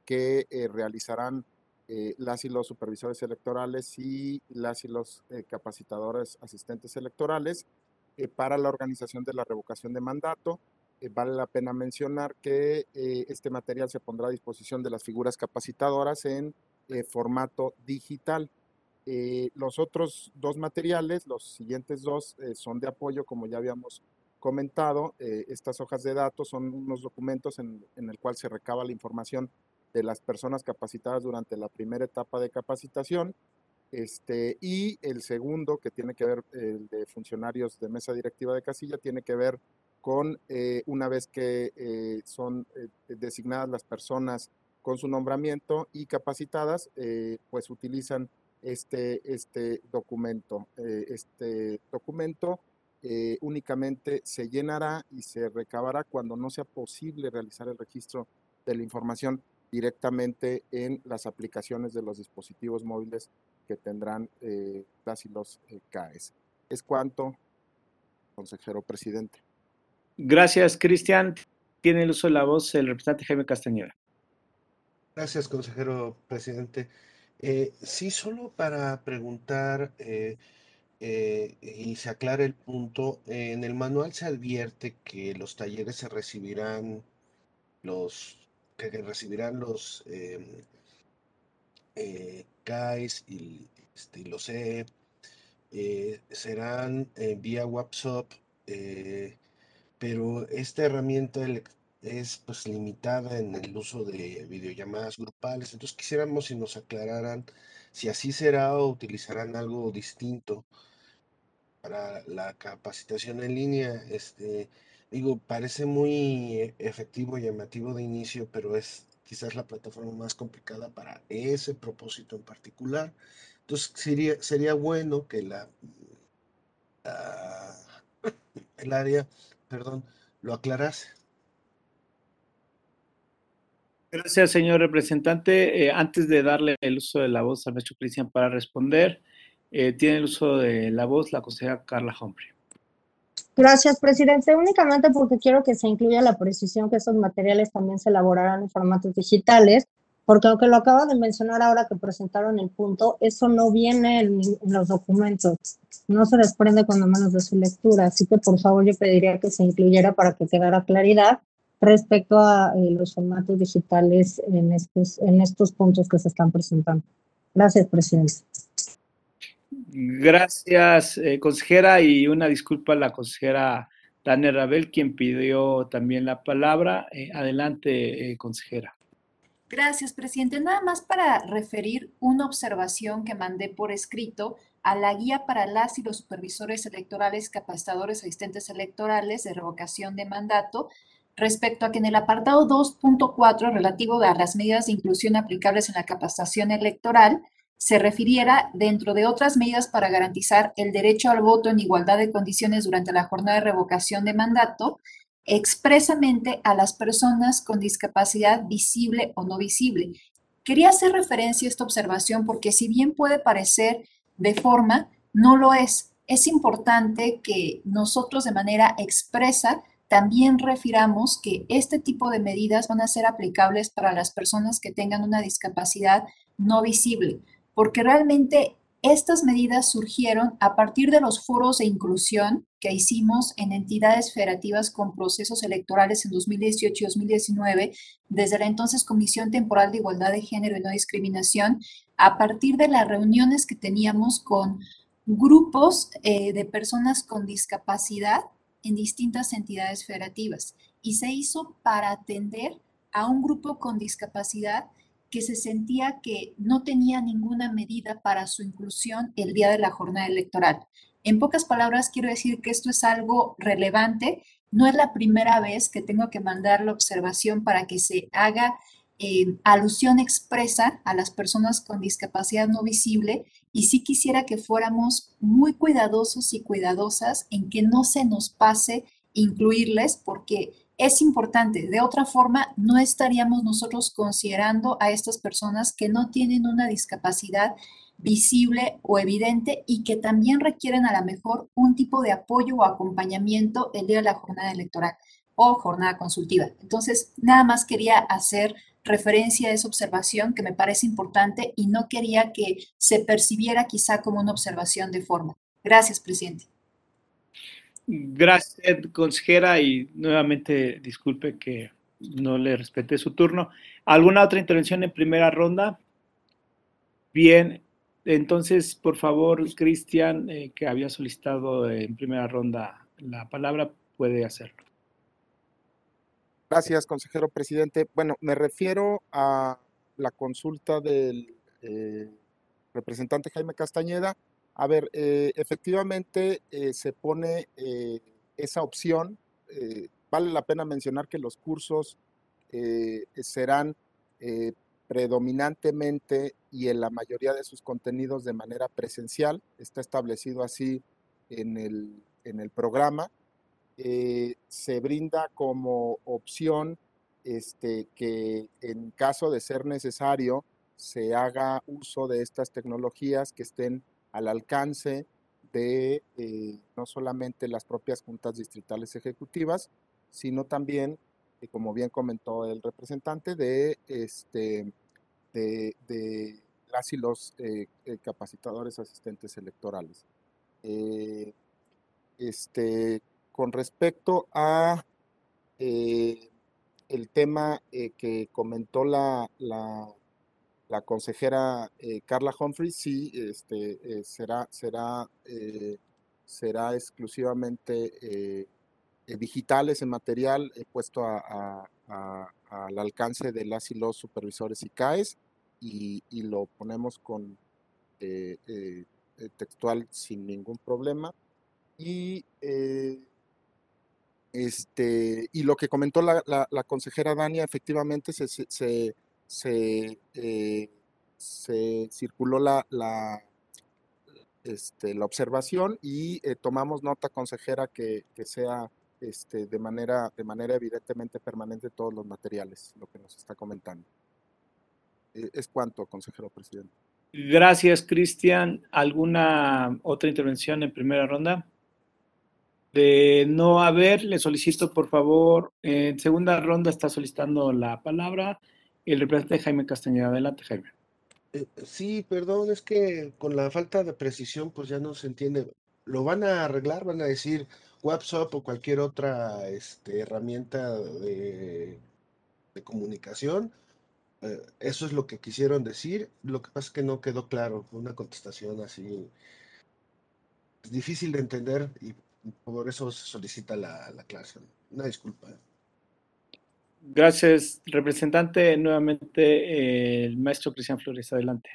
que eh, realizarán eh, las y los supervisores electorales y las y los eh, capacitadores asistentes electorales eh, para la organización de la revocación de mandato. Eh, vale la pena mencionar que eh, este material se pondrá a disposición de las figuras capacitadoras en eh, formato digital. Eh, los otros dos materiales, los siguientes dos, eh, son de apoyo, como ya habíamos comentado. Eh, estas hojas de datos son unos documentos en, en el cual se recaba la información de las personas capacitadas durante la primera etapa de capacitación. Este, y el segundo, que tiene que ver, el de funcionarios de mesa directiva de casilla, tiene que ver con eh, una vez que eh, son eh, designadas las personas con su nombramiento y capacitadas, eh, pues utilizan este, este documento. Eh, este documento eh, únicamente se llenará y se recabará cuando no sea posible realizar el registro de la información directamente en las aplicaciones de los dispositivos móviles que tendrán eh, las y los eh, C A E S. Es cuanto, consejero presidente. Gracias, Cristian. Tiene el uso de la voz el representante Jaime Castañeda. Gracias, consejero presidente. Eh, sí, solo para preguntar eh, eh, y se aclara el punto, eh, en el manual se advierte que los talleres se recibirán los que recibirán los eh, eh, C A E S y, este, y los C E eh, serán eh, vía WhatsApp, eh, pero esta herramienta es pues limitada en el uso de videollamadas grupales. Entonces quisiéramos si nos aclararan si así será o utilizarán algo distinto para la capacitación en línea. Este, digo, parece muy efectivo y llamativo de inicio, pero es quizás la plataforma más complicada para ese propósito en particular. Entonces sería, sería bueno que la, la el área, perdón, lo aclarase. Gracias, señor representante. Eh, antes de darle el uso de la voz al maestro Cristian para responder, eh, tiene el uso de la voz la consejera Carla Humphrey. Gracias, presidente. Únicamente porque quiero que se incluya la precisión que estos materiales también se elaborarán en formatos digitales, porque aunque lo acaba de mencionar ahora que presentaron el punto, eso no viene en, en los documentos, no se desprende cuando menos de su lectura, así que por favor yo pediría que se incluyera para que quedara claridad respecto a eh, los formatos digitales en estos, en estos puntos que se están presentando. Gracias, presidente. Gracias, eh, consejera, y una disculpa a la consejera Tania Rabel, quien pidió también la palabra. Eh, adelante, eh, consejera. Gracias, presidente. Nada más para referir una observación que mandé por escrito a la guía para las y los supervisores electorales, capacitadores, asistentes electorales de revocación de mandato, respecto a que en el apartado dos punto cuatro relativo a las medidas de inclusión aplicables en la capacitación electoral, se refiriera dentro de otras medidas para garantizar el derecho al voto en igualdad de condiciones durante la jornada de revocación de mandato, expresamente a las personas con discapacidad visible o no visible. Quería hacer referencia a esta observación porque si bien puede parecer de forma, no lo es. Es importante que nosotros de manera expresa también refiramos que este tipo de medidas van a ser aplicables para las personas que tengan una discapacidad no visible, porque realmente estas medidas surgieron a partir de los foros de inclusión que hicimos en entidades federativas con procesos electorales en dos mil dieciocho y dos mil diecinueve, desde la entonces Comisión Temporal de Igualdad de Género y No Discriminación, a partir de las reuniones que teníamos con grupos eh, de personas con discapacidad en distintas entidades federativas. Y se hizo para atender a un grupo con discapacidad que se sentía que no tenía ninguna medida para su inclusión el día de la jornada electoral. En pocas palabras, quiero decir que esto es algo relevante. No es la primera vez que tengo que mandar la observación para que se haga eh, alusión expresa a las personas con discapacidad no visible, y sí quisiera que fuéramos muy cuidadosos y cuidadosas en que no se nos pase incluirles, porque es importante. De otra forma, no estaríamos nosotros considerando a estas personas que no tienen una discapacidad visible o evidente y que también requieren a lo mejor un tipo de apoyo o acompañamiento el día de la jornada electoral. o jornada consultiva. Entonces, nada más quería hacer referencia a esa observación que me parece importante y no quería que se percibiera quizá como una observación de forma. Gracias, presidente. Gracias, consejera, y nuevamente disculpe que no le respete su turno. ¿Alguna otra intervención en primera ronda? Bien, entonces, por favor, Cristian, eh, que había solicitado en primera ronda la palabra, puede hacerlo. Gracias, consejero presidente. Bueno, me refiero a la consulta del eh, representante Jaime Castañeda. A ver, eh, efectivamente eh, se pone eh, esa opción. Eh, vale la pena mencionar que los cursos eh, serán eh, predominantemente y en la mayoría de sus contenidos de manera presencial. Está establecido así en el, en el programa. Eh, se brinda como opción este, que en caso de ser necesario se haga uso de estas tecnologías que estén al alcance de eh, no solamente las propias juntas distritales ejecutivas, sino también, eh, como bien comentó el representante, de, este, de, de las y los eh, eh, capacitadores asistentes electorales. Eh, este, con respecto a eh, el tema eh, que comentó la, la, la consejera eh, Carla Humphrey, sí, este, eh, será, será, eh, será exclusivamente eh, eh, digital ese material eh, puesto a, a, a, al alcance de las y los supervisores y C A E S y, y lo ponemos con eh, eh, textual sin ningún problema. Y eh, Este, y lo que comentó la, la, la consejera Dania, efectivamente se, se, se, se, eh, se circuló la, la, este, la observación y eh, tomamos nota, consejera, que, que sea este, de, manera, de manera evidentemente permanente todos los materiales, lo que nos está comentando. Eh, es cuanto, consejero presidente. Gracias, Cristian. ¿Alguna otra intervención en primera ronda? De no haber, le solicito, por favor, en segunda ronda está solicitando la palabra el representante Jaime Castañeda. Adelante, Jaime. Eh, sí, perdón, es que con la falta de precisión, pues ya no se entiende. ¿Lo van a arreglar? ¿Van a decir WhatsApp o cualquier otra este, herramienta de, de comunicación? Eh, eso es lo que quisieron decir. Lo que pasa es que no quedó claro. Fue una contestación así es difícil de entender y por eso se solicita la, la clase. Una disculpa. Gracias, representante. Nuevamente, eh, el maestro Cristian Flores, adelante.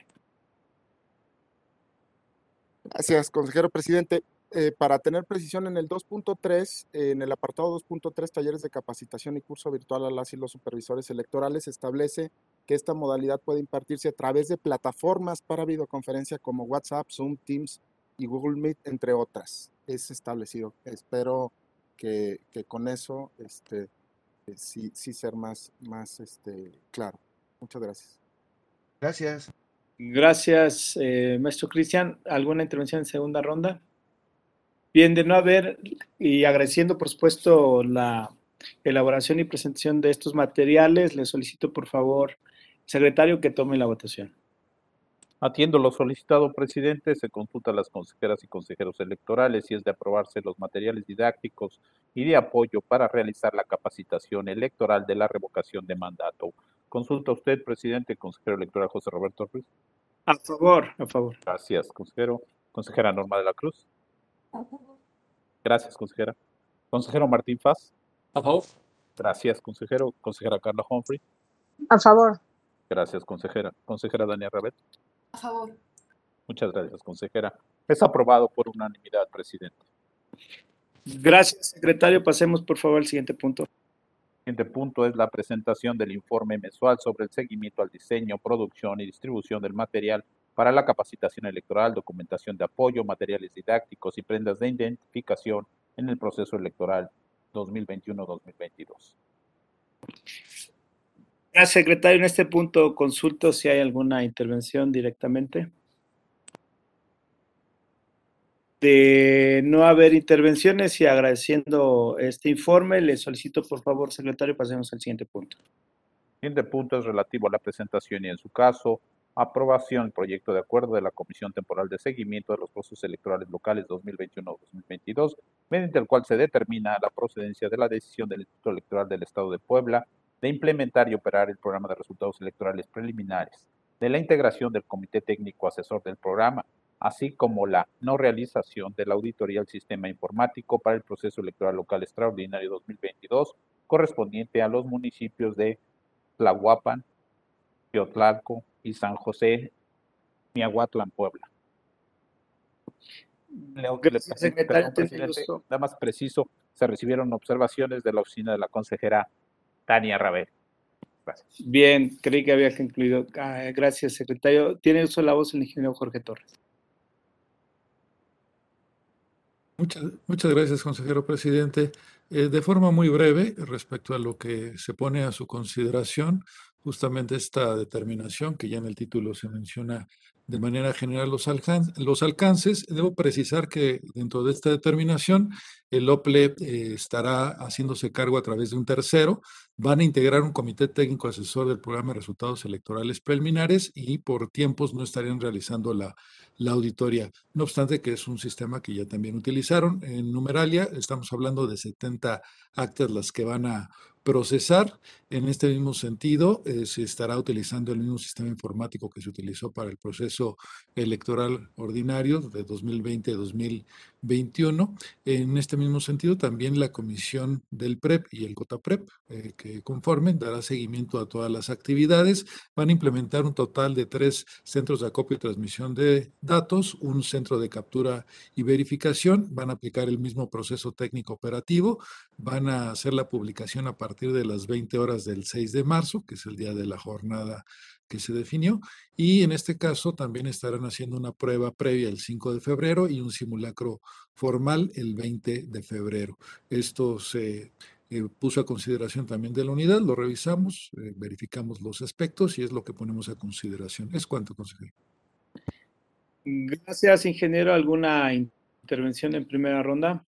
Gracias, consejero presidente. Eh, para tener precisión en el dos punto tres, eh, en el apartado dos punto tres, talleres de capacitación y curso virtual a las y los supervisores electorales, establece que esta modalidad puede impartirse a través de plataformas para videoconferencia como WhatsApp, Zoom, Teams y Google Meet, entre otras. Es establecido. Espero que, que con eso este, eh, sí, sí ser más, más este, claro. Muchas gracias. Gracias. Gracias, eh, maestro Cristian. ¿Alguna intervención en segunda ronda? Bien, de no haber, y agradeciendo, por supuesto, la elaboración y presentación de estos materiales, le solicito, por favor, secretario, que tome la votación. Atiendo lo solicitado, presidente, se consulta a las consejeras y consejeros electorales si es de aprobarse los materiales didácticos y de apoyo para realizar la capacitación electoral de la revocación de mandato. Consulta usted, presidente, consejero electoral José Roberto Ruiz. A favor, a favor. Gracias, consejero. Consejera Norma de la Cruz. A favor. Gracias, consejera. Consejero Martín Faz. A favor. Gracias, consejero. Consejera Carla Humphrey. A favor. Gracias, consejera. Consejera Dania Rabet. A favor. Muchas gracias, consejera. Es aprobado por unanimidad, presidente. Gracias, secretario. Pasemos, por favor, al siguiente punto. El siguiente punto es la presentación del informe mensual sobre el seguimiento al diseño, producción y distribución del material para la capacitación electoral, documentación de apoyo, materiales didácticos y prendas de identificación en el proceso electoral dos mil veintiuno dos mil veintidós. Gracias, secretario. En este punto consulto si hay alguna intervención directamente. De no haber intervenciones y agradeciendo este informe, le solicito por favor, secretario, pasemos al siguiente punto. El siguiente punto es relativo a la presentación y, en su caso, aprobación del proyecto de acuerdo de la Comisión Temporal de Seguimiento de los Procesos Electorales Locales dos mil veintiuno a dos mil veintidós, mediante el cual se determina la procedencia de la decisión del Instituto Electoral del Estado de Puebla de implementar y operar el programa de resultados electorales preliminares, de la integración del Comité Técnico Asesor del programa, así como la no realización de la auditoría al sistema informático para el proceso electoral local extraordinario dos mil veintidós, correspondiente a los municipios de Tlahuapan, Teotlalco y San José, Miahuatlán, Puebla. Le, Gracias, le, secretario. perdón, presidente, nada más preciso, se recibieron observaciones de la oficina de la consejera Tania Rabel. Gracias. Bien, creí que había concluido. Ah, gracias, secretario. Tiene uso de la voz el ingeniero Jorge Torres. Muchas, muchas gracias, consejero presidente. Eh, de forma muy breve, respecto a lo que se pone a su consideración, justamente esta determinación, que ya en el título se menciona de manera general los, alcan los alcances, debo precisar que dentro de esta determinación, el O P L E eh, estará haciéndose cargo a través de un tercero. Van a integrar un comité técnico asesor del programa de resultados electorales preliminares y por tiempos no estarían realizando la, la auditoría. No obstante que es un sistema que ya también utilizaron. En numeralia estamos hablando de setenta actas las que van a procesar. En este mismo sentido, eh, se estará utilizando el mismo sistema informático que se utilizó para el proceso electoral ordinario de dos mil veinte a dos mil veintiuno. En este mismo sentido, también la comisión del P R E P y el COTAPREP, eh, que conformen, dará seguimiento a todas las actividades. Van a implementar un total de tres centros de acopio y transmisión de datos, un centro de captura y verificación. Van a aplicar el mismo proceso técnico operativo. Van a hacer la publicación a partir de las veinte horas del seis de marzo, que es el día de la jornada que se definió, y en este caso también estarán haciendo una prueba previa el cinco de febrero y un simulacro formal el veinte de febrero. Esto se eh, puso a consideración también de la unidad, lo revisamos, eh, verificamos los aspectos y es lo que ponemos a consideración. Es cuanto, consejero. Gracias, ingeniero. ¿Alguna intervención en primera ronda?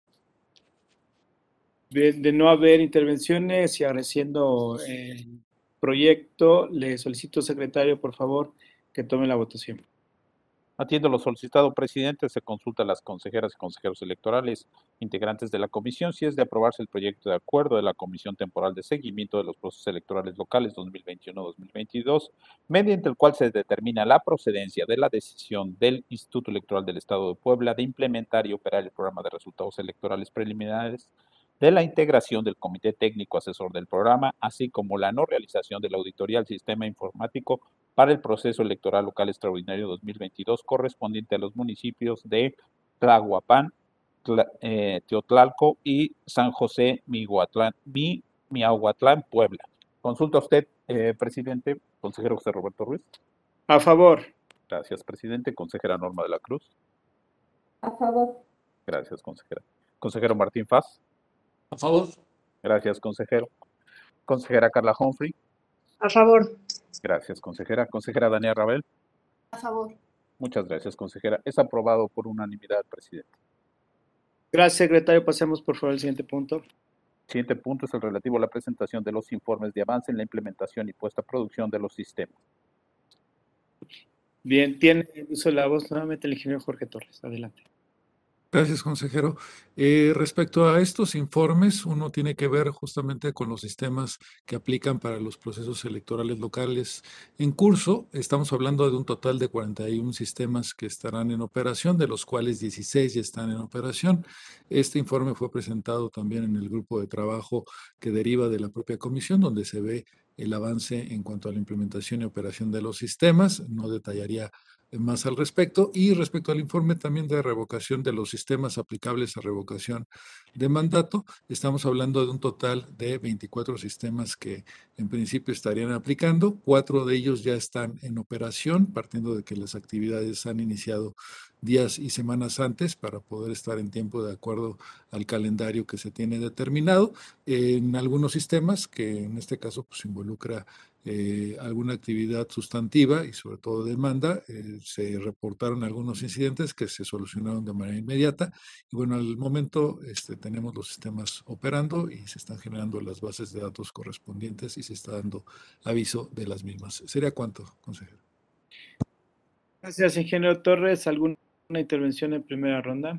De, de no haber intervenciones y agradeciendo el proyecto, le solicito, secretario, por favor, que tome la votación. Atiendo lo solicitado, presidente. Se consulta a las consejeras y consejeros electorales integrantes de la comisión si es de aprobarse el proyecto de acuerdo de la Comisión Temporal de Seguimiento de los Procesos Electorales Locales dos mil veintiuno a dos mil veintidós, mediante el cual se determina la procedencia de la decisión del Instituto Electoral del Estado de Puebla de implementar y operar el programa de resultados electorales preliminares, de la integración del Comité Técnico Asesor del programa, así como la no realización de la auditoría al sistema informático para el proceso electoral local extraordinario dos mil veintidós correspondiente a los municipios de Tlahuapan, Tla, eh, Teotlalco y San José, Miahuatlán, Mi, Miahuatlán, Puebla. Consulta usted, eh, presidente. Consejero José Roberto Ruiz. A favor. Gracias, presidente. Consejera Norma de la Cruz. A favor. Gracias, consejera. Consejero Martín Faz. A favor. Gracias, consejero. Consejera Carla Humphrey. A favor. Gracias, consejera. Consejera Dania Rabel. A favor. Muchas gracias, consejera. Es aprobado por unanimidad, presidente. Gracias, secretario. Pasemos, por favor, al siguiente punto. El siguiente punto es el relativo a la presentación de los informes de avance en la implementación y puesta a producción de los sistemas. Bien, tiene uso de la voz nuevamente el ingeniero Jorge Torres. Adelante. Gracias, consejero. Eh, respecto a estos informes, uno tiene que ver justamente con los sistemas que aplican para los procesos electorales locales en curso. Estamos hablando de un total de cuarenta y un sistemas que estarán en operación, de los cuales dieciséis ya están en operación. Este informe fue presentado también en el grupo de trabajo que deriva de la propia comisión, donde se ve el avance en cuanto a la implementación y operación de los sistemas. No detallaría más al respecto. Y respecto al informe también de revocación de los sistemas aplicables a revocación de mandato, estamos hablando de un total de veinticuatro sistemas que en principio estarían aplicando. Cuatro de ellos ya están en operación, partiendo de que las actividades han iniciado días y semanas antes para poder estar en tiempo de acuerdo al calendario que se tiene determinado. En algunos sistemas, que en este caso pues involucra eh, alguna actividad sustantiva y sobre todo demanda. Eh, se reportaron algunos incidentes que se solucionaron de manera inmediata y bueno, al momento este, tenemos los sistemas operando y se están generando las bases de datos correspondientes y se está dando aviso de las mismas. ¿Sería cuánto, consejero? Gracias, ingeniero Torres. ¿Alguna intervención en primera ronda?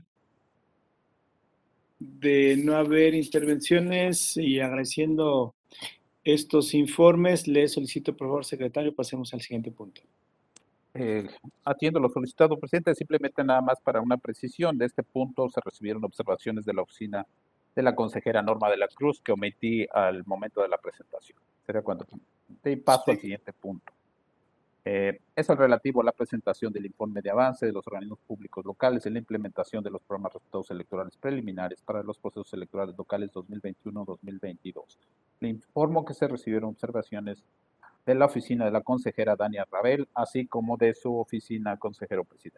De no haber intervenciones y agradeciendo estos informes, le solicito, por favor, secretario, pasemos al siguiente punto. Eh, atiendo lo solicitado, presidente. Simplemente nada más para una precisión. De este punto se recibieron observaciones de la oficina de la consejera Norma de la Cruz que omití al momento de la presentación. Sería cuando y paso sí. al siguiente punto. Eh, es el relativo a la presentación del informe de avance de los organismos públicos locales en la implementación de los programas de resultados electorales preliminares para los procesos electorales locales dos mil veintiuno dos mil veintidós. Le informo que se recibieron observaciones de la oficina de la consejera Dania Rabel, así como de su oficina consejero presidente.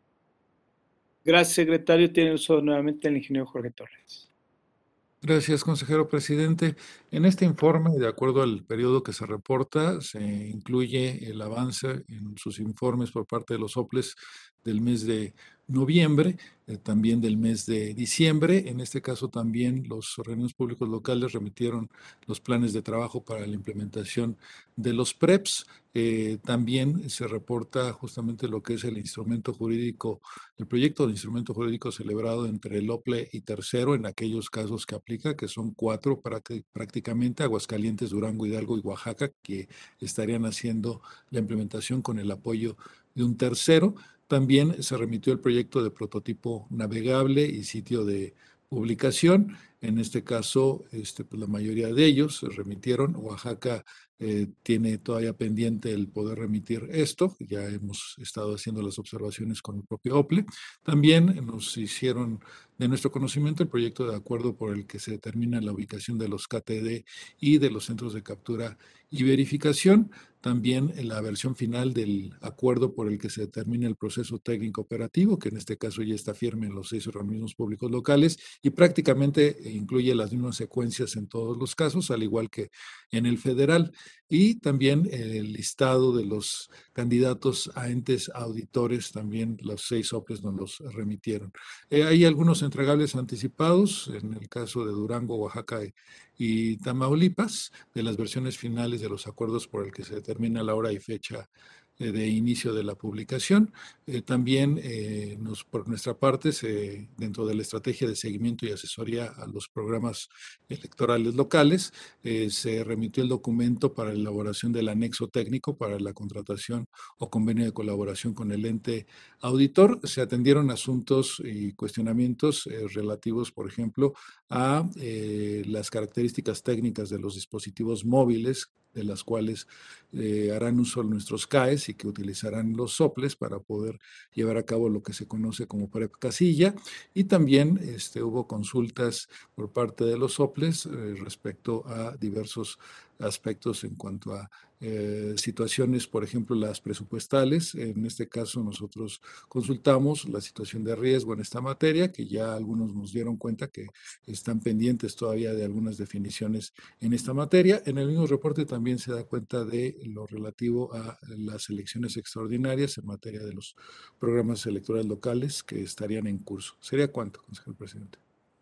Gracias, secretario. Tiene uso nuevamente el ingeniero Jorge Torres. Gracias, consejero presidente. En este informe, de acuerdo al periodo que se reporta, se incluye el avance en sus informes por parte de los soples del mes de noviembre, eh, también del mes de diciembre. En este caso también los organismos públicos locales remitieron los planes de trabajo para la implementación de los P R E Ps. Eh, también se reporta justamente lo que es el instrumento jurídico, el proyecto de instrumento jurídico celebrado entre el OPLE y Tercero en aquellos casos que aplica, que son cuatro para que, prácticamente, Aguascalientes, Durango, Hidalgo y Oaxaca, que estarían haciendo la implementación con el apoyo de un tercero. También se remitió el proyecto de prototipo navegable y sitio de publicación. En este caso, este, pues la mayoría de ellos se remitieron. Oaxaca eh, tiene todavía pendiente el poder remitir esto. Ya hemos estado haciendo las observaciones con el propio OPLE. También nos hicieron de nuestro conocimiento el proyecto de acuerdo por el que se determina la ubicación de los K T D y de los centros de captura y verificación. También en la versión final del acuerdo por el que se determina el proceso técnico operativo, que en este caso ya está firme en los seis organismos públicos locales y prácticamente incluye las mismas secuencias en todos los casos, al igual que en el federal. Y también el listado de los candidatos a entes auditores, también los seis soples nos los remitieron. Eh, hay algunos entregables anticipados, en el caso de Durango, Oaxaca y, y Tamaulipas, de las versiones finales de los acuerdos por el que se determina la hora y fecha eh, de inicio de la publicación. Eh, también eh, nos, por nuestra parte, se, dentro de la estrategia de seguimiento y asesoría a los programas electorales locales, eh, se remitió el documento para la elaboración del anexo técnico para la contratación o convenio de colaboración con el ente auditor. Se atendieron asuntos y cuestionamientos eh, relativos, por ejemplo, a eh, las características técnicas de los dispositivos móviles, de las cuales eh, harán uso nuestros C A E S y que utilizarán los soples para poder llevar a cabo lo que se conoce como P R E P casilla. Y también este, hubo consultas por parte de los soples eh, respecto a diversos aspectos en cuanto a eh, situaciones, por ejemplo, las presupuestales. En este caso nosotros consultamos la situación de riesgo en esta materia, que ya algunos nos dieron cuenta que están pendientes todavía de algunas definiciones en esta materia. En el mismo reporte también se da cuenta de lo relativo a las elecciones extraordinarias en materia de los programas electorales locales que estarían en curso. ¿Sería cuánto, consejero presidente?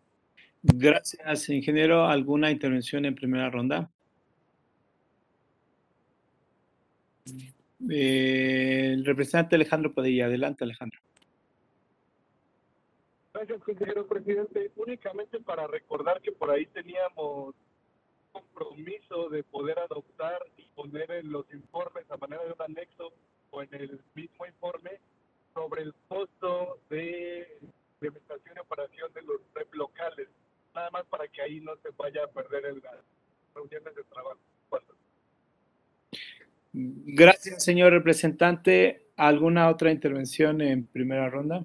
Gracias, ingeniero. ¿Alguna intervención en primera ronda? Eh, el representante Alejandro Padilla. Adelante, Alejandro. Gracias, consejero presidente. Únicamente para recordar que por ahí teníamos compromiso de poder adoptar y poner en los informes a manera de un anexo o en el mismo informe sobre el costo de implementación y operación de los P R E P locales, nada más para que ahí no se vaya a perder en las reuniones de trabajo. Bueno. Gracias, señor representante. ¿Alguna otra intervención en primera ronda?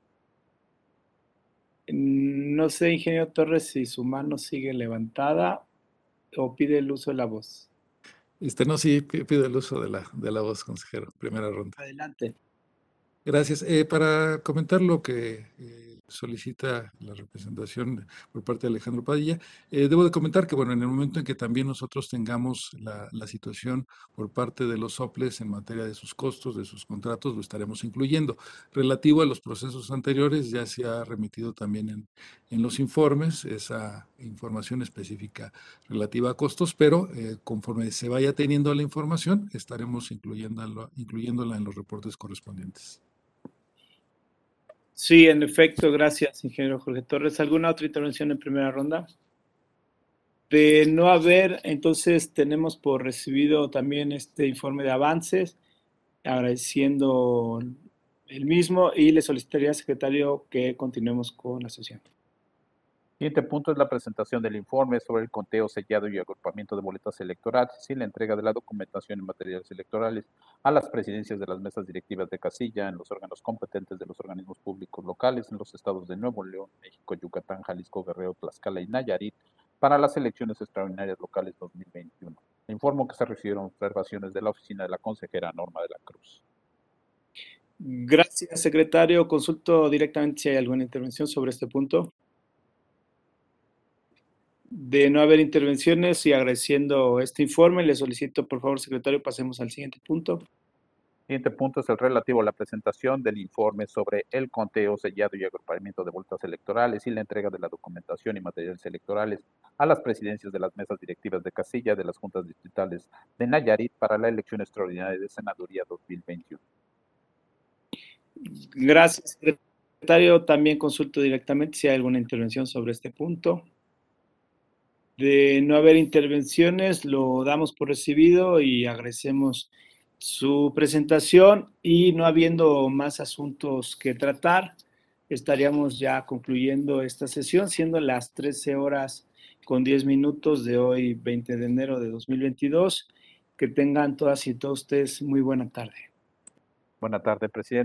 No sé, ingeniero Torres, si su mano sigue levantada o pide el uso de la voz. Este, no, sí, pido el uso de la, de la voz, consejero. Primera ronda. Adelante. Gracias. Eh, para comentar lo que eh, solicita la representación por parte de Alejandro Padilla. Eh, debo de comentar que, bueno, en el momento en que también nosotros tengamos la, la situación por parte de los soples en materia de sus costos, de sus contratos, lo estaremos incluyendo. Relativo a los procesos anteriores, ya se ha remitido también en, en los informes esa información específica relativa a costos, pero eh, conforme se vaya teniendo la información, estaremos incluyéndola, incluyéndola en los reportes correspondientes. Sí, en efecto, gracias, ingeniero Jorge Torres. ¿Alguna otra intervención en primera ronda? De no haber, entonces tenemos por recibido también este informe de avances, agradeciendo el mismo y le solicitaría al secretario que continuemos con la sesión. Siguiente punto es la presentación del informe sobre el conteo sellado y agrupamiento de boletas electorales y la entrega de la documentación y materiales electorales a las presidencias de las mesas directivas de casilla en los órganos competentes de los organismos públicos locales en los estados de Nuevo León, México, Yucatán, Jalisco, Guerrero, Tlaxcala y Nayarit para las elecciones extraordinarias locales dos mil veintiuno. Le informo que se recibieron observaciones de la oficina de la consejera Norma de la Cruz. Gracias, secretario. Consulto directamente si hay alguna intervención sobre este punto. De no haber intervenciones y agradeciendo este informe, le solicito, por favor, secretario, pasemos al siguiente punto. Siguiente punto es el relativo a la presentación del informe sobre el conteo sellado y agrupamiento de boletas electorales y la entrega de la documentación y materiales electorales a las presidencias de las mesas directivas de casilla de las juntas distritales de Nayarit para la elección extraordinaria de senaduría dos mil veintiuno. Gracias, secretario. También consulto directamente si hay alguna intervención sobre este punto. De no haber intervenciones, lo damos por recibido y agradecemos su presentación, y no habiendo más asuntos que tratar, estaríamos ya concluyendo esta sesión, siendo las trece horas con diez minutos de hoy, veinte de enero de dos mil veintidós. Que tengan todas y todos ustedes muy buena tarde. Buena tarde, presidente.